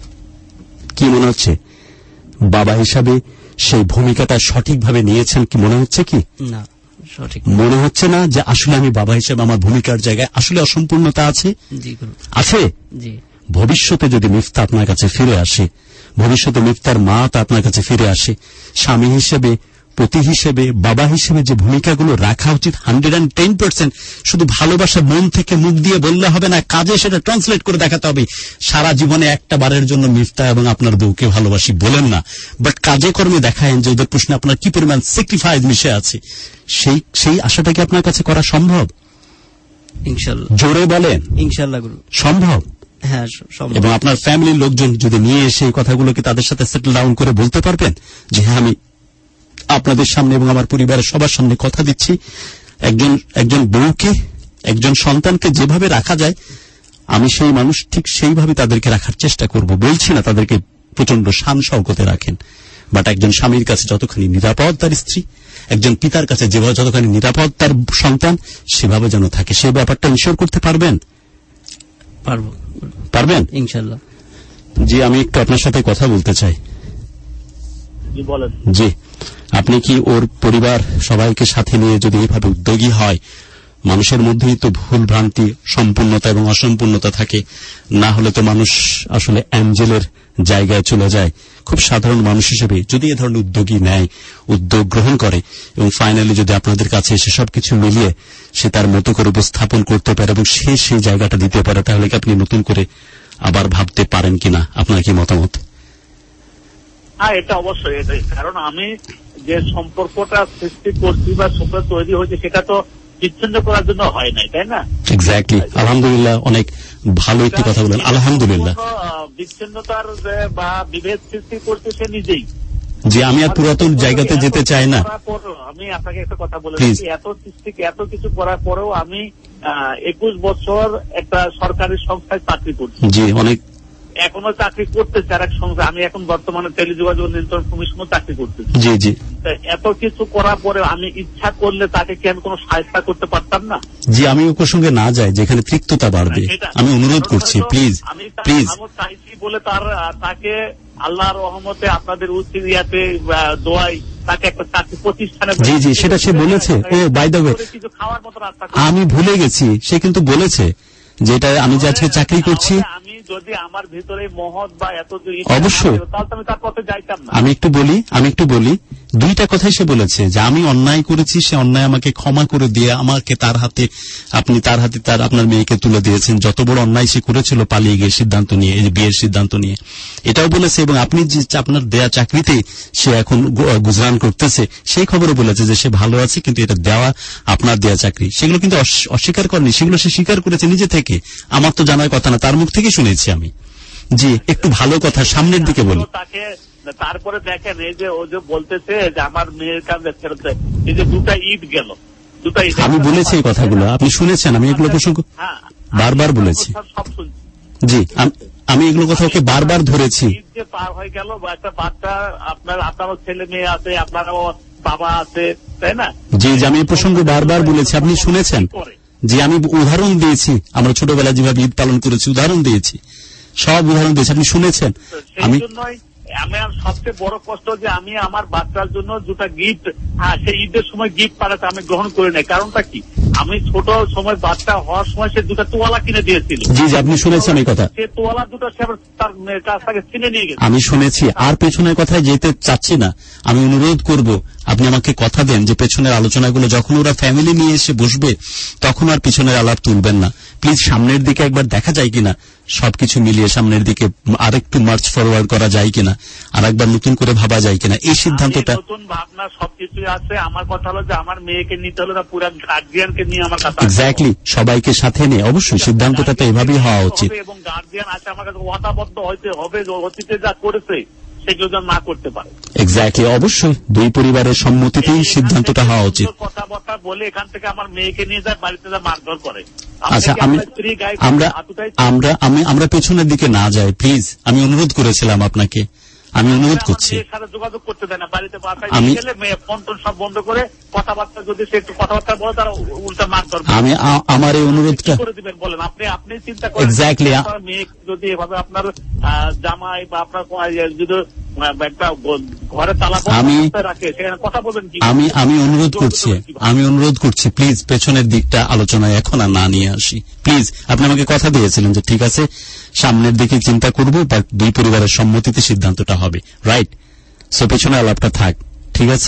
কি মনে হচ্ছে বাবা হিসাবে সেই ভূমিকাটা সঠিকভাবে নিয়েছেন কি মনে হচ্ছে? কি না সঠিক মনে হচ্ছে না যে আসলে আমি বাবা হিসেবে আমার ভূমিকার জায়গায় আসলে অসম্পূর্ণতা আছে? আছে। ভবিষ্যতে যদি মিফতা আপনার কাছে ফিরে আসে, ভবিষ্যতে মিফতার মা তা আপনার কাছে ফিরে আসে, স্বামী হিসেবে, পতি হিসেবে, বাবা হিসেবে যে ভূমিকাগুলো রাখা উচিত হান্ড্রেড অ্যান্ড টেন পার্সেন্ট, শুধু ভালোবাসা মন থেকে মুখ দিয়ে বললে হবে না, কাজে সেটা ট্রান্সলেট করে দেখাতে হবে। সারা জীবনে একটা বারের জন্য মিফতা এবং আপনার বউকে ভালোবাসি বলেন না, বাট কাজে কর্মে দেখায়েন যে ওদের প্রশ্নে আপনার কি পরিমাণ স্যাক্রিফাইস মিশে আছে। সেই সেই আশাটা কি আপনার কাছে করা সম্ভব? ইনশাআল্লাহ। জোরে বলেন। ইনশাআল্লাহ গুরু। সম্ভব? হ্যাঁ সম্ভব। এবং আপনার ফ্যামিলির লোকজন যদি নিয়ে এসে এই কথাগুলোকে তাদের সাথে সেটেল ডাউন করে বলতে পারবেন যে হ্যাঁ আমি আপনাদের সামনে এবং আমার পরিবারের সবার সামনে কথা দিচ্ছি, একজন একজন বউকে, একজন সন্তানকে যেভাবে রাখা যায় আমি সেই মানুষ ঠিক সেইভাবে তাদেরকে রাখার চেষ্টা করব। বলছি না তাদেরকে প্রচন্ড শান শওকতে রাখেন, বাট একজন স্বামীর কাছে যতখানি নিরাপদ তার স্ত্রী, একজন পিতার কাছে যেভাবে যতখানি নিরাপদ তার সন্তান, সেভাবে যেন থাকে। সেই ব্যাপারটা ইনশিওর করতে পারবেন? পারব। পারবেন ইনশাআল্লাহ। জি, আমি একটু আপনার সাথে কথা বলতে চাই। জি বলেন। জি, আপনি কি ওর পরিবার সবাইকে সাথে নিয়ে যদি এভাবে উদ্যোগী হয়, মানুষের মধ্যেই তো ভুল ভ্রান্তি, সম্পূর্ণতা এবং অসম্পূর্ণতা থাকে, না হলে তো মানুষ আসলে অ্যাঞ্জেলের জায়গায় চলে যায়। খুব সাধারণ মানুষ হিসেবে যদি এ ধরনের উদ্যোগী নেয়, উদ্যোগ গ্রহণ করে এবং ফাইনালি যদি আপনাদের কাছে এসে সবকিছু মিলিয়ে সে তার মতো করে উপস্থাপন করতে পারে এবং সে সেই জায়গাটা দিতে পারে, তাহলে কি আপনি নতুন করে আবার ভাবতে পারেন কিনা? আপনার কি মতামত? হ্যাঁ, এটা অবশ্যই এটাই। কারণ আমি যে সম্পর্কটা সৃষ্টি করছি বা সম্পর্ক তৈরি হয়েছে সেটা তো বিচ্ছিন্ন করার জন্য হয় নাই, তাই না? এক্স্যাক্টলি। আলহামদুলিল্লাহ, অনেক ভালো একটি কথা বলেন। আলহামদুলিল্লাহ। বিচ্ছিন্নতার বা বিভেদ সৃষ্টি করছে সে নিজেই। যে আমি আর পুরাতন জায়গাতে যেতে চাই না। আমি আপনাকে একটা কথা বলে দিচ্ছি, এত সৃষ্টি এত কিছু করার পরেও আমি একুশ বছর একটা সরকারি সংস্থায় চাকরি করছি। জি, অনেক এখনো চাকরি করতেছে আর এক সংস্থা। আমি এখন বর্তমানে টেলিযোগাযোগ নিয়ন্ত্রণ কমিশনে চাকরি করতেছি। জি জি। এত কিছু করার পরে আমি ইচ্ছা করলে তাকে কি আমি কোনো সাহায্য করতে পারতাম না? জি, আমি ওই প্রসঙ্গে না যাই যেখানে তিক্ততা বাড়বে। আমি অনুরোধ করছি, প্লিজ প্লিজ। আমি চাইছি বলে তার তাকে আল্লাহর রহমতে আপনাদের উচিত দোয়াই তাকে একটা চাকরি প্রতিষ্ঠানে। জি জি, সেটা সে বলেছে। ও বাই দ্য ওয়ে, কিছু খাওয়ার মতো রাস্তা আমি ভুলে গেছি, সে কিন্তু বলেছে যেটা আমি যে আজকে চাকরি করছি। আমি যদি আমার ভিতরে মহৎ বা এত অবশ্যই তাহলে আমি তার পথে যাইতাম না। আমি একটু বলি আমি একটু বলি দুইটা কথাই সে বলেছে, যে আমি অন্যায় করেছি, সে অন্যায় আমাকে ক্ষমা করে দিয়ে আমাকে তার হাতে, আপনি তার হাতে তার আপনার মেয়েকে তুলে দিয়েছেন। যত বড় অন্যায় সে করেছিল পালিয়ে গিয়ে সিদ্ধান্ত নিয়ে, এই যে বিয়ের সিদ্ধান্ত নিয়ে, এটাও বলেছে। এবং আপনি যে আপনার দেয়া চাকরিতে সে এখন গুজরান করতেছে সেই খবরও বলেছে যে সে ভালো আছে, কিন্তু এটা দেওয়া আপনার দেয়া চাকরি। সেগুলো কিন্তু অস্বীকার করেনি, সেগুলো সে স্বীকার করেছে নিজে থেকে। আমার তো জানার কথা না, তার মুখ থেকে শুনেছি আমি। জি, একটু ভালো কথা সামনের দিকে বলি। তারপরে দেখেন এই যে ও যে বলতেছে যে আমার মেয়ের কাছে ফেরত, এই যে দুটা ঈদ গেল, দুটা ঈদ আমি বলেছি এই কথাগুলো, আপনি শুনেছেন। আমি এগুলো প্রসঙ্গ বারবার বলেছি। জি, আমি এগুলো কথা ওকে বারবার ধরেছি। ঈদ যে পার হয়ে গেল, একটা বাচ্চা, আপনার আপনারও ছেলে মেয়ে আছে, আপনারও বাবা আছে, তাই না? জি জি, আমি এই প্রসঙ্গ বারবার বলেছি, আপনি শুনেছেন। যে আমি উদাহরণ দিয়েছি, আমরা ছোটবেলায় যেভাবে ঈদ পালন করেছি উদাহরণ দিয়েছি, সব উদাহরণ দিয়েছি, আপনি শুনেছেন। আমি আমার সবচেয়ে বড় কষ্ট যে আমি আমার বাচ্চার জন্য দুটা গিফট, হ্যাঁ সেই ঈদের সময় গিফট পাঠাতে আমি গ্রহণ করে নাই। কারণটা কি, আমি ছোট সময় বাচ্চা হওয়ার সময় সে দুটা তোয়ালা কিনে দিয়েছিল। জি জি, আপনি শুনেছেন এই কথা। সে তোয়ালা দুটো সে তার কাছ থেকে কিনে নিয়ে গেছে। আমি শুনেছি। আর পেছনের কথায় যেতে চাচ্ছি না, আমি অনুরোধ করব আপনি আমাকে কথা দেন যে পেছনের আলোচনাগুলো যখন ওরা ফ্যামিলি নিয়ে এসে বসবে তখন আর পিছনের আলাপ তুলবেন না প্লিজ। সামনের দিকে একবার দেখা যায় কিনা, সবকিছু মিলিয়ে সামনের দিকে আরেকটু মার্চ ফরওয়ার্ড করা যায় কিনা, আর একবার নতুন করে ভাবা যায় কিনা, এই সিদ্ধান্তটা। নতুন ভাবনা সবকিছুই আছে। আমার কথা হলো যে আমার মেয়েকে নিতে হলে না পুরো গার্জিয়ানকে নিয়ে আমার কাছে। এক্স্যাক্টলি, সবাইকে সাথে নিয়ে অবশ্যই সিদ্ধান্তটা তো এভাবেই হওয়া উচিত। এবং গার্জিয়ান আছে আমার কাছে ওয়াদাবদ্ধ হইতে হবে যে অতীতে যা করেছে সেগুলো যেন না করতে পারে। এক্স্যাক্টলি, অবশ্যই দুই পরিবারের সম্মতিতেই সিদ্ধান্তটা হওয়া উচিত। কথাবার্তা বলে এখান থেকে আমার মেয়েকে নিয়ে যায় বাড়িতে যা মারধর করে। আচ্ছা, আমি আমরা আমরা আমি আমরা পেছনের দিকে না যাই প্লিজ, আমি অনুরোধ করেছিলাম আপনাকে, আমি অনুরোধ করছি। যোগাযোগ করতে দেয় না বাড়িতে, বাসায় গেলে মেয়ে ফোন টোন সব বন্ধ করে কথাবার্তা যদি সে একটু কথাবার্তা বলে তারা উল্টা মারধর। আমি আমার এই অনুরোধটা করে দিবেন বলেন আপনি, আপনি চিন্তা করেন। এক্স্যাক্টলি, মেয়ে যদি এভাবে আপনার জামাই বা আপনার যদি একটা ঘরে তালা আমি রাখে সেখানে কথা বলবেন কি? আমি আমি অনুরোধ করছি, আমি অনুরোধ করছি প্লিজ পেছনের দিকটা আলোচনায় এখন আর না নিয়ে আসি প্লিজ। আপনি আমাকে কথা দিয়েছিলেন যে ঠিক আছে সামনের দিকে চিন্তা করবো, বাট দুই পরিবারের সম্মতিতে সিদ্ধান্তটা হবে, রাইট? সো পেছনে আলাপটা থাক, ঠিক আছে?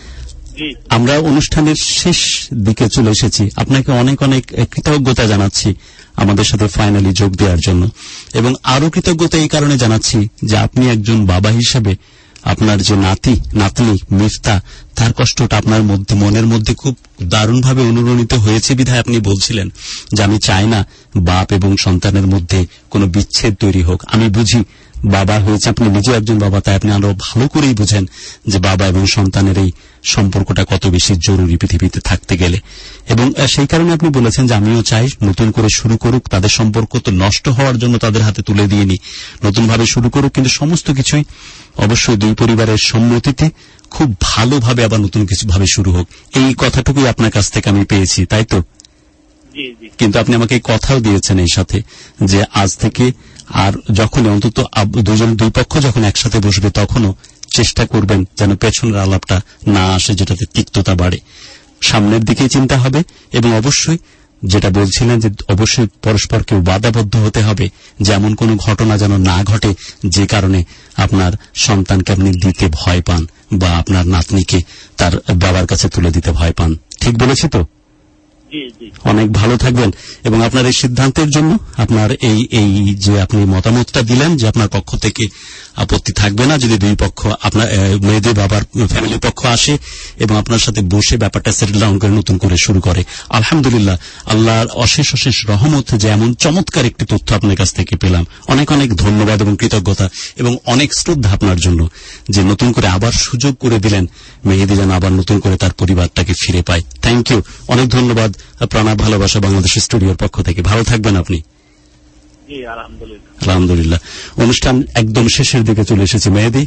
আমরা অনুষ্ঠানের শেষ দিকে চলে এসেছি। আপনাকে অনেক অনেক কৃতজ্ঞতা জানাচ্ছি আমাদের সাথে ফাইনালি যোগ দেওয়ার জন্য, এবং আরো কৃতজ্ঞতা এই কারণে জানাচ্ছি যে আপনি একজন বাবা হিসাবে আপনার যে নাতি নাতনি মিফতা, তার কষ্টটা আপনার মধ্যে মনের মধ্যে খুব দারুণভাবে অনুরণিত হয়েছে বিধায় আপনি বলছিলেন যে আমি চাই না বাপ এবং সন্তানের মধ্যে কোনো বিচ্ছেদ তৈরি হোক। আমি বুঝি বাবা হয়েছে, আপনি নিজে একজন বাবা, তাই আপনি আরো ভালো করেই বুঝেন যে বাবা এবং সন্তানের এই সম্পর্কটা কত বেশি জরুরি পৃথিবীতে থাকতে গেলে, এবং সেই কারণে আপনি বলেছেন যে আমিও চাই নতুন করে শুরু করুক, তাদের সম্পর্ক তো নষ্ট হওয়ার জন্য তাদের হাতে তুলে দিয়ে নি, নতুন ভাবে শুরু করুক, কিন্তু সমস্ত কিছুই অবশ্যই দুই পরিবারের সম্মতিতে খুব ভালোভাবে আবার নতুন কিছু ভাবে শুরু হোক। এই কথাটুকুই আপনার কাছ থেকে আমি পেয়েছি, তাই তো? কিন্তু আপনি আমাকে কথাও দিয়েছেন এই সাথে যে আজ থেকে আর যখন অন্তত দুজন দুই পক্ষ যখন একসাথে বসবে তখনও চেষ্টা করবেন যেন পেছনের আলাপটা না আসে, যেটাতে তিক্ততা বাড়ে। সামনের দিকে চিন্তা হবে, এবং অবশ্যই যেটা বলছিলেন যে অবশ্যই পরস্পরকে বাধাবদ্ধ হতে হবে, যেমন কোনো ঘটনা যেন না ঘটে যে কারণে আপনার সন্তানকে আপনি দিতে ভয় পান বা আপনার নাতনিকে তার বাবার কাছে তুলে দিতে ভয় পান। ঠিক বলেছি তো? অনেক ভালো থাকবেন, এবং আপনার এই সিদ্ধান্তের জন্য আপনার এই এই যে আপনি মতামতটা দিলেন যে আপনার পক্ষ থেকে আপত্তি থাকবে না যদি দুই পক্ষ আপনার মেয়েদের বাবার ফ্যামিলির পক্ষ আসে এবং আপনার সাথে বসে ব্যাপারটা সেটেল ডাউন করে নতুন করে শুরু করে। আলহামদুলিল্লাহ, আল্লাহর অশেষ অশেষ রহমত যে এমন চমৎকার একটি তথ্য আপনার কাছ থেকে পেলাম। অনেক অনেক ধন্যবাদ এবং কৃতজ্ঞতা এবং অনেক শ্রদ্ধা আপনার জন্য যে নতুন করে আবার সুযোগ করে দিলেন মেহেদী যেন আবার নতুন করে তার পরিবারটাকে ফিরে পায়। থ্যাংক ইউ, অনেক ধন্যবাদ। প্রণাম, ভালোবাসা বাংলাদেশ স্টুডিওর পক্ষ থেকে। ভালো থাকবেন আপনি। আলহামদুলিল্লাহ, অনুষ্ঠান একদম শেষের দিকে চলে এসেছে মেহেদী,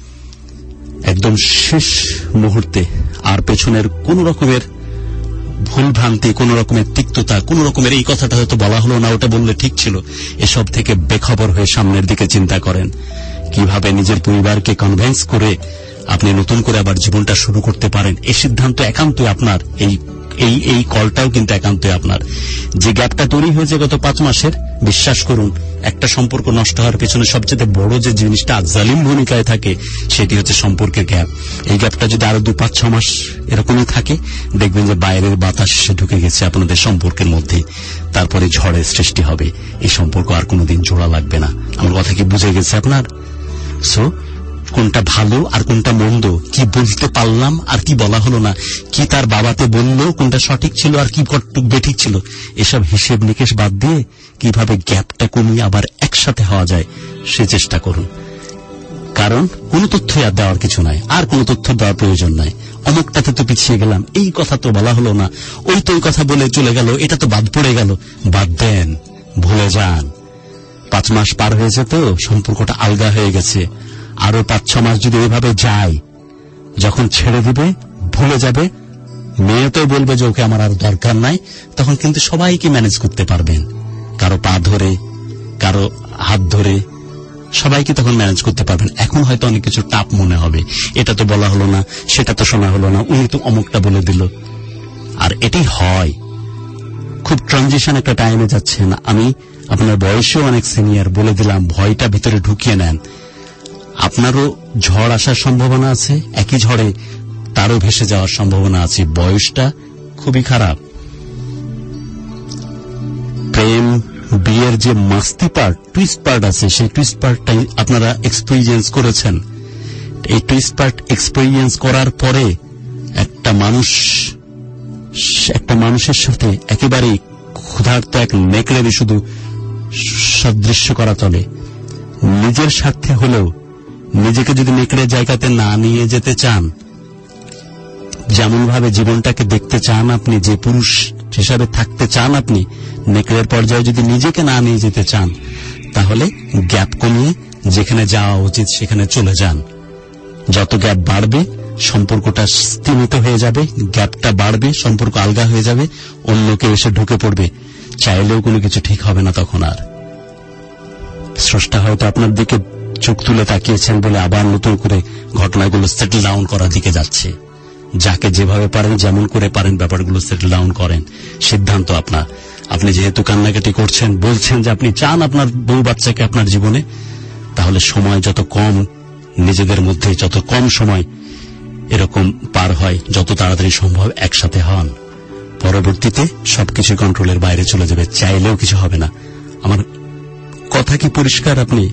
একদম শেষ মুহূর্তে। আর পেছনের কোন রকমের ভুল ভ্রান্তি, কোন রকমের তিক্ততা, কোন রকমের এই কথাটা হয়তো বলা হলো না, ওটা বললে ঠিক ছিল, এসব থেকে বেখবর হয়ে সামনের দিকে চিন্তা করেন কিভাবে নিজের পরিবারকে কনভিন্স করে আপনি নতুন করে আবার জীবনটা শুরু করতে পারেন। এই সিদ্ধান্ত একান্তই আপনার, এই এই এই কলটাও কিন্তু একান্তই আপনার। যে গ্যাপটা তৈরি হয়েছে গত পাঁচ মাসের, বিশ্বাস করুন একটা সম্পর্ক নষ্ট হওয়ার পেছনে সবচেয়ে বড় যে জিনিসটা জালিম ভূমিকায় থাকে সেটি হচ্ছে সম্পর্কের গ্যাপ। এই গ্যাপটা যদি আরো দু পাঁচ ছ মাস এরকমই থাকে, দেখবেন যে বাইরের বাতাস এসে ঢুকে গেছে আপনাদের সম্পর্কের মধ্যে, তারপরে ঝড়ের সৃষ্টি হবে, এই সম্পর্ক আর কোনোদিন জোড়া লাগবে না। আমার কথা কি বুঝে গেছে আপনার? সো কোনটা ভালো আর কোনটা মন্দ, কি বলতে পারলাম আর কি বলা হলো না, কি তার বাবাতে বলল, কোনটা সঠিক ছিল আর কি কতটুক বেঠিক ছিল, এসব হিসেব নিকেশ বাদ দিয়ে কিভাবে গ্যাপটা কমিয়ে আবার একসাথে হওয়া যায় সে চেষ্টা করুন। কারণ কোনো তথ্য আর দেওয়ার কিছু নাই, আর কোনো তথ্য দেওয়ার প্রয়োজন নাই। অমুকটাতে তো পিছিয়ে গেলাম, এই কথা তো বলা হলো না, ওই তো ওই কথা বলে চলে গেল, এটা তো বাদ পড়ে গেল, বাদ দেন, ভুলে যান। পাঁচ মাস পার হয়েছে তো সম্পর্কটা আলগা হয়ে গেছে, আরো পাঁচ ছ মাস যদি এভাবে যায়, যখন ছেড়ে দিবে ভুলে যাবে, মেয়ে তো বলবে যে ওকে আমার আর দরকার নাই, তখন কিন্তু সবাইকে ম্যানেজ করতে পারবেন, কারো পা ধরে কারো হাত ধরে সবাইকে তখন ম্যানেজ করতে পারবেন। এখন হয়তো অনেক কিছু টাপ মনে হবে, এটা তো বলা হলো না, সেটা তো শোনা হলো না, উনি তো অমুকটা বলে দিল। আর এটাই হয়, খুব ট্রানজিশন একটা টাইমে যাচ্ছেন। আমি আপনার বয়সেও অনেক সিনিয়র, বলে দিলাম ভয়টা ভিতরে ঢুকিয়ে নেন। আপনারও ঝড় আসার সম্ভাবনা আছে, একই ঝড়ে তারও ভেসে যাওয়ার সম্ভাবনা আছে। বয়সটা খুবই খারাপ। প্রেম বিয়ের যে মাস্তি পার্ট, টুইস্ট পার্ট আছে, সেই টুইস্ট পার্টটাই আপনারা এক্সপেরিয়েন্স করেছেন। এই টুইস্ট পার্ট এক্সপেরিয়েন্স করার পরে একটা মানুষ একটা মানুষের সাথে একেবারেই ক্ষুধার্ত এক নেকড়েরই শুধু সাদৃশ্য করা চলে। নিজের স্বার্থে হলেও নিজেকে যদি নেকড়ের জায়গাতে না নিয়ে যেতে চান, যেমন ভাবে জীবনটাকে দেখতে চান আপনি, যে পুরুষ হিসাবে থাকতে চান আপনি, নেকড়ের পর্যায়ে যদি নিজেকে না নিয়ে যেতে চান, তাহলে গ্যাপ কমিয়ে যেখানে যাওয়া উচিত সেখানে চলে যান। যত গ্যাপ বাড়বে সম্পর্কটা স্তীমিত হয়ে যাবে, গ্যাপটা বাড়বে, সম্পর্ক আলগা হয়ে যাবে, অন্য কেউ এসে ঢুকে পড়বে, চাইলেও কোনো কিছু ঠিক হবে না তখন আর। স্রষ্টা হয়তো আপনার দিকে চোখ তুলে তাকিয়েছেন বলে আবার নতুন করে ঘটনাগুলো সেটেল ডাউন করার দিকে যাচ্ছে। যাকে যেভাবে পারেন, যেমন করে পারেন ব্যাপারগুলো সেটেল ডাউন করেন, সিদ্ধান্ত আপনার। আপনি যেহেতু কান্নাকাটি করছেন, বলছেন যে আপনি চান আপনার বউ বাচ্চাকে আপনার জীবনে, তাহলে সময় যত কম নিজেদের মধ্যে, যত কম সময় এরকম পার হয়, যত তাড়াতাড়ি সম্ভব একসাথে হন। পরবর্তীতে সবকিছু কন্ট্রোলের বাইরে চলে যাবে, চাইলেও কিছু হবে না। আমার কথা কি পরিষ্কার? আপনি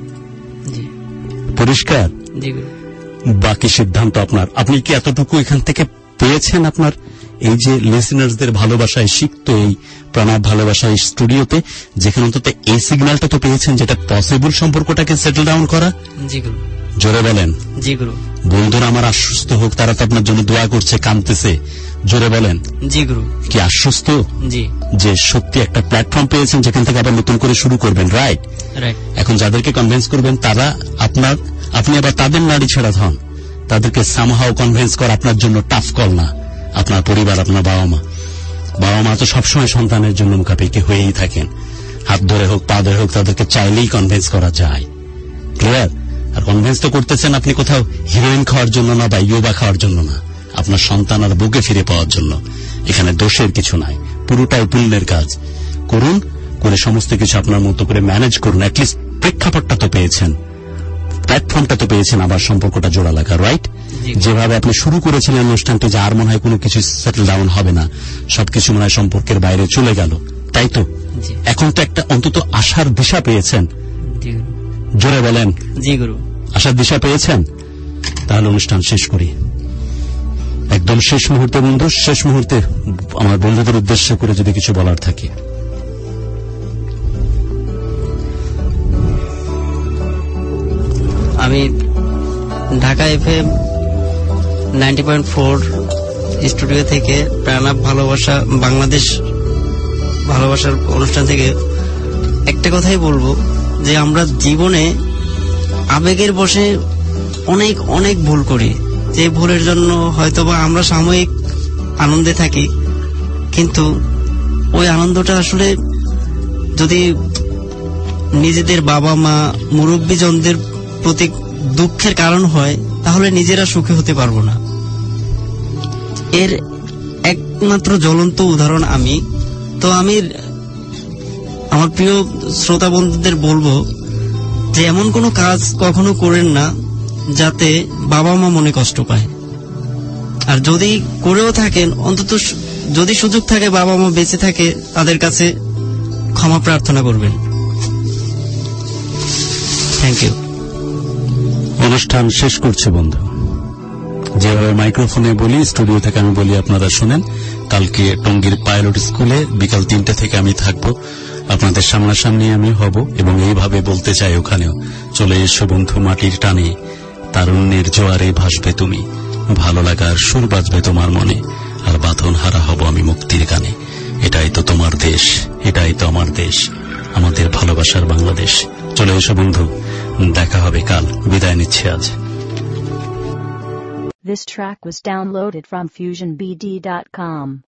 পরিষ্কার? বাকি সিদ্ধান্ত আপনার। আপনি কি এতটুকু এখান থেকে পেয়েছেন আপনার এই যে লিসেনার্সদের ভালোবাসায় শিখত, এই প্রণব ভালোবাসায় স্টুডিওতে, যেখানে অন্তত এই সিগন্যালটা তো পেয়েছেন যেটা পসিবল সম্পর্কটাকে সেটেল ডাউন করা? জি গুরু। জোরে বলেন। জি গুরু। বন্ধুরা আমার আশ্বস্ত হোক, তারা তো আপনার জন্য দোয়া করছে, কাঁদতেছে। জোরে বলেন। জি গুরু। কি আশ্বস্ত? জি। যে সত্যি একটা প্ল্যাটফর্ম পেয়েছেন যেখান থেকে আবার নতুন করে শুরু করবেন, রাইট? রাইট। এখন যাদেরকে কনভিন্স করবেন তারা আপনার, আপনি আবার তাদের নাড়ি ছেড়া হন। তাদেরকে সামহাও কনভিন্স করা আপনার জন্য টাফ কল না। আপনার পরিবার, আপনার বাবা মা, বাবা মা তো সবসময় সন্তানের জন্য মুখাপেক্ষি হয়েই থাকেন। হাত ধরে হোক, পা ধরে হোক, তাদেরকে চাইলেই কনভিন্স করা যায়। ক্লিয়ার? আর কনভিন্স তো করতেছেন আপনি কোথাও হিরোইন খাওয়ার জন্য না, বা ইয়োবা খাওয়ার জন্য না, আপনার সন্তান আর বুকে ফিরে পাওয়ার জন্য। এখানে দোষের কিছু নাই, পুরোটাই পুণ্যের কাজ। করুন, করে সমস্ত কিছু আপনার মতো করে ম্যানেজ করুন। অ্যাটলিস্ট প্রেক্ষাপটটা তো পেয়েছেন, প্ল্যাটফর্মটা তো পেয়েছেন আবার সম্পর্কটা জোড়া লাগা, রাইট? যেভাবে আপনি শুরু করেছিলেন অনুষ্ঠানটি, যে আর মনে হয় কোনো কিছু সেটেল ডাউন হবে না, সবকিছু মনে হয় সম্পর্কের বাইরে চলে গেল, তাই তো? এখন তো একটা অন্তত আশার দিশা পেয়েছেন। জোরে বলেন। জি গুরু। আশার দিশা পেয়েছেন? তাহলে অনুষ্ঠান শেষ করি। একদম শেষ মুহূর্তে বন্ধু, শেষ মুহূর্তে আমার বন্ধুদের উদ্দেশ্য করে যদি কিছু বলার থাকে। আমি Dhaka FM ninety point four studio থেকে প্রাণাপ ভালোবাসা বাংলাদেশ ভালোবাসার অনুষ্ঠান থেকে একটা কথাই বলবো, যে আমরা জীবনে আবেগের বশে অনেক অনেক ভুল করি, যে ভুলের জন্য হয়তোবা আমরা সাময়িক আনন্দে থাকি, কিন্তু ওই আনন্দটা আসলে যদি নিজেদের বাবা মা মুরব্বীজনদের প্রতি দুঃখের কারণ হয়, তাহলে নিজেরা সুখী হতে পারবো না। এর একমাত্র জ্বলন্ত উদাহরণ আমি। তো আমি আমার প্রিয় শ্রোতা বন্ধুদের বলবো যে এমন কোনো কাজ কখনো করেন না যাতে বাবা মা মনে কষ্ট পায়। আর যদি করেও থাকেন, অন্তত যদি সুযোগ থাকে, বাবা মা বেঁচে থাকে, তাদের কাছে ক্ষমা প্রার্থনা করবেন। Thank you. অনুষ্ঠান শেষ করছে বন্ধু। যেভাবে মাইক্রোফোনে বলি, স্টুডিও থেকে আমি বলি, আপনারা শুনেন। কালকে টঙ্গীর পাইলট স্কুলে বিকাল তিনটে থেকে আমি থাকবো, আপনাদের সামনাসামনি আমি হব, এবং এইভাবে বলতে চাই ওখানেও, চলে এসো বন্ধু মাটির টানে, তারুণ্যের জোয়ারে ভাসবে তুমি, ভালো লাগার সুর বাজবে তোমার মনে, আর বাঁধন হারা হব আমি মুক্তির গানে। এটাই তো তোমার দেশ, এটাই তো আমার দেশ, আমাদের ভালোবাসার বাংলাদেশ। চলে এসো বন্ধু, দেখা হবে কাল। বিদায় নিচ্ছি আজ। This track was downloaded from fusion b d dot com.